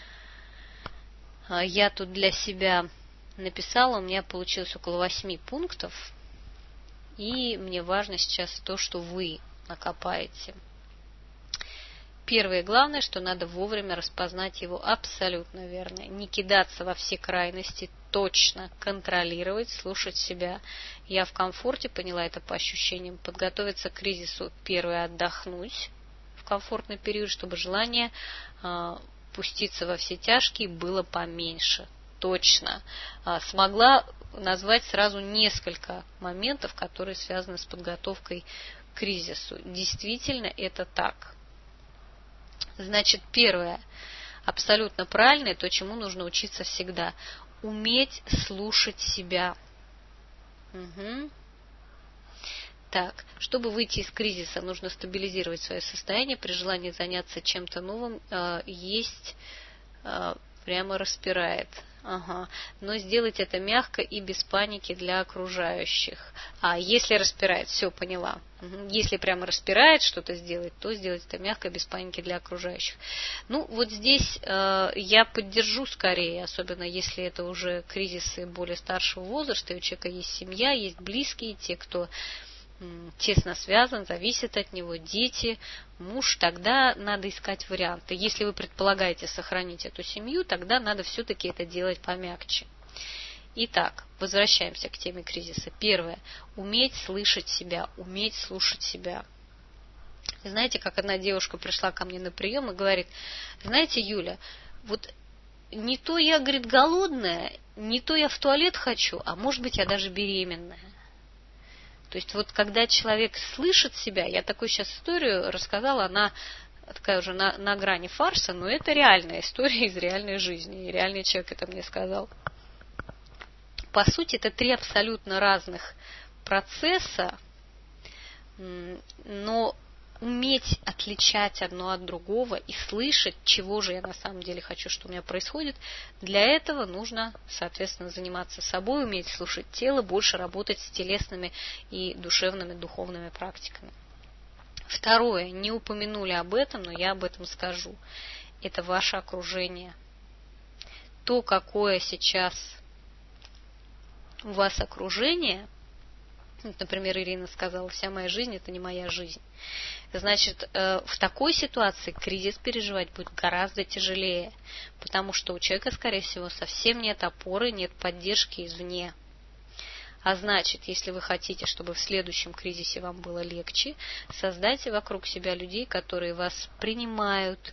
Я тут для себя написала, у меня получилось около 8 пунктов, и мне важно сейчас то, что вы накопаете. Первое и главное, что надо вовремя распознать его абсолютно верно. Не кидаться во все крайности, точно контролировать, слушать себя. Я в комфорте, поняла это по ощущениям. Подготовиться к кризису, первое, отдохнуть в комфортный период, чтобы желание пуститься во все тяжкие было поменьше. Точно. Смогла назвать сразу несколько моментов, которые связаны с подготовкой к кризису. Действительно, это так. Значит, первое, абсолютно правильное, то, чему нужно учиться всегда. Уметь слушать себя. Так, чтобы выйти из кризиса, нужно стабилизировать свое состояние. При желании заняться чем-то новым, есть прямо распирает. Но сделать это мягко и без паники для окружающих. Если распирает, все, поняла. Если прямо распирает что-то сделать, то сделать это мягко, без паники для окружающих. Ну, вот здесь я поддержу скорее, особенно если это уже кризисы более старшего возраста, и у человека есть семья, есть близкие, те, кто тесно связан, зависит от него, дети, муж, тогда надо искать варианты. Если вы предполагаете сохранить эту семью, тогда надо все-таки это делать помягче. Итак, возвращаемся к теме кризиса. Первое. Уметь слышать себя, уметь слушать себя. Знаете, как одна девушка пришла ко мне на прием и говорит: знаете, Юля, вот не то я, говорит, голодная, не то я в туалет хочу, а может быть, я даже беременная. То есть вот когда человек слышит себя, я такую сейчас историю рассказала, она такая уже на грани фарса, но это реальная история из реальной жизни, и реальный человек это мне сказал. По сути, это 3 абсолютно разных процесса, но уметь отличать одно от другого и слышать, чего же я на самом деле хочу, что у меня происходит, для этого нужно, соответственно, заниматься собой, уметь слушать тело, больше работать с телесными и душевными, духовными практиками. Второе, не упомянули об этом, но я об этом скажу. Это ваше окружение. То, какое сейчас у вас окружение, Например, Ирина сказала: вся моя жизнь – это не моя жизнь. Значит, в такой ситуации кризис переживать будет гораздо тяжелее, потому что у человека, скорее всего, совсем нет опоры, нет поддержки извне. А значит, если вы хотите, чтобы в следующем кризисе вам было легче, создайте вокруг себя людей, которые вас принимают,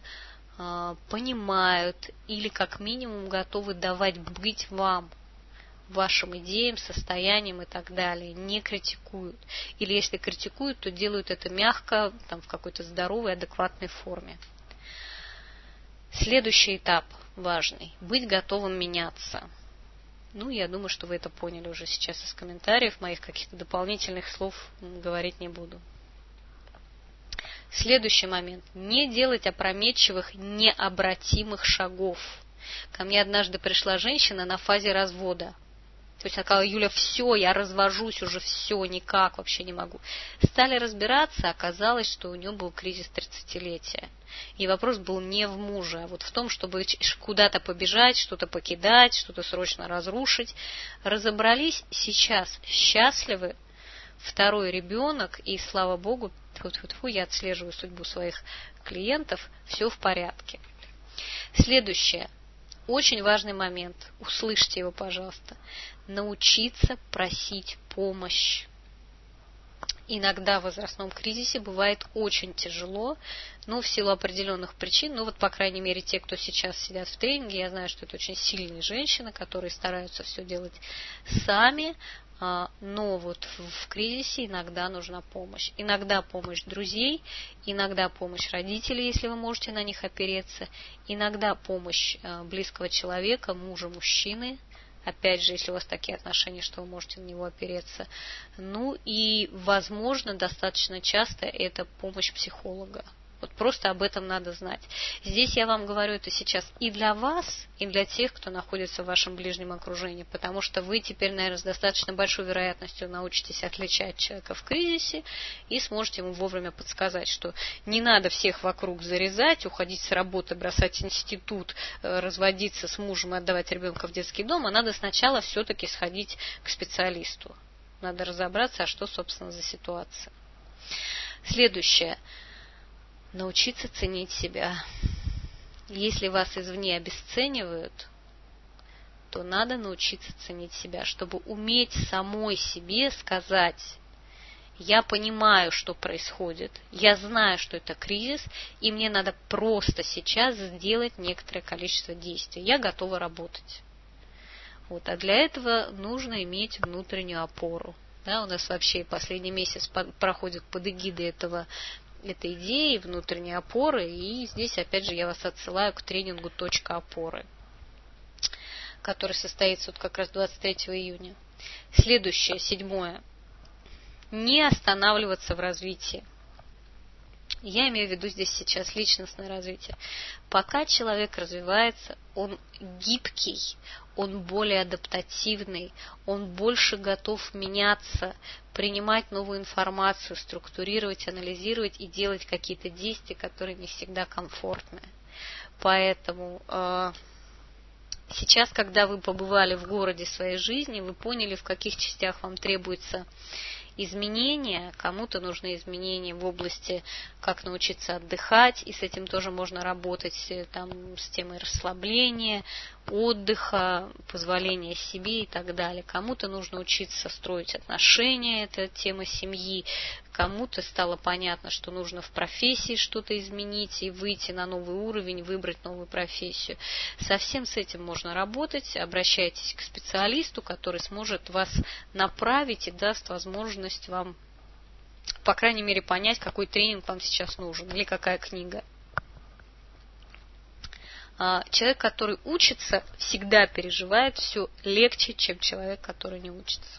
понимают или как минимум готовы давать быть вам, вашим идеям, состояниям и так далее, не критикуют. Или если критикуют, то делают это мягко, в какой-то здоровой, адекватной форме. Следующий этап важный – быть готовым меняться. Я думаю, что вы это поняли уже сейчас из комментариев, моих каких-то дополнительных слов говорить не буду. Следующий момент – не делать опрометчивых, необратимых шагов. Ко мне однажды пришла женщина на фазе развода. То есть она сказала: Юля, все, я развожусь уже, все, никак, вообще не могу. Стали разбираться, оказалось, что у нее был кризис 30-летия. И вопрос был не в муже, а вот в том, чтобы куда-то побежать, что-то покидать, что-то срочно разрушить. Разобрались, сейчас счастливы, второй ребенок, и слава богу, я отслеживаю судьбу своих клиентов, все в порядке. Следующее. Очень важный момент, услышьте его, пожалуйста. Научиться просить помощь. Иногда в возрастном кризисе бывает очень тяжело, в силу определенных причин, по крайней мере, те, кто сейчас сидят в тренинге, я знаю, что это очень сильные женщины, которые стараются все делать сами, но в кризисе иногда нужна помощь. Иногда помощь друзей, иногда помощь родителей, если вы можете на них опереться, иногда помощь близкого человека, мужа, мужчины, опять же, если у вас такие отношения, что вы можете на него опереться. И, возможно, достаточно часто это помощь психолога. Просто об этом надо знать. Здесь я вам говорю это сейчас и для вас, и для тех, кто находится в вашем ближнем окружении, потому что вы теперь, наверное, с достаточно большой вероятностью научитесь отличать человека в кризисе и сможете ему вовремя подсказать, что не надо всех вокруг зарезать, уходить с работы, бросать институт, разводиться с мужем и отдавать ребенка в детский дом, а надо сначала все-таки сходить к специалисту. Надо разобраться, а что, собственно, за ситуация. Следующее. Научиться ценить себя. Если вас извне обесценивают, то надо научиться ценить себя, чтобы уметь самой себе сказать: я понимаю, что происходит, я знаю, что это кризис, и мне надо просто сейчас сделать некоторое количество действий. Я готова работать. А для этого нужно иметь внутреннюю опору. У нас вообще последний месяц проходит под эгидой этой идеи внутренней опоры, и здесь опять же я вас отсылаю к тренингу «Точка опоры», который состоится как раз 23 июня. Следующее, 7. Не останавливаться в развитии. Я имею в виду здесь сейчас личностное развитие. Пока человек развивается, он гибкий, он более адаптативный, он больше готов меняться, принимать новую информацию, структурировать, анализировать и делать какие-то действия, которые не всегда комфортны. Поэтому сейчас, когда вы побывали в городе своей жизни, вы поняли, в каких частях вам требуется изменения, кому-то нужны изменения в области, как научиться отдыхать, и с этим тоже можно работать, с темой расслабления, отдыха, позволения себе и так далее. Кому-то нужно учиться строить отношения, это тема семьи, кому-то стало понятно, что нужно в профессии что-то изменить и выйти на новый уровень, выбрать новую профессию. Совсем с этим можно работать, обращайтесь к специалисту, который сможет вас направить и даст возможность вам, по крайней мере, понять, какой тренинг вам сейчас нужен или какая книга. Человек, который учится, всегда переживает все легче, чем человек, который не учится.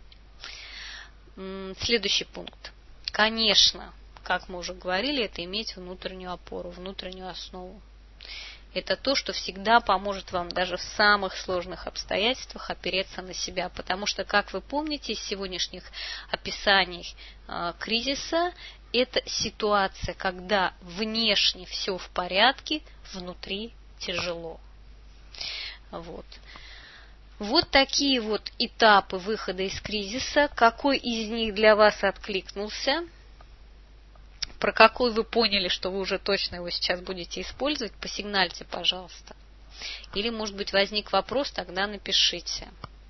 Следующий пункт. Конечно, как мы уже говорили, это иметь внутреннюю опору, внутреннюю основу. Это то, что всегда поможет вам даже в самых сложных обстоятельствах опереться на себя. Потому что, как вы помните из сегодняшних описаний кризиса, это ситуация, когда внешне все в порядке, внутри тяжело. Вот такие вот этапы выхода из кризиса. Какой из них для вас откликнулся? Про какой вы поняли, что вы уже точно его сейчас будете использовать? Посигнальте, пожалуйста. Или, может быть, возник вопрос, тогда напишите.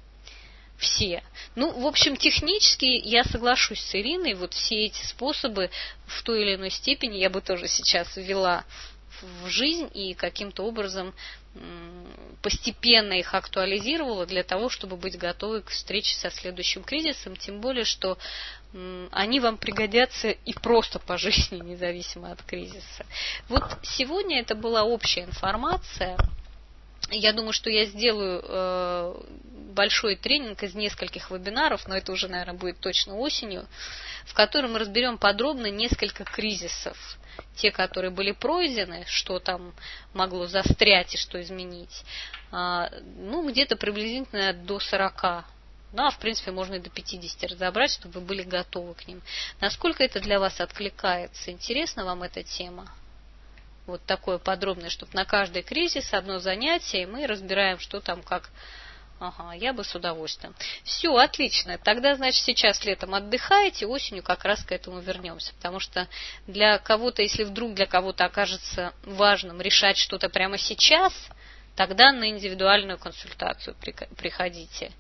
Все. Ну, в общем, технически я соглашусь с Ириной. Вот все эти способы в той или иной степени я бы тоже сейчас ввела в жизнь и каким-то образом постепенно их актуализировала для того, чтобы быть готовой к встрече со следующим кризисом, тем более, что они вам пригодятся и просто по жизни, независимо от кризиса. Вот сегодня это была общая информация. Я думаю, что я сделаю большой тренинг из нескольких вебинаров, но это уже, наверное, будет точно осенью, в котором мы разберем подробно несколько кризисов. Те, которые были пройдены, что там могло застрять и что изменить, ну, где-то приблизительно до 40. Ну, а в принципе можно и до 50 разобрать, чтобы вы были готовы к ним. Насколько это для вас откликается? Интересна вам эта тема? Вот такое подробное, чтобы на каждый кризис одно занятие, и мы разбираем, что там как. Ага, я бы с удовольствием. Все, отлично. Тогда, значит, сейчас летом отдыхаете, осенью как раз к этому вернемся. Потому что для кого-то, если вдруг для кого-то окажется важным решать что-то прямо сейчас, тогда на индивидуальную консультацию приходите.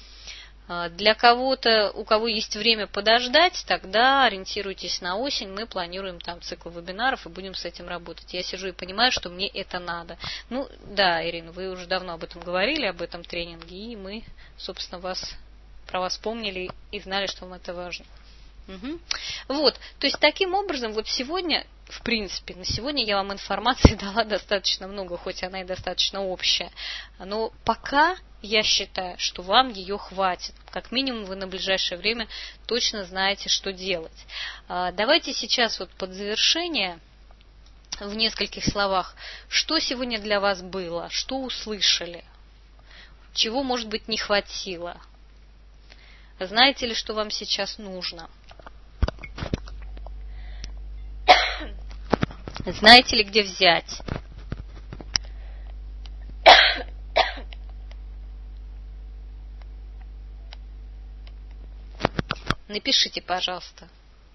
Для кого-то, у кого есть время подождать, тогда ориентируйтесь на осень, мы планируем там цикл вебинаров и будем с этим работать. Я сижу и понимаю, что мне это надо. Ну, да, Ирина, вы уже давно об этом говорили, об этом тренинге, и мы, собственно, про вас помнили и знали, что вам это важно. Угу. Вот, то есть таким образом, вот сегодня, в принципе, на сегодня я вам информации дала достаточно много, хоть она и достаточно общая, но пока я считаю, что вам ее хватит. Как минимум вы на ближайшее время точно знаете, что делать. Давайте сейчас вот под завершение в нескольких словах, что сегодня для вас было, что услышали, чего, может быть, не хватило. Знаете ли, что вам сейчас нужно? Знаете ли, где взять? Напишите, пожалуйста.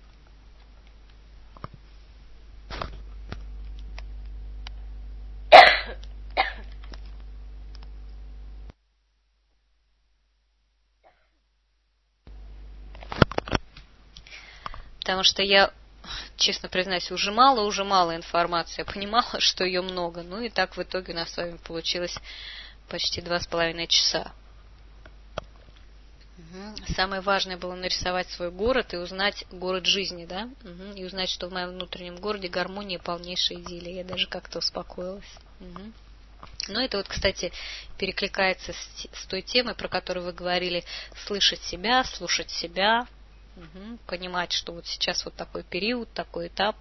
Потому что я, честно признаюсь, уже мало информации. Я понимала, что ее много. Ну и так в итоге у нас с вами получилось почти 2,5 часа. Самое важное было нарисовать свой город и узнать город жизни, да? И узнать, что в моем внутреннем городе гармония, полнейшая идиллия. Я даже как-то успокоилась. Но это вот, кстати, перекликается с той темой, про которую вы говорили, слышать себя, слушать себя, понимать, что вот сейчас вот такой период, такой этап.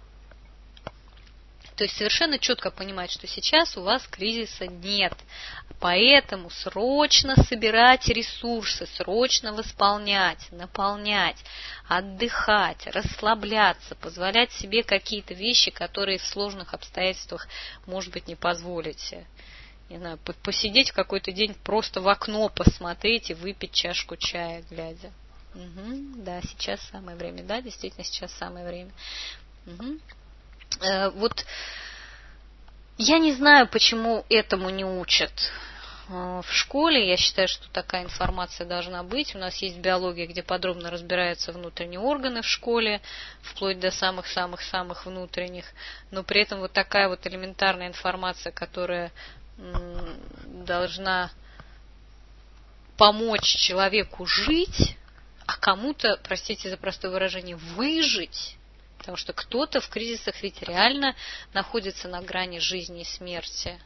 То есть совершенно четко понимать, что сейчас у вас кризиса нет. Поэтому срочно собирать ресурсы, срочно восполнять, наполнять, отдыхать, расслабляться, позволять себе какие-то вещи, которые в сложных обстоятельствах, может быть, не позволите. Не знаю, посидеть в какой-то день, просто в окно посмотреть и выпить чашку чая, глядя. Да, сейчас самое время. Да, действительно, сейчас самое время. Вот я не знаю, почему этому не учат в школе. Я считаю, что такая информация должна быть. У нас есть биология, где подробно разбираются внутренние органы в школе, вплоть до самых-самых-самых внутренних. Но при этом вот такая вот элементарная информация, которая должна помочь человеку жить, а кому-то, простите за простое выражение, выжить. Потому что кто-то в кризисах ведь реально находится на грани жизни и смерти.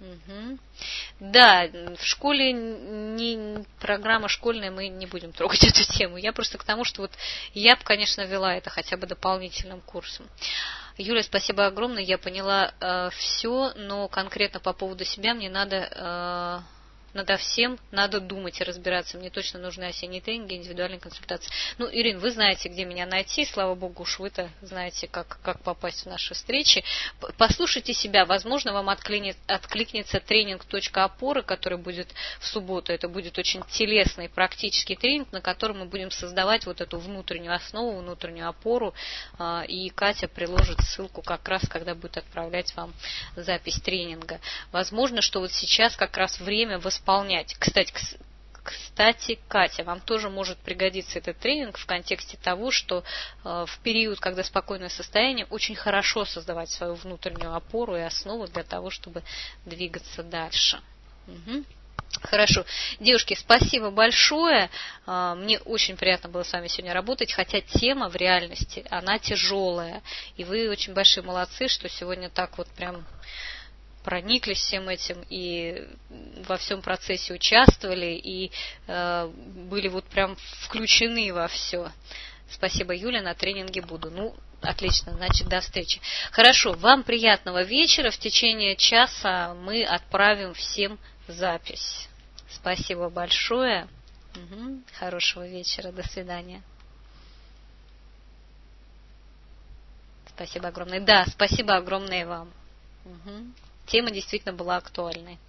Да, в школе программа школьная, мы не будем трогать эту тему. Я просто к тому, что вот я бы, конечно, вела это хотя бы дополнительным курсом. Юля, спасибо огромное, я поняла все, но конкретно по поводу себя мне надо надо всем надо думать и разбираться. Мне точно нужны осенние тренинги, индивидуальные консультации. Ну, Ирина, вы знаете, где меня найти. Слава богу, уж вы-то знаете, как попасть в наши встречи. Послушайте себя. Возможно, вам откликнется тренинг «Точка опоры», который будет в субботу. Это будет очень телесный, практический тренинг, на котором мы будем создавать вот эту внутреннюю основу, внутреннюю опору. И Катя приложит ссылку как раз, когда будет отправлять вам запись тренинга. Возможно, что вот сейчас как раз время восполнять. Кстати, Катя, вам тоже может пригодиться этот тренинг в контексте того, что в период, когда спокойное состояние, очень хорошо создавать свою внутреннюю опору и основу для того, чтобы двигаться дальше. Угу. Хорошо. Девушки, спасибо большое. Мне очень приятно было с вами сегодня работать, хотя тема в реальности, она тяжелая. И вы очень большие молодцы, что сегодня так вот прям прониклись всем этим и во всем процессе участвовали и были вот прям включены во все. Спасибо, Юля, на тренинге буду. Ну, отлично, значит, до встречи. Хорошо, вам приятного вечера. В течение часа мы отправим всем запись. Спасибо большое. Угу. Хорошего вечера. До свидания. Спасибо огромное. Да, спасибо огромное вам. Угу. Тема действительно была актуальной.